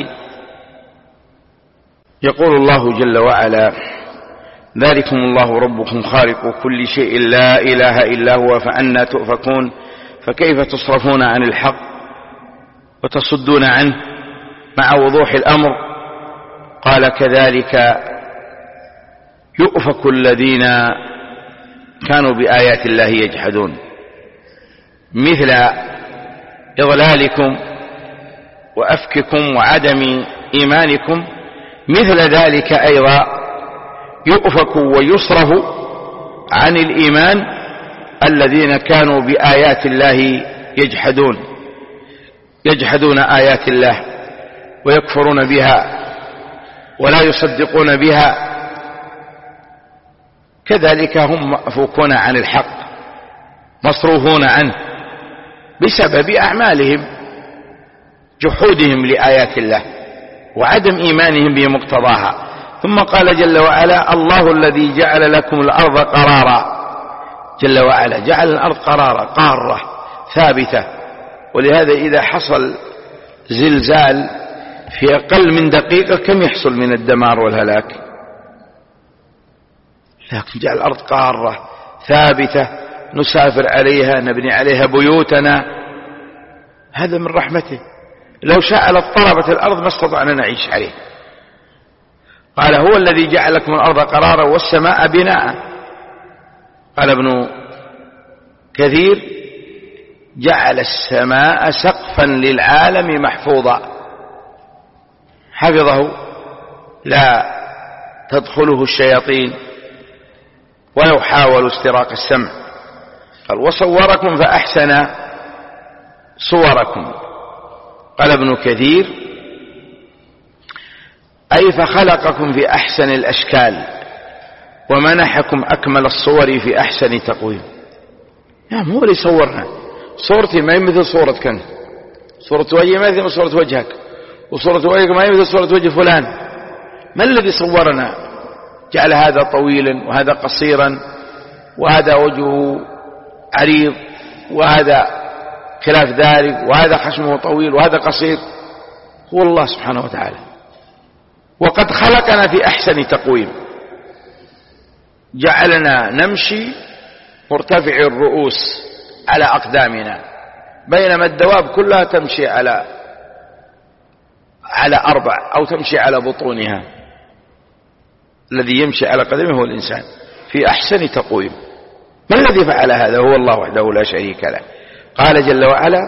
يقول الله جل وعلا ذلكم الله ربكم خالق كل شيء لا إله إلا هو فأنى تؤفكون. فكيف تصرفون عن الحق وتصدون عنه مع وضوح الأمر؟ قال كذلك يؤفك الذين كانوا بآيات الله يجحدون. مثل إضلالكم وأفككم وعدم إيمانكم، مثل ذلك أيضا يؤفك ويصرف عن الإيمان الذين كانوا بآيات الله يجحدون، يجحدون آيات الله ويكفرون بها ولا يصدقون بها. كذلك هم مأفوكون عن الحق، مصروفون عنه بسبب أعمالهم، جحودهم لآيات الله وعدم إيمانهم بمقتضاها. ثم قال جل وعلا الله الذي جعل لكم الأرض قرارا. جل وعلا جعل الأرض قرارا، قارة ثابتة. ولهذا إذا حصل زلزال في أقل من دقيقة كم يحصل من الدمار والهلاك؟ لكن جعل الأرض قارة ثابتة نسافر عليها، نبني عليها بيوتنا. هذا من رحمته. لو شاء لاضطربت الأرض ما استطعنا نعيش عليه. قال هو الذي جعل لكم الأرض قرارا والسماء بناء. قال ابن كثير جعل السماء سقفا للعالم محفوظا، حفظه لا تدخله الشياطين ولو حاولوا استراق السمع. قال وصوركم فأحسن صوركم. قال ابن كثير أي فخلقكم في أحسن الأشكال ومنحكم أكمل الصور في أحسن تقويم. نعم هو اللي صورنا. صورتي ما هي مثل صورتك أنت، صورة وجهي ما هي مثل صورة وجهك، وصورة وجهك ما هي مثل صورة وجه فلان. ما الذي صورنا؟ جعل هذا طويلا وهذا قصيرا، وهذا وجهه عريض وهذا خلاف ذلك، وهذا خشمه طويل وهذا قصير، هو الله سبحانه وتعالى. وقد خلقنا في أحسن تقويم، جعلنا نمشي مرتفع الرؤوس على أقدامنا، بينما الدواب كلها تمشي على 4 أو تمشي على بطونها. الذي يمشي على قدمه هو الإنسان في أحسن تقويم. ما الذي فعل هذا؟ هو الله وحده لا شريك له. قال جل وعلا: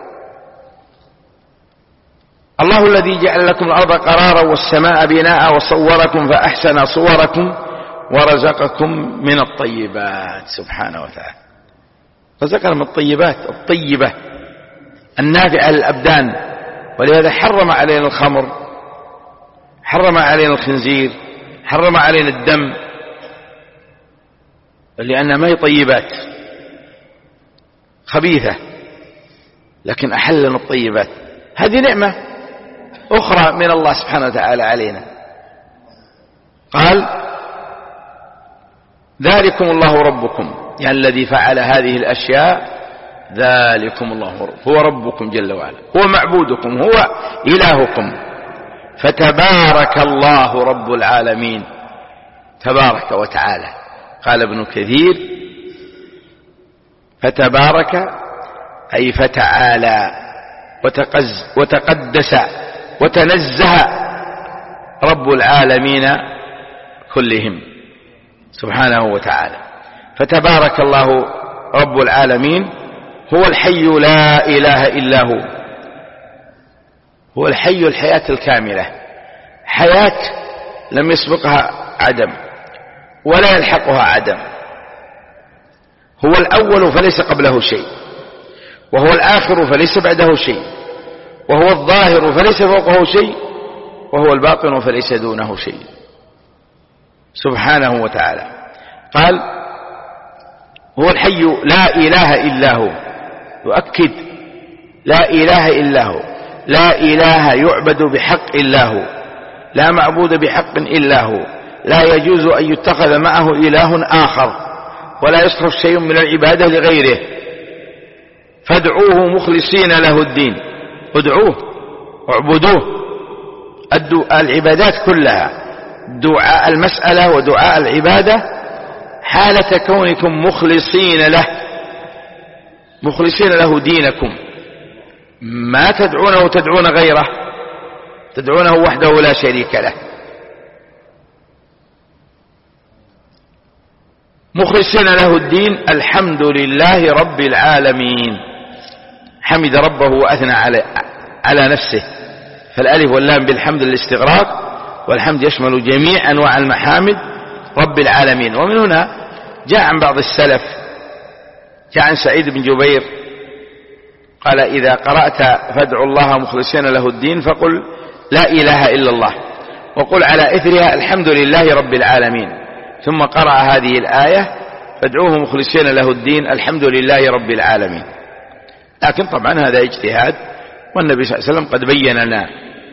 الله الذي جعل لكم الأرض قرارا والسماء بناء وصوركم فأحسن صوركم ورزقكم من الطيبات. سبحانه وتعالى رزقنا من الطيبات الطيبة النافعة للأبدان، ولهذا حرم علينا الخمر، حرم علينا الخنزير، حرم علينا الدم، لأنها ما هي طيبات، خبيثة، لكن أحل لنا الطيبات. هذه نعمة أخرى من الله سبحانه وتعالى علينا. قال: ذلكم الله ربكم، يعني الذي فعل هذه الأشياء، ذلكم الله هو ربكم جل وعلا، هو معبودكم، هو إلهكم، فتبارك الله رب العالمين. تبارك وتعالى. قال ابن كثير: فتبارك أي فتعالى وتقدس وتنزه رب العالمين كلهم سبحانه وتعالى. فتبارك الله رب العالمين هو الحي لا إله إلا هو، هو الحي الحياة الكاملة، حياة لم يسبقها عدم ولا يلحقها عدم. هو الأول فليس قبله شيء، وهو الآخر فليس بعده شيء، وهو الظاهر فليس فوقه شيء، وهو الباطن فليس دونه شيء سبحانه وتعالى. قال: هو الحي لا إله إلا هو، يؤكد لا إله إلا هو، لا إله يعبد بحق إلا هو، لا معبود بحق إلا هو، لا يجوز أن يتخذ معه إله آخر، ولا يصرف شيء من العبادة لغيره، فادعوه مخلصين له الدين. ادعوه اعبدوه. العبادات كلها، دعاء المسألة ودعاء العبادة، حالة كونكم مخلصين له، مخلصين له دينكم، ما تدعونه تدعون غيره، تدعونه وحده لا شريك له. مخلصين له الدين، الحمد لله رب العالمين. حمد ربه وأثنى على نفسه، فالألف واللام بالحمد للاستغراق، والحمد يشمل جميع أنواع المحامد رب العالمين. ومن هنا جاء عن بعض السلف، جاء عن سعيد بن جبير قال: إذا قرأت فادعوا الله مخلصين له الدين فقل لا إله إلا الله، وقل على إثرها الحمد لله رب العالمين، ثم قرأ هذه الآية: فادعوه مخلصين له الدين الحمد لله رب العالمين. لكن طبعا هذا اجتهاد، والنبي صلى الله عليه وسلم قد بين لنا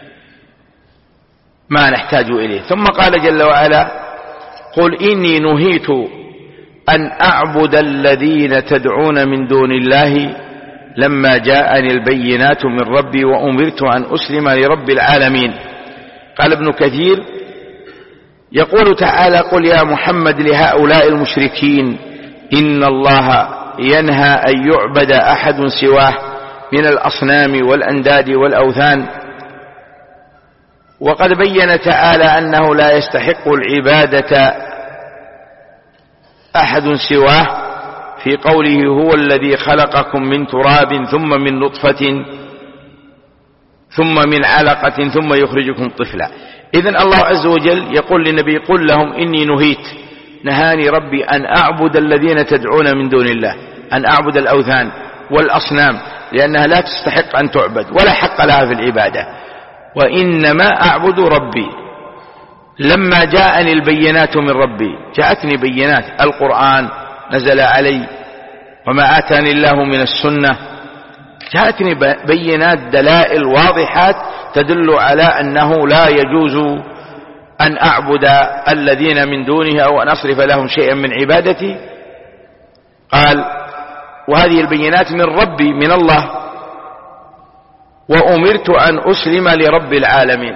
ما نحتاج إليه. ثم قال جل وعلا: قل إني نهيت أن أعبد الذين تدعون من دون الله لما جاءني البينات من ربي وأمرت أن أسلم لرب العالمين. قال ابن كثير: يقول تعالى: قل يا محمد لهؤلاء المشركين إن الله ينهى أن يعبد أحد سواه من الأصنام والأنداد والأوثان. وقد بين تعالى أنه لا يستحق العبادة أحد سواه في قوله: هو الذي خلقكم من تراب ثم من نطفة ثم من علقة ثم يخرجكم طفلا. إذن الله عز وجل يقول للنبي: قل لهم إني نهيت، نهاني ربي أن أعبد الذين تدعون من دون الله، أن أعبد الأوثان والأصنام، لأنها لا تستحق أن تعبد ولا حق لها في العبادة، وإنما أعبد ربي. لما جاءني البينات من ربي، جاءتني بينات، القرآن نزل علي وما آتاني الله من السنة، جاءتني بينات، دلائل واضحات تدل على أنه لا يجوز أن أعبد الذين من دونه أو أن أصرف لهم شيئا من عبادتي. قال: وهذه البينات من ربي من الله، وأمرت أن أسلم لرب العالمين.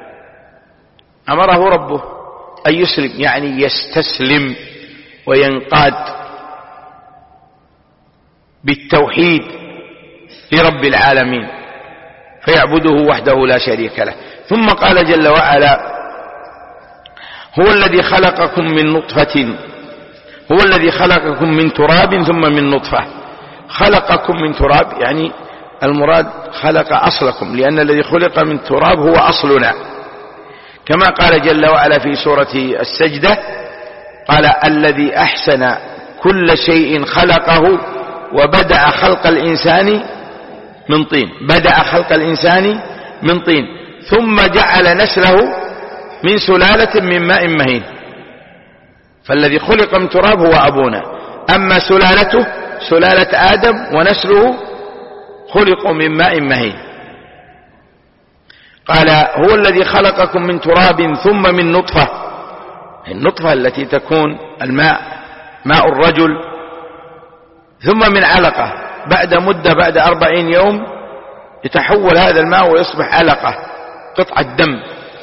أمره ربه أن يسلم، يعني يستسلم وينقاد بالتوحيد لرب العالمين فيعبده وحده لا شريك له. ثم قال جل وعلا: هو الذي خلقكم من نطفة، هو الذي خلقكم من تراب ثم من نطفة. خلقكم من تراب يعني المراد خلق أصلكم، لأن الذي خلق من تراب هو أصلنا، كما قال جل وعلا في سورة السجدة: قال الذي أحسن كل شيء خلقه وبدأ خلق الإنسان من طين. بدأ خلق الإنسان من طين ثم جعل نسله من سلالة من ماء مهين. فالذي خلق من تراب هو أبونا، أما سلالته سلالة آدم ونسله خلقوا من ماء مهين. قال: هو الذي خلقكم من تراب ثم من نطفة، النطفة التي تكون الماء، ماء الرجل، ثم من علقة، بعد مدة بعد 40 يوم يتحول هذا الماء ويصبح علقة، قطعة دم،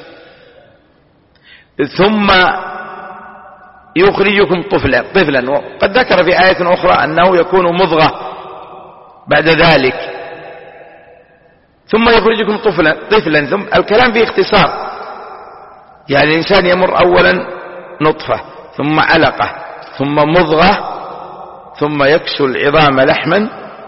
ثم يخرجكم طفلا. وقد ذكر في آية أخرى أنه يكون مضغة بعد ذلك، ثم يخرجكم طفلا. ثم الكلام فيه اختصار، يعني الإنسان يمر أولا نطفة ثم علقة ثم مضغة ثم يكسو العظام لحما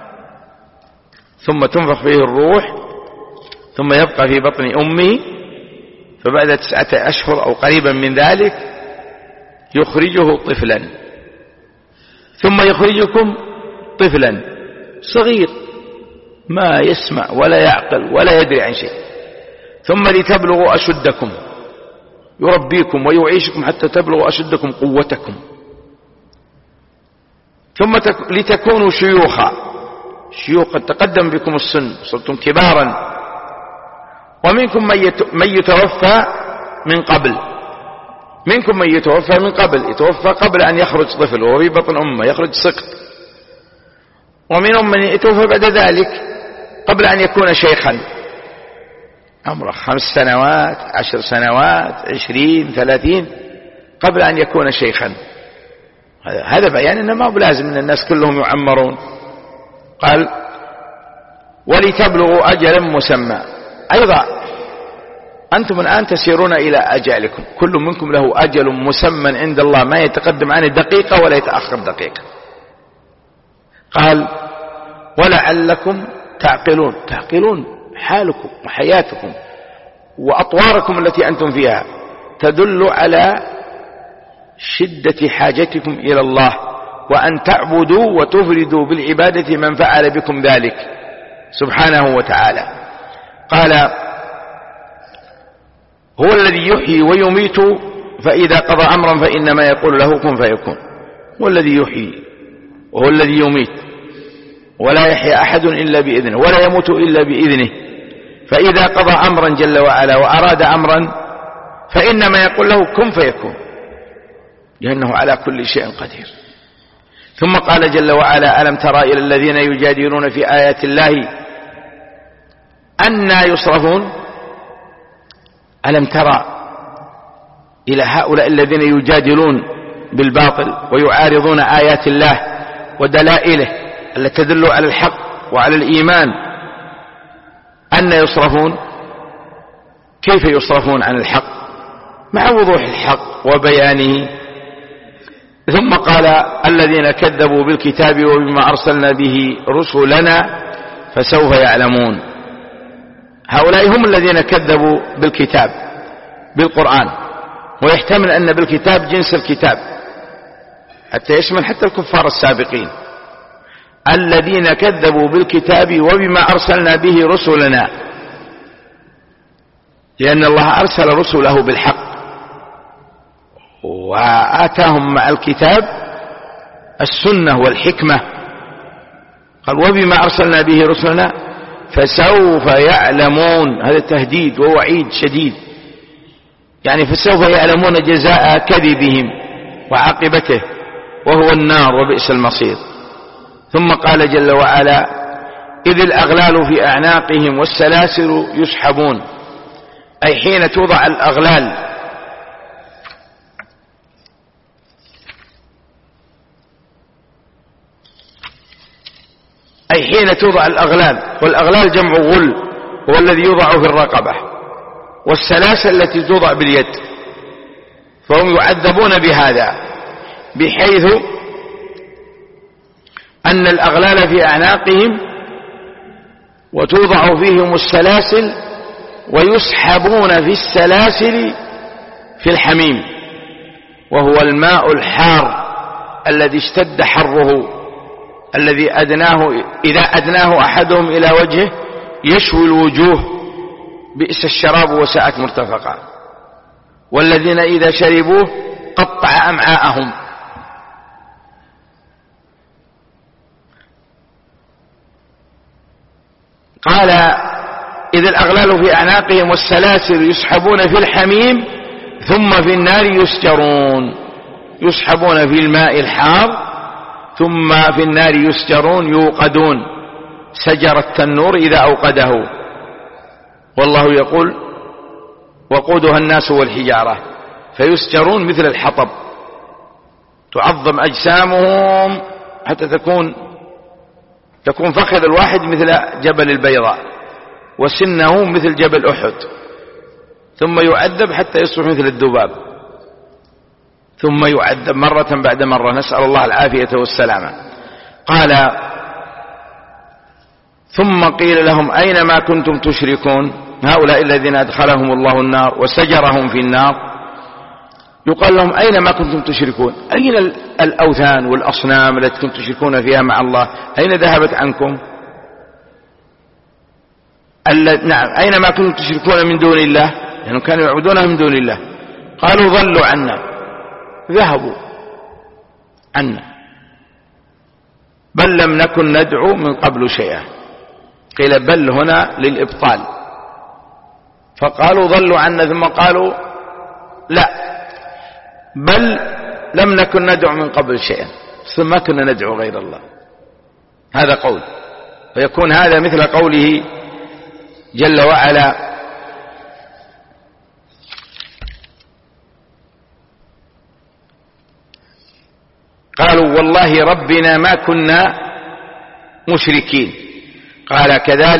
ثم تنفخ فيه الروح ثم يبقى في بطن أمه، فبعد 9 أشهر أو قريبا من ذلك يخرجه طفلا، ثم يخرجكم طفلا صغير ما يسمع ولا يعقل ولا يدري عن شيء، ثم لتبلغوا أشدكم، يربيكم ويعيشكم حتى تبلغوا أشدكم قوتكم، ثم لتكونوا شيوخا، شيوخ قد تقدم بكم السن صرتم كبارا، ومنكم من يتوفى من قبل، منكم من يتوفى من قبل، يتوفى قبل أن يخرج طفل وهو في بطن أمه يخرج سقط، ومنهم من يتوفى بعد ذلك قبل أن يكون شيخا عمره 5 سنوات 10 سنوات 20 30 قبل أن يكون شيخا. هذا بيان أنه ما بلازم أن الناس كلهم يعمرون. قال: ولتبلغوا أجلا مسمى. أيضا أنتم الآن تسيرون إلى أجالكم، كل منكم له أجل مسمى عند الله ما يتقدم عنه دقيقة ولا يتأخر دقيقة. قال: ولعلكم تعقلون. تعقلون حالكم وحياتكم وأطواركم التي أنتم فيها تدل على شدة حاجتكم إلى الله، وأن تعبدوا وتفردوا بالعبادة من فعل بكم ذلك سبحانه وتعالى. قال: هو الذي يحيي ويميت، فإذا قضى أمرا فإنما يقول له كن فيكون. هو الذي يحيي وهو الذي يميت، ولا يحيى أحد إلا بإذنه ولا يموت إلا بإذنه، فإذا قضى أمرا جل وعلا وأراد أمرا فإنما يقول له كن فيكون، لأنه على كل شيء قدير. ثم قال جل وعلا: ألم ترى إلى الذين يجادلون في آيات الله أنى يصرفون. ألم ترى إلى هؤلاء الذين يجادلون بالباطل ويعارضون آيات الله ودلائله التي تدل على الحق وعلى الإيمان، أنى يصرفون؟ كيف يصرفون عن الحق مع وضوح الحق وبيانه؟ ثم قال: الذين كذبوا بالكتاب وبما أرسلنا به رسلنا فسوف يعلمون. هؤلاء هم الذين كذبوا بالكتاب بالقرآن، ويحتمل أن بالكتاب جنس الكتاب حتى يشمل حتى الكفار السابقين. الذين كذبوا بالكتاب وبما أرسلنا به رسلنا، لأن الله أرسل رسله بالحق وآتاهم مع الكتاب السنة والحكمة. قال: وبما أرسلنا به رسلنا فسوف يعلمون. هذا تهديد ووعيد شديد، يعني فسوف يعلمون جزاء كذبهم وعاقبته، وهو النار وبئس المصير. ثم قال جل وعلا: إذ الأغلال في أعناقهم والسلاسل يسحبون، أي حين توضع الأغلال والأغلال جمع غل، هو الذي يوضع في الرقبة، والسلاسل التي توضع باليد، فهم يعذبون بهذا، بحيث أن الأغلال في أعناقهم وتوضع فيهم السلاسل، ويسحبون في السلاسل في الحميم، وهو الماء الحار الذي اشتد حره، الذي إذا أدناه أحدهم إلى وجهه يشوي الوجوه، بئس الشراب وساءت مرتفقا، والذين إذا شربوه قطع أمعاءهم. قال: إذ الأغلال في أعناقهم والسلاسل يسحبون في الحميم ثم في النار يسجرون، يسحبون في الماء الحار ثم في النار يسجرون، يوقدون، سجر التنور إذا أوقده، والله يقول: وقودها الناس والحجارة، فيسجرون مثل الحطب، تعظم أجسامهم حتى تكون فخذ الواحد مثل جبل البيضاء، وسنه مثل جبل أحد، ثم يعذب حتى يصبح مثل الذباب، ثم يعذب مرة بعد مرة، نسأل الله العافية والسلامة. قال: ثم قيل لهم: أين ما كنتم تشركون؟ هؤلاء الذين أدخلهم الله النار وسجرهم في النار، يقال لهم: أين ما كنتم تشركون؟ أين الأوثان والأصنام التي كنتم تشركون فيها مع الله؟ أين ذهبت عنكم؟ نعم، أين ما كنتم تشركون من دون الله؟ لأنهم كانوا يعبدونها من دون الله. قالوا: ضلوا عنا، ذهبوا عنا، بل لم نكن ندعو من قبل شيئا. قيل بل هنا للإبطال، فقالوا ضلوا عنا، ثم قالوا لا، بل لم نكن ندعو من قبل شيئا، ثم ما كنا ندعو غير الله. هذا قول، ويكون هذا مثل قوله جل وعلا: قالوا والله ربنا ما كنا مشركين. قال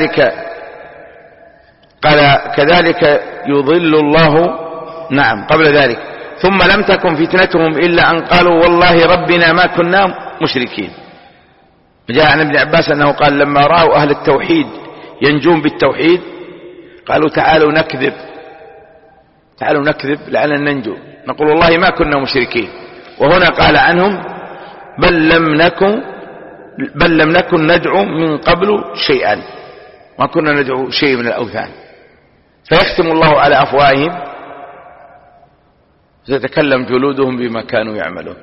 كذلك يضل الله. نعم، قبل ذلك: ثم لم تكن فتنتهم إلا أن قالوا والله ربنا ما كنا مشركين. جاء عن ابن عباس أنه قال: لما رأوا أهل التوحيد ينجون بالتوحيد قالوا تعالوا نكذب لعلنا ننجو، نقول والله ما كنا مشركين. وهنا قال عنهم: بل لم نكن ندعو من قبل شيئا، ما كنا ندعو شيء من الأوثان. فيختم الله على أفواههم، تتكلم جلودهم بما كانوا يعملون.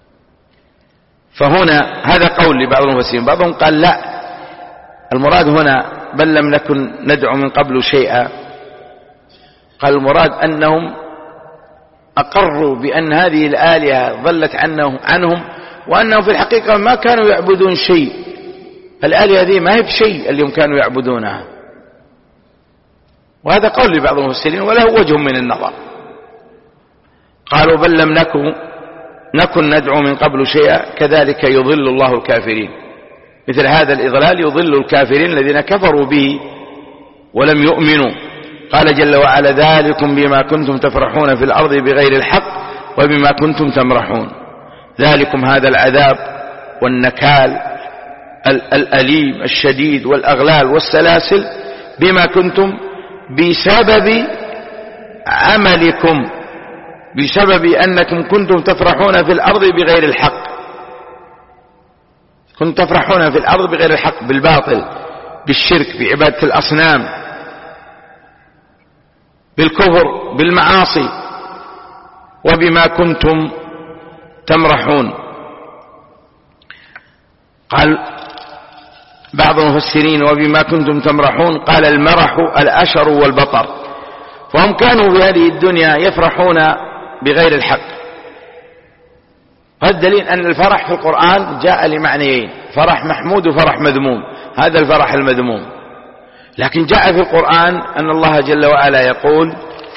فهنا هذا قول لبعض المفسرين، بعضهم قال لا، المراد هنا بل لم نكن ندعو من قبل شيئا، قال المراد أنهم أقروا بأن هذه الآلهة ضلت عنهم، وأنهم في الحقيقة ما كانوا يعبدون شيء، الآلهة هذه ما هي بشيء اليوم كانوا يعبدونها. وهذا قول لبعض المفسرين وله وجه من النظر. قالوا بل لم نكن ندعو من قبل شيئا كذلك يضل الله الكافرين. مثل هذا الإضلال يضل الكافرين الذين كفروا به ولم يؤمنوا. قال جل وعلا: ذلكم بما كنتم تفرحون في الأرض بغير الحق وبما كنتم تمرحون. ذلكم هذا العذاب والنكال الأليم الشديد والأغلال والسلاسل بما كنتم، بسبب عملكم، بسبب أنكم كنتم تفرحون في الأرض بغير الحق. كنتم تفرحون في الأرض بغير الحق، بالباطل، بالشرك، بعبادة الأصنام، بالكفر، بالمعاصي، وبما كنتم تمرحون. قال بعض المفسرين: وبما كنتم تمرحون، قال المرح الأشر والبطر. فهم كانوا في هذه الدنيا يفرحون بغير الحق، هذا دليل أن الفرح في القرآن جاء لمعنيين: فرح محمود وفرح مذموم. هذا الفرح المذموم. لكن جاء في القرآن أن الله جل وعلا يقول: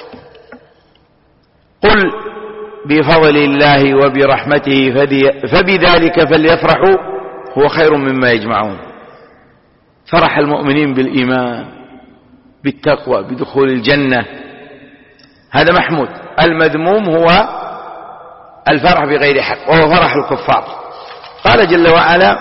قل بفضل الله وبرحمته فبذلك فليفرحوا هو خير مما يجمعون. فرح المؤمنين بالإيمان بالتقوى بدخول الجنة، هذا محمود. المذموم هو الفرح بغير حق، وهو فرح الكفار. قال جل وعلا: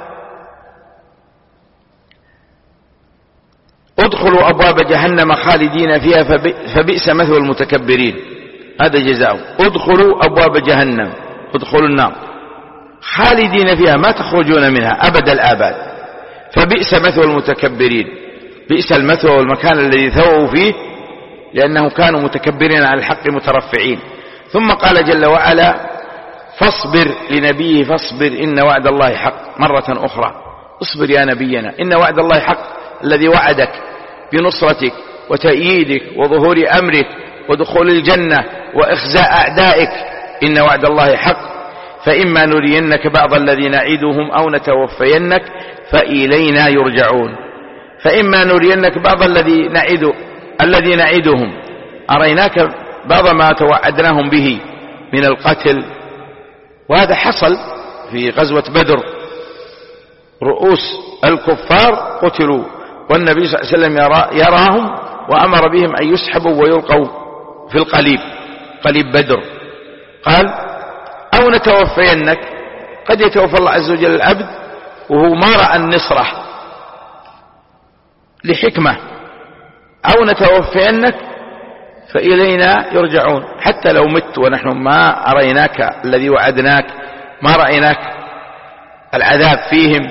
ادخلوا أبواب جهنم خالدين فيها فبئس مثوى المتكبرين. هذا جزاؤهم. ادخلوا أبواب جهنم، ادخلوا النار خالدين فيها ما تخرجون منها أبد الآباد، فبئس مثوى المتكبرين. بئس المثوى والمكان الذي ثووا فيه، لأنهم كانوا متكبرين على الحق مترفعين. ثم قال جل وعلا: فاصبر لنبيه فاصبر إن وعد الله حق. مرة أخرى: اصبر يا نبينا إن وعد الله حق، الذي وعدك بنصرتك وتأييدك وظهور أمرك ودخول الجنة وإخزاء أعدائك. إن وعد الله حق، فإما نرينك بعض الذي نعدهم أو نتوفينك فإلينا يرجعون. فإما نرينك بعض الذي نعدهم، أريناك بعض ما توعدناهم به من القتل، وهذا حصل في غزوة بدر. رؤوس الكفار قتلوا والنبي صلى الله عليه وسلم يراهم، وأمر بهم أن يسحبوا ويلقوا في القليب، قليب بدر. قال: أو نتوفينك، قد يتوفى الله عز وجل العبد وهو ما رأى النصرة لحكمة، أو نتوفينك فإلينا يرجعون. حتى لو مت ونحن ما أريناك الذي وعدناك، ما رأيناك العذاب فيهم،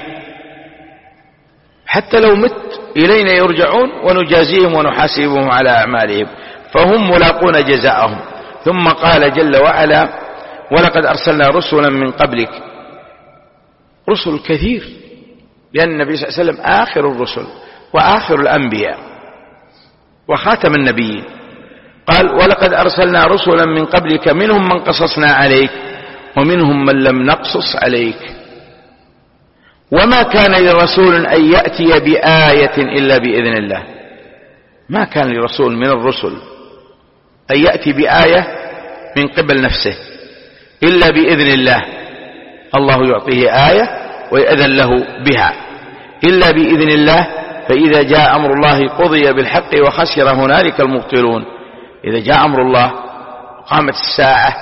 حتى لو مت إلينا يرجعون ونجازيهم ونحاسبهم على أعمالهم، فهم ملاقون جزاءهم. ثم قال جل وعلا: ولقد أرسلنا رسلا من قبلك. رسل كثير، لأن النبي صلى الله عليه وسلم آخر الرسل وآخر الأنبياء وخاتم النبيين. قال: ولقد أرسلنا رسلا من قبلك منهم من قصصنا عليك ومنهم من لم نقصص عليك وما كان لرسول أن يأتي بآية إلا بإذن الله. ما كان لرسول من الرسل أن يأتي بآية من قبل نفسه إلا بإذن الله. الله يعطيه آية ويأذن له بها إلا بإذن الله. فإذا جاء أمر الله قضي بالحق وخسر هنالك المبطلون. إذا جاء أمر الله قامت الساعة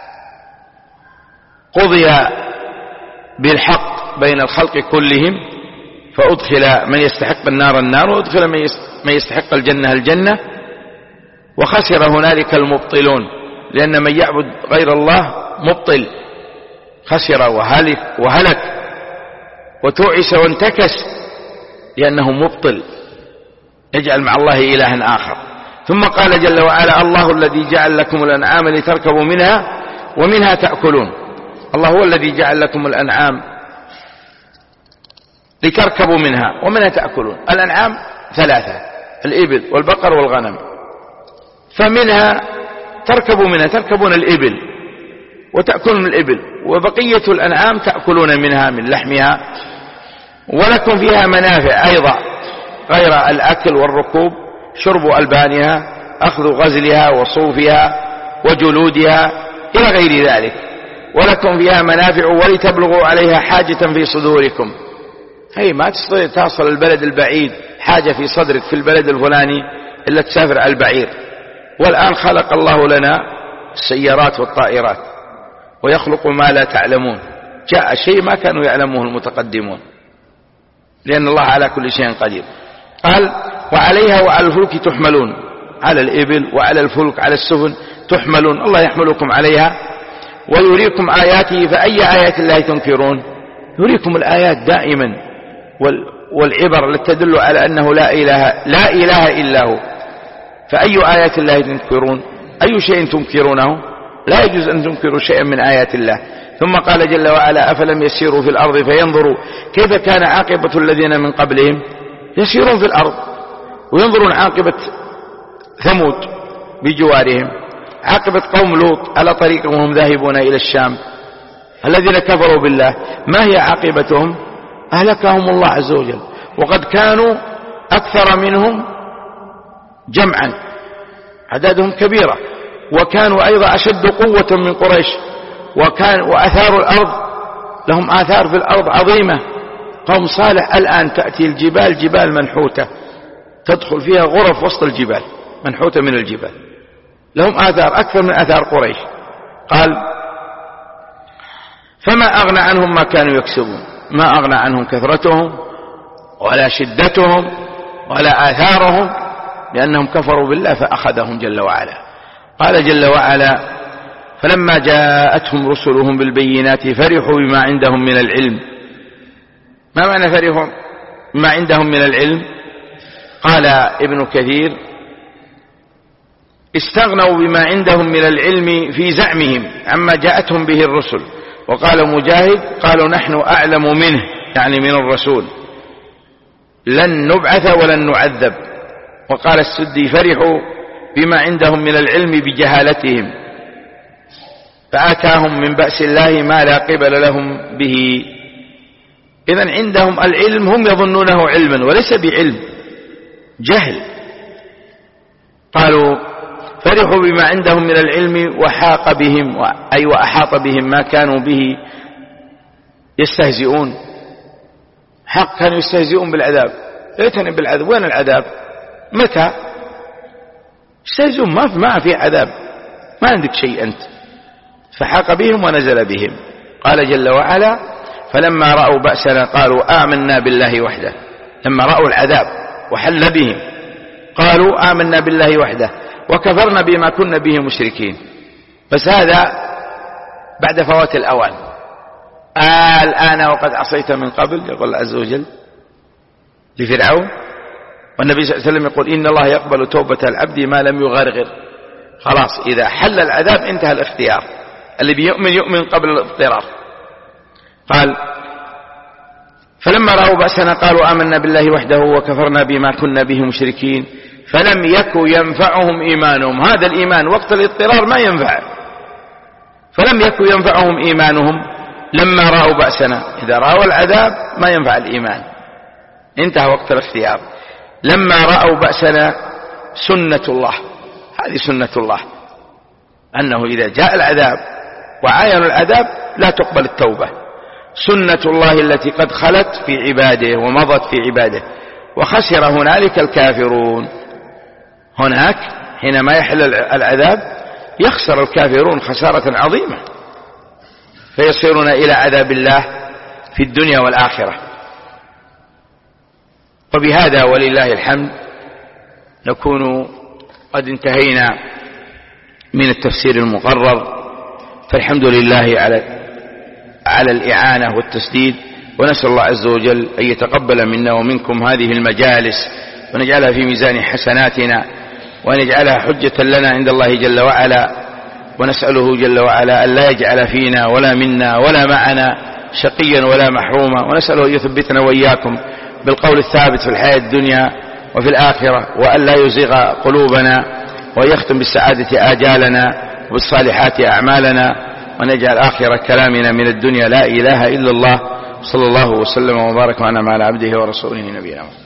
قضي بالحق بين الخلق كلهم، فأدخل من يستحق النار النار وأدخل من يستحق الجنة الجنة، وخسر هنالك المبطلون. لأن من يعبد غير الله مبطل، خسر وهلك وتوعس وانتكس، لأنه مبطل يجعل مع الله إلها آخر. ثم قال جل وعلا: الله الذي جعل لكم الأنعام لتركبوا منها ومنها تأكلون. الله هو الذي جعل لكم الأنعام لتركبوا منها ومنها تأكلون. الأنعام ثلاثة: الإبل والبقر والغنم. فمنها تركبون الإبل وتأكلون من الإبل، وبقية الأنعام تأكلون منها من لحمها، ولكم فيها منافع أيضا غير الأكل والركوب: شرب ألبانها، أخذ غزلها وصوفها وجلودها إلى غير ذلك. ولكم فيها منافع ولتبلغوا عليها حاجة في صدوركم. هي ما تستطيع تصل البلد البعيد حاجة في صدرك في البلد الفلاني إلا تسافر على البعير. والآن خلق الله لنا السيارات والطائرات، ويخلق ما لا تعلمون. جاء شيء ما كانوا يعلموه المتقدمون، لأن الله على كل شيء قدير. قال: وعليها وعلى الفلك تحملون. على الإبل وعلى الفلك على السفن تحملون، الله يحملكم عليها ويريكم آياته. فأي آيات الله تنكرون؟ يريكم الآيات دائما والعبر التي تدل على أنه لا إله إلا هو. فأي آيات الله تنكرون؟ أي شيء تنكرونه؟ لا يجوز أن تنكروا شيئا من آيات الله. ثم قال جل وعلا: أفلم يسيروا في الأرض فينظروا كيف كان عاقبة الذين من قبلهم. يسيرون في الأرض وينظرون عاقبة ثمود بجوارهم، عاقبة قوم لوط على طريقهم وهم ذاهبون إلى الشام. الذين كفروا بالله ما هي عاقبتهم؟ أهلكهم الله عز وجل، وقد كانوا أكثر منهم جمعا، عددهم كبيرة، وكانوا أيضا أشد قوة من قريش، وأثار الأرض لهم آثار في الأرض عظيمة. قوم صالح الآن تأتي الجبال جبال منحوتة، تدخل فيها غرف وسط الجبال منحوتة من الجبال، لهم آثار أكثر من آثار قريش. قال فما أغنى عنهم ما كانوا يكسبون، ما أغنى عنهم كثرتهم ولا شدتهم ولا آثارهم، لأنهم كفروا بالله فأخذهم جل وعلا. قال جل وعلا فلما جاءتهم رسلهم بالبينات فرحوا بما عندهم من العلم. ما معنى فرحوا بما عندهم من العلم؟ قال ابن كثير استغنوا بما عندهم من العلم في زعمهم عما جاءتهم به الرسل. وقال مجاهد قالوا نحن أعلم منه، يعني من الرسول، لن نبعث ولن نعذب. وقال السدي فرحوا بما عندهم من العلم بجهالتهم فآتاهم من بأس الله ما لا قبل لهم به. إذن عندهم العلم هم يظنونه علما وليس بعلم، جهل. قالوا فرحوا بما عندهم من العلم وحاق بهم أي وأحاط بهم ما كانوا به يستهزئون. حق كانوا يستهزئون بالعذاب، ليتني بالعذاب، وين العذاب؟ متى؟ يستهزئون، ما في عذاب، ما عندك شيء أنت. فحاق بهم ونزل بهم. قال جل وعلا فلما رأوا بأسنا قالوا آمنا بالله وحده. لما رأوا العذاب وحل بهم قالوا آمنا بالله وحده وكفرنا بما كنا به مشركين. بس هذا بعد فوات الأوان. الآن وقد عصيت من قبل، يقول الله عز وجل لفرعون، والنبي صلى الله عليه وسلم يقول إن الله يقبل توبة العبد ما لم يغرغر. خلاص إذا حل العذاب انتهى الاختيار، اللي بيؤمن يؤمن قبل الاضطرار. قال فلما رأوا بأسنا قالوا آمنا بالله وحده وكفرنا بما كنا به مشركين فلم يكن ينفعهم إيمانهم. هذا الإيمان وقت الاضطرار ما ينفع. فلم يكن ينفعهم إيمانهم لما رأوا بأسنا. إذا رأوا العذاب ما ينفع الإيمان، انتهى وقت الاختيار. لما رأوا بأسنا سنة الله، هذه سنة الله، أنه إذا جاء العذاب وعاينوا العذاب لا تقبل التوبة. سنة الله التي قد خلت في عباده ومضت في عباده. وخسر هنالك الكافرون. هناك حينما يحل العذاب يخسر الكافرون خسارة عظيمة، فيصيرون إلى عذاب الله في الدنيا والآخرة. وبهذا ولله الحمد نكون قد انتهينا من التفسير المقرر، فالحمد لله على الإعانة والتسديد، ونسأل الله عز وجل أن يتقبل منا ومنكم هذه المجالس ونجعلها في ميزان حسناتنا، وأن يجعلها حجة لنا عند الله جل وعلا. ونسأله جل وعلا أن لا يجعل فينا ولا منا ولا معنا شقيا ولا محروما، ونسأله أن يثبتنا وإياكم بالقول الثابت في الحياة الدنيا وفي الآخرة، وأن لا يزيغ قلوبنا، ويختم بالسعادة آجالنا وبالصالحات أعمالنا، ونجعل آخر كلامنا من الدنيا لا إله إلا الله. صلى الله وسلم وبارك وأنعم على عبده ورسوله نبينا محمد.